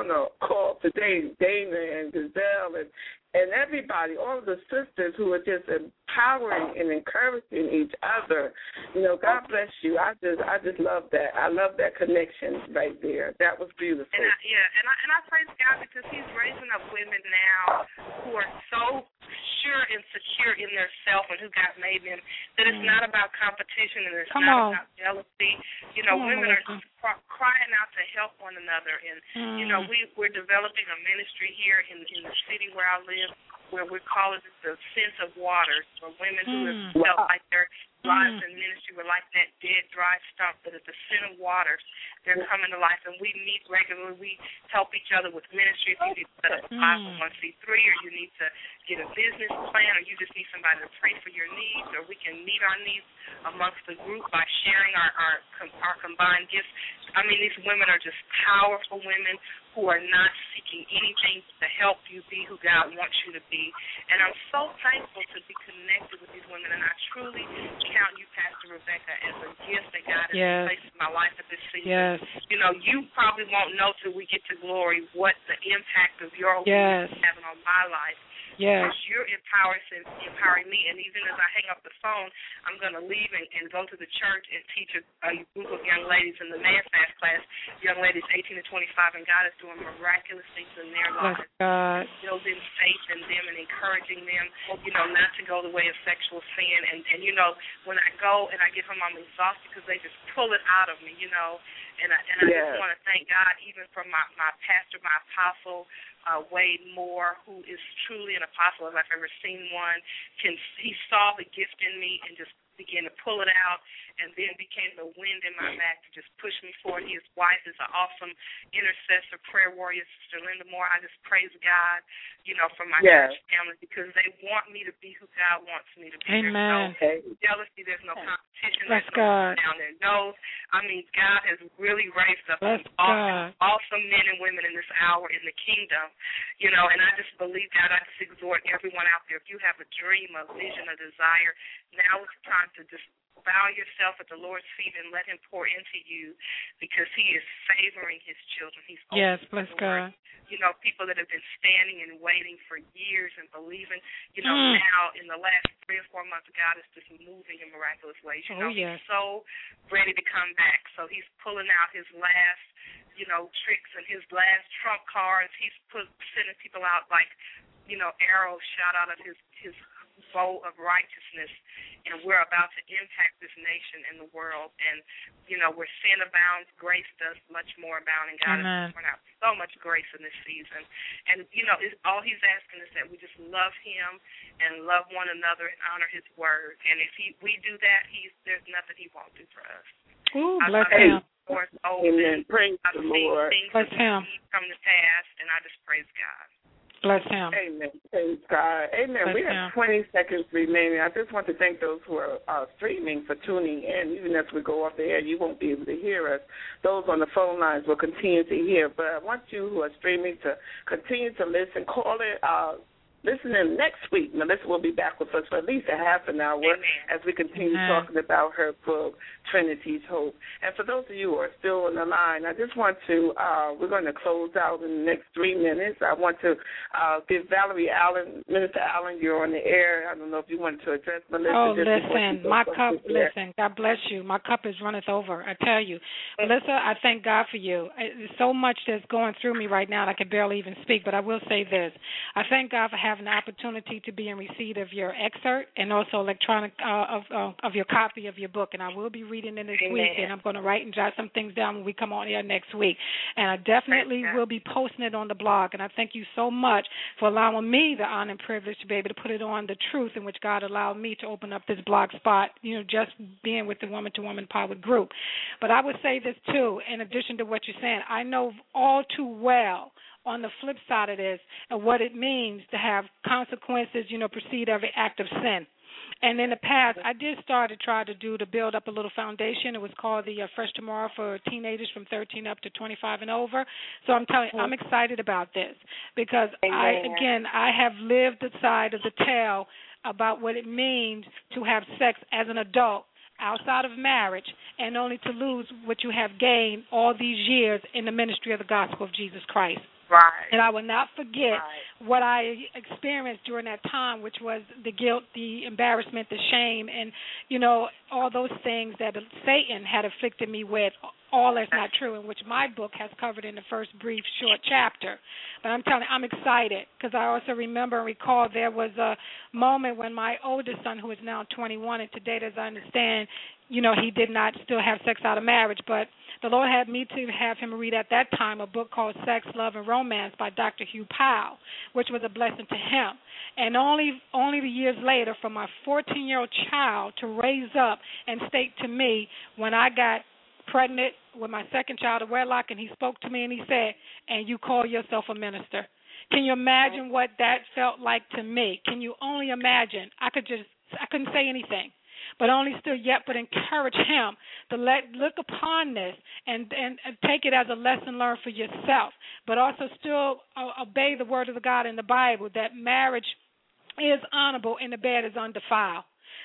call today, Dana and Gazelle and everybody, all of the sisters who are just empowering and encouraging each other. You know, God bless you. I just love that. I love that connection right there. That was beautiful. And I praise God because He's raising up women now who are so sure and secure in their self and who God made them that it's not about competition and it's not about jealousy. You know, women are just crying out to help one another. And, you know, we're developing a ministry here in the city where I live where we call it the sense of water, for women who have felt like their lives in ministry were like that dead, dry stump, but at the scent of waters, they're coming to life. And we meet regularly. We help each other with ministry. If you need to set up a 501c3 or you need to get a business plan or you just need somebody to pray for your needs, or we can meet our needs amongst the group by sharing our combined gifts. I mean, these women are just powerful women who are not seeking anything to help you be who God wants you to be. And I'm so thankful to be connected with these women, and I truly count you, Pastor Rebecca, as a gift that God has placed in my life at this season. You know, you probably won't know till we get to glory what the impact of your obedience is having on my life. Yes. You're empowering me. And even as I hang up the phone, I'm going to leave and go to the church and teach a group of young ladies in the Man Fast class, young ladies 18 to 25, and God is doing miraculous things in their lives. God. Building faith in them and encouraging them, not to go the way of sexual sin. And when I go and I get home, I'm exhausted because they just pull it out of me, And I just want to thank God even for my pastor, my apostle, Wade Moore, who is truly an apostle if I've ever seen one. He saw the gift in me and just began to pull it out, and then became the wind in my back to just push me forward. His wife is an awesome intercessor, prayer warrior, Sister Linda Moore. I just praise God, for my church family, because they want me to be who God wants me to be. Amen. There's no jealousy. There's no competition. Bless There's no God. down their nose. I mean, God has really raised up awesome men and women in this hour in the kingdom, and I just believe that. I just exhort everyone out there, if you have a dream, a vision, a desire, now is the time to just bow yourself at the Lord's feet and let him pour into you, because he is favoring his children. He's bless God. People that have been standing and waiting for years and believing, now in the last 3 or 4 months, God is just moving in miraculous ways. He's so ready to come back. So he's pulling out his last, tricks and his last trump cards. He's sending people out like, arrows shot out of his bow of righteousness, and we're about to impact this nation and the world. And, where sin abounds, grace does much more abound, and God has poured out so much grace in this season. And, all he's asking is that we just love him and love one another and honor his word. And if we do that, there's nothing he won't do for us. Ooh, bless him. Amen. Praise the Lord. Bless him. From the past, and I just praise God. Bless him. Amen. Praise God. Amen. We have 20 seconds remaining. I just want to thank those who are streaming for tuning in. Even as we go off the air, you won't be able to hear us. Those on the phone lines will continue to hear. But I want you who are streaming to continue to listen. Call it. Listen in next week. Melissa will be back with us for at least a half an hour as we continue talking about her book, Trinity's Hope. And for those of you who are still on the line, I just want to, we're going to close out in the next 3 minutes. I want to give Valerie Allen, Minister Allen, you're on the air. I don't know if you want to address Melissa. Oh, listen, my cup, God bless you. My cup is runneth over, I tell you. Melissa, I thank God for you. There's so much that's going through me right now that I can barely even speak, but I will say this. I thank God for having the opportunity to be in receipt of your excerpt and also electronic of your copy of your book, and I will be reading it this week, and I'm going to write and jot some things down when we come on air next week, and I definitely will be posting it on the blog, and I thank you so much for allowing me the honor and privilege to be able to put it on the truth in which God allowed me to open up this blog spot, just being with the Woman to Woman Powered group. But I would say this too, in addition to what you're saying, I know all too well on the flip side of this, and what it means to have consequences, precede every act of sin. And in the past, I did start to try to build up a little foundation. It was called the Fresh Tomorrow for teenagers from 13 up to 25 and over. So I'm telling you, I'm excited about this because I have lived the side of the tale about what it means to have sex as an adult outside of marriage and only to lose what you have gained all these years in the ministry of the gospel of Jesus Christ. Right. And I will not forget what I experienced during that time, which was the guilt, the embarrassment, the shame, and, all those things that Satan had afflicted me with. All that's not true, in which my book has covered in the first brief, short chapter. But I'm telling you, I'm excited because I also remember and recall there was a moment when my oldest son, who is now 21, and to date, as I understand, he did not still have sex out of marriage, but the Lord had me to have him read at that time a book called Sex, Love, and Romance by Dr. Hugh Powell, which was a blessing to him. And only the years later, for my 14-year-old child to raise up and state to me when I got pregnant with my second child of wedlock, and he spoke to me and he said, "And you call yourself a minister." Can you imagine what that felt like to me? Can you only imagine? I couldn't say anything, but only still yet but encourage him to look upon this and take it as a lesson learned for yourself, but also still obey the word of the God in the Bible that marriage is honorable and the bed is undefiled.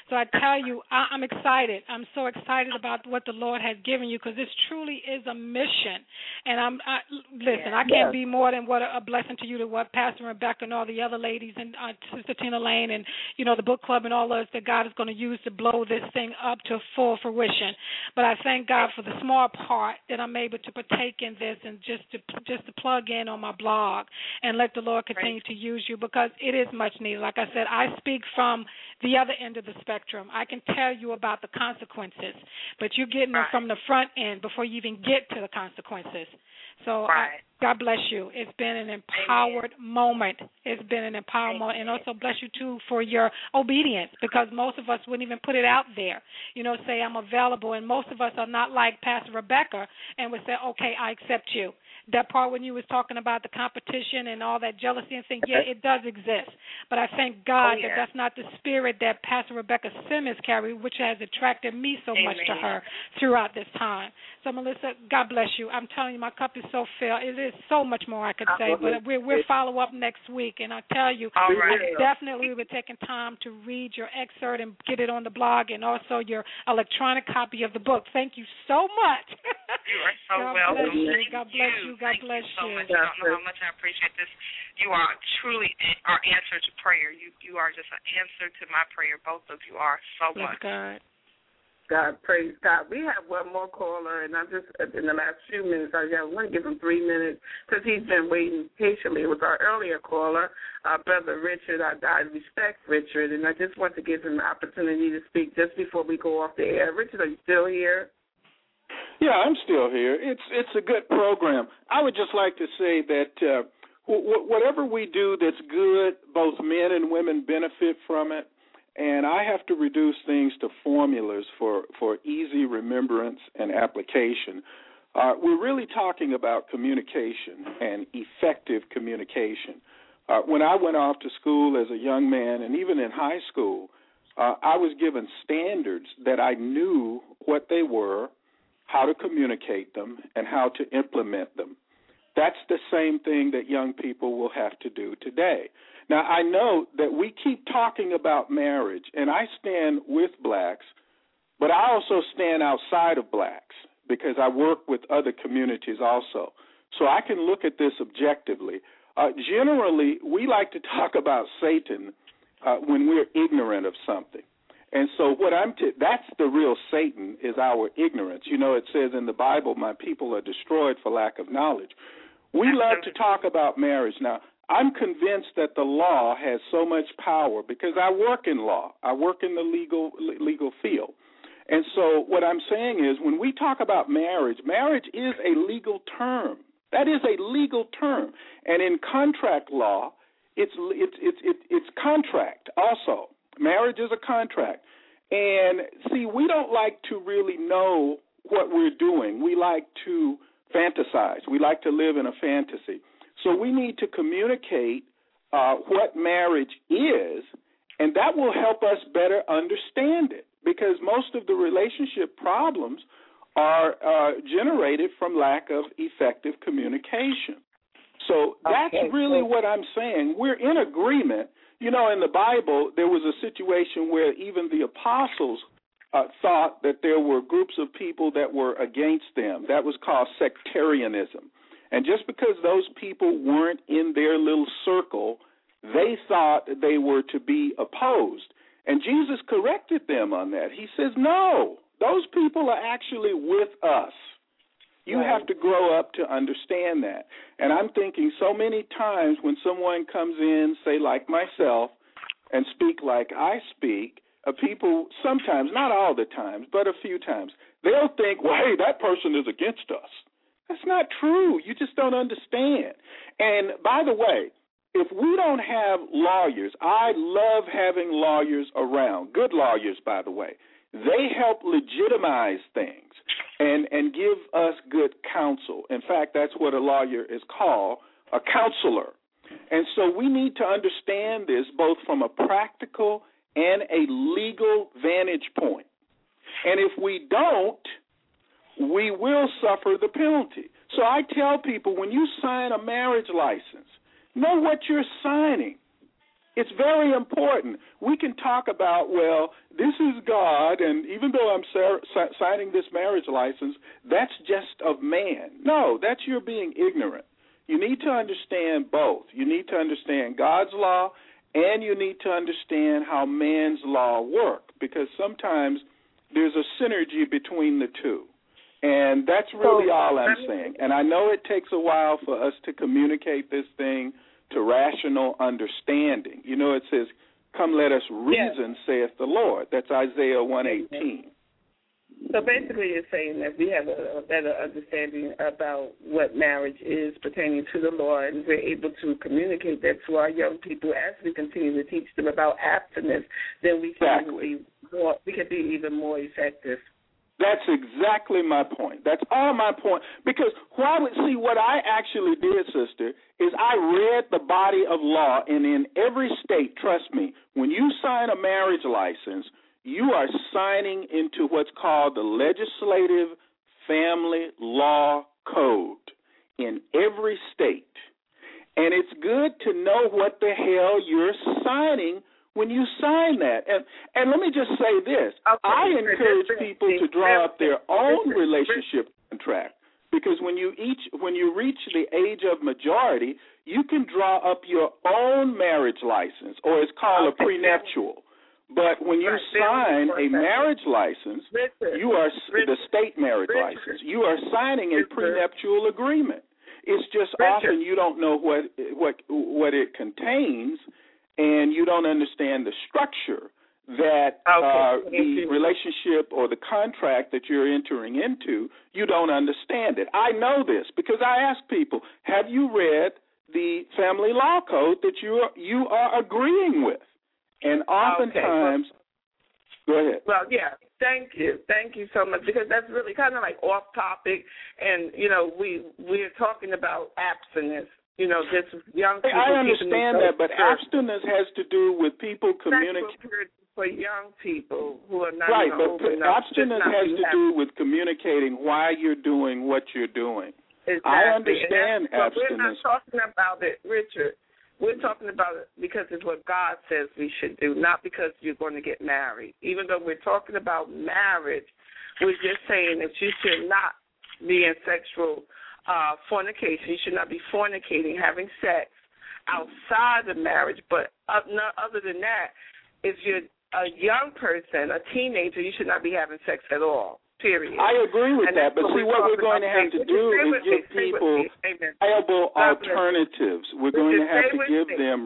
So I tell you, I'm excited. I'm so excited about what the Lord has given you, because this truly is a mission. And listen, I can't be more than what a blessing to you, to what Pastor Rebecca and all the other ladies and Sister Tina Lane and, the book club and all those that God is going to use to blow this thing up to full fruition. But I thank God for the small part that I'm able to partake in this, and just to plug in on my blog and let the Lord continue to use you, because it is much needed. Like I said, I speak from the other end of the spectrum. I can tell you about the consequences, but you're getting them from the front end before you even get to the consequences. So God bless you. It's been an empowered moment. It's been an empowered moment. And also bless you, too, for your obedience, because most of us wouldn't even put it out there, say I'm available. And most of us are not like Pastor Rebecca and would say, okay, I accept you. That part when you was talking about the competition and all that jealousy and thing, it does exist. But I thank God that that's not the spirit that Pastor Rebecca Simmons carried, which has attracted me so much to her throughout this time. So, Melissa, God bless you. I'm telling you, my cup is so filled. It is so much more I could say, but we'll follow up next week. And I tell you, I definitely will be taking time to read your excerpt and get it on the blog, and also your electronic copy of the book. Thank you so much. You are so welcome. God bless you. God bless you. So much. You don't know how much I appreciate this. You are truly our answer to prayer. You are just an answer to my prayer. Both of you are so much. God, praise God. We have one more caller, and I'm just, in the last few minutes, I want to give him 3 minutes because he's been waiting patiently. It was our earlier caller, Brother Richard. I respect Richard, and I just want to give him the opportunity to speak just before we go off the air. Richard, are you still here? Yeah, I'm still here. It's a good program. I would just like to say that whatever we do that's good, both men and women benefit from it. And I have to reduce things to formulas for easy remembrance and application. We're really talking about communication and effective communication. When I went off to school as a young man, and even in high school, I was given standards that I knew what they were, how to communicate them, and how to implement them. That's the same thing that young people will have to do today. Now, I know that we keep talking about marriage, and I stand with blacks, but I also stand outside of blacks because I work with other communities also. So I can look at this objectively. Generally, we like to talk about Satan when we're ignorant of something. And so that's the real Satan, is our ignorance. It says in the Bible, my people are destroyed for lack of knowledge. We love to talk about marriage. Now, I'm convinced that the law has so much power because I work in law. I work in the legal field. And so what I'm saying is when we talk about marriage, marriage is a legal term. That is a legal term. And in contract law, it's contract also. Marriage is a contract. And, see, we don't like to really know what we're doing. We like to fantasize. We like to live in a fantasy. So we need to communicate what marriage is, and that will help us better understand it, because most of the relationship problems are generated from lack of effective communication. So that's really what I'm saying. We're in agreement. In the Bible, there was a situation where even the apostles thought that there were groups of people that were against them. That was called sectarianism. And just because those people weren't in their little circle, they thought they were to be opposed. And Jesus corrected them on that. He says, no, those people are actually with us. You have to grow up to understand that. And I'm thinking so many times when someone comes in, say like myself, and speak like I speak, people sometimes, not all the times, but a few times, they'll think, well, hey, that person is against us. That's not true. You just don't understand. And by the way, if we don't have lawyers, I love having lawyers around, good lawyers, by the way. They help legitimize things and give us good counsel. In fact, that's what a lawyer is called, a counselor. And so we need to understand this both from a practical and a legal vantage point. And if we don't, we will suffer the penalty. So I tell people, when you sign a marriage license, know what you're signing. It's very important. We can talk about, well, this is God, and even though I'm signing this marriage license, that's just of man. No, that's you're being ignorant. You need to understand both. You need to understand God's law, and you need to understand how man's law work, because sometimes there's a synergy between the two. And that's really all I'm saying. And I know it takes a while for us to communicate this thing to rational understanding. You know, it says, come let us reason, saith the Lord. That's Isaiah 1:18. So basically you're saying that we have a better understanding about what marriage is pertaining to the Lord, and we're able to communicate that to our young people as we continue to teach them about abstinence, then we can be even more effective. That's exactly my point. That's all my point. Because what I actually did, sister, is I read the body of law, and in every state, trust me, when you sign a marriage license, you are signing into what's called the Legislative Family Law Code in every state. And it's good to know what the hell you're signing when you sign that. And let me just say this. I encourage people to draw up their own relationship contract, because when you reach the age of majority, you can draw up your own marriage license, or it's called a prenuptial. But when you sign a marriage license, you are the state marriage license. You are signing a prenuptial agreement. It's just often you don't know what it contains, and you don't understand the structure that the relationship or the contract that you're entering into. You don't understand it. I know this because I ask people, have you read the family law code that you are agreeing with? And oftentimes, go ahead. Well, yeah, thank you so much, because that's really kind of like off topic, and we're talking about abstinence. This young people. I understand that, but abstinence has to do with people communicating. For young people who are not right, but abstinence has to do with communicating why you're doing what you're doing. Exactly. I understand abstinence. But we're not talking about it, Richard. We're talking about it because it's what God says we should do, not because you're going to get married. Even though we're talking about marriage, we're just saying that you should not be in sexual fornication. You should not be fornicating, having sex outside of marriage. But other than that, if you're a young person, a teenager, you should not be having sex at all. Period. I agree with that, but see, what we're going to have to do is give people viable alternatives. We're going to have to give them.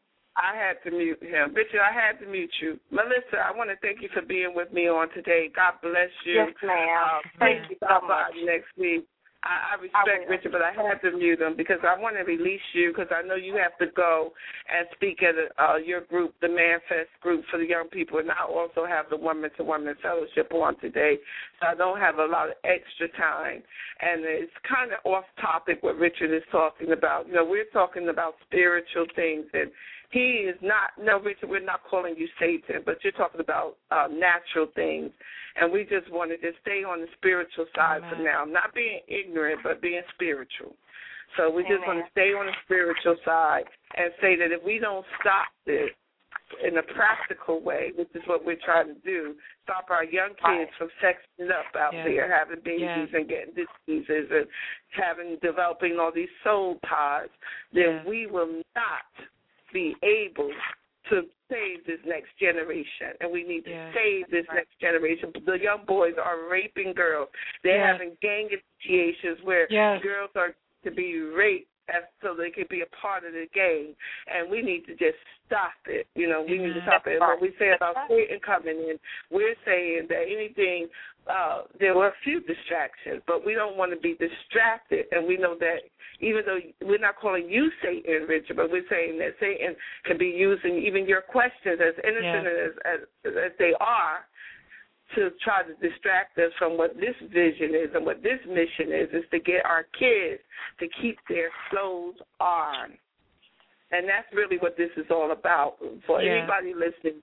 I had to mute him. Richard, I had to mute you. Melissa, I want to thank you for being with me on today. God bless you. Yes, ma'am. Thank you so much. Next week. I respect Richard, but I had to mute him because I want to release you, because I know you have to go and speak at your group, the Manfest group for the young people, and I also have the woman-to-woman fellowship on today, so I don't have a lot of extra time. And it's kind of off topic what Richard is talking about. We're talking about spiritual things, and he is not, no, Richard, we're not calling you Satan, but you're talking about natural things. And we just wanted to stay on the spiritual side for now, not being ignorant, but being spiritual. So we just want to stay on the spiritual side and say that if we don't stop this in a practical way, which is what we're trying to do, stop our young kids from sexing up out there, having babies and getting diseases and developing all these soul ties, then we will not be able to save this next generation, and we need to save this next generation. The young boys are raping girls. They're having gang initiations where girls are to be raped so they can be a part of the gang, and we need to just stop it. We need to stop it. And what we say about Satan coming in, we're saying that anything, there were a few distractions, but we don't want to be distracted, and we know that even though we're not calling you Satan, Richard, but we're saying that Satan can be using even your questions, as innocent as they are, to try to distract us from what this vision is and what this mission is to get our kids to keep their clothes on. And that's really what this is all about. For anybody listening,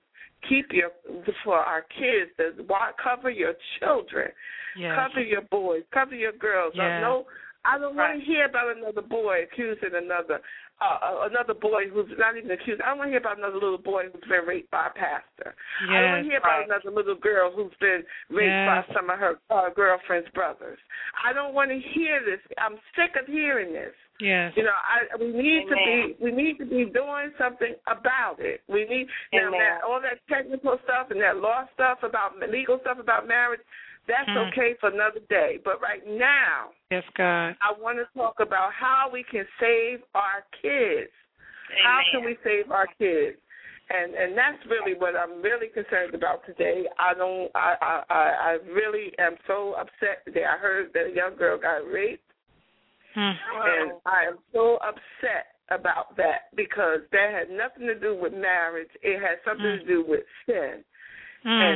for our kids, cover your children, cover your boys, cover your girls. I don't want to hear about another boy accusing another. another boy who's not even accused. I don't want to hear about another little boy who's been raped by a pastor. Yes, I don't want to hear about another little girl who's been raped by some of her girlfriend's brothers. I don't want to hear this. I'm sick of hearing this. Yes. You know, we need to be doing something about it. We need all that technical stuff and that law stuff about legal stuff about marriage. That's okay for another day. But right now, yes, God, I want to talk about how we can save our kids. Amen. How can we save our kids? And that's really what I'm really concerned about today. I really am so upset today. I heard that a young girl got raped. And I am so upset about that because that had nothing to do with marriage. It had something to do with sin and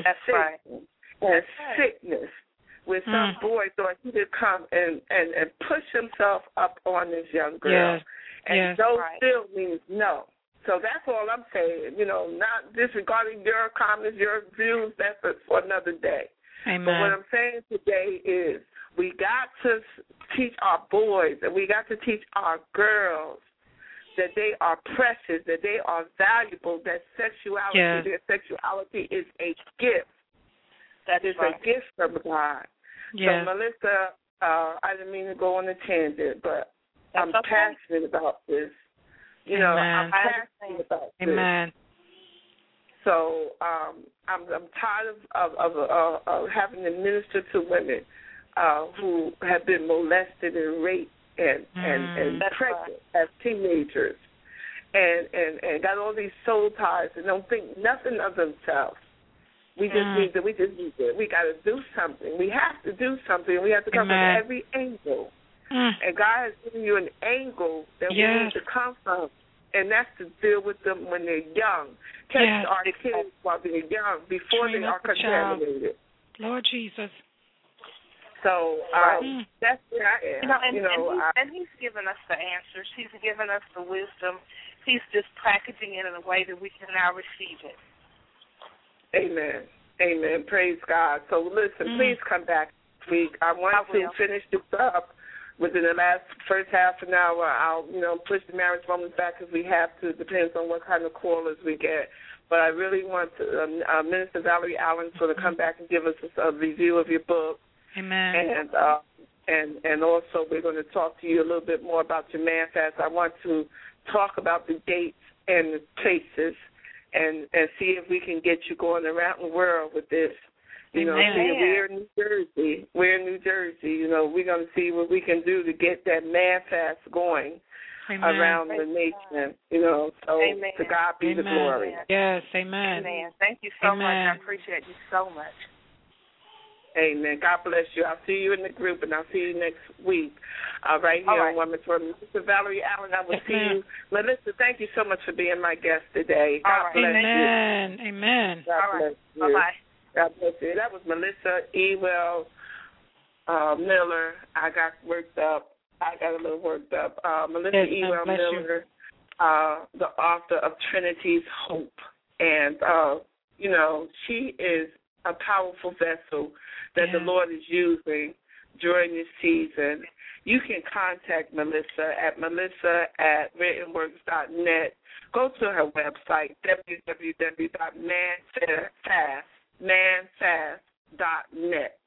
sickness. Where some boy thought he could come and push himself up on this young girl. Yes. And no still means no. So that's all I'm saying. You know, not disregarding your comments, your views, that's for another day. Amen. But what I'm saying today is we got to teach our boys and we got to teach our girls that they are precious, that they are valuable, that their sexuality is a gift. That is a gift from God. Yes. So, Melissa, I didn't mean to go on a tangent, but I'm passionate about this. You know, I'm passionate about this. Amen. So I'm tired of having to minister to women who have been molested and raped and pregnant as teenagers and got all these soul ties and don't think nothing of themselves. We just need to. We got to do something. We have to do something. We have to come from every angle. And God has given you an angle that we need to come from, and that's to deal with them when they're young. Catch our kids while they're young, before they are contaminated. Lord Jesus. So that's where I am. And He's given us the answers. He's given us the wisdom. He's just packaging it in a way that we can now receive it. Amen. Amen. Praise God. So listen, please come back this week. I want to finish this up within the first half an hour. I'll push the marriage moments back if we have to. Depends on what kind of callers we get. But I really want Minister Valerie Allen to come back and give us a review of your book. Amen. And also we're going to talk to you a little bit more about your man fast. I want to talk about the dates and the places. And see if we can get you going around the world with this. We're in New Jersey. We're going to see what we can do to get that man fast going around the nation. So to God be the glory. Yes, amen. Amen. Thank you so much. I appreciate you so much. Amen. God bless you. I'll see you in the group, and I'll see you next week right here on Women's World. Mr. Valerie Allen, I will see you. Melissa, thank you so much for being my guest today. God bless you. Amen. God bless you. Bye-bye. God bless you. That was Melissa Ewell Miller. I got a little worked up. Melissa Ewell Miller, the author of Trinity's Hope. And, she is a powerful vessel that the Lord is using during this season. You can contact Melissa at melissa@writtenworks.net. Go to her website, www.manfast.net,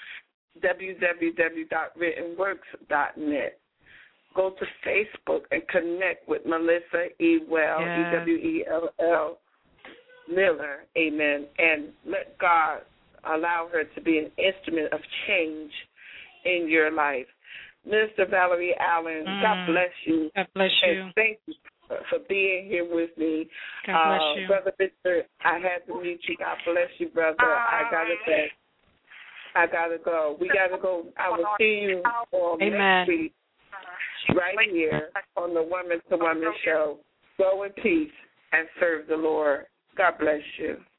www.writtenworks.net. Go to Facebook and connect with Melissa Ewell, Ewell Miller, amen, and let God allow her to be an instrument of change in your life. Minister Valerie Allen, God bless you. God bless you. And thank you for being here with me. God bless you. Brother Victor, I had to meet you. God bless you, brother. I got to go. We got to go. I will see you next week right here on the Woman to Woman show. Go in peace and serve the Lord. God bless you.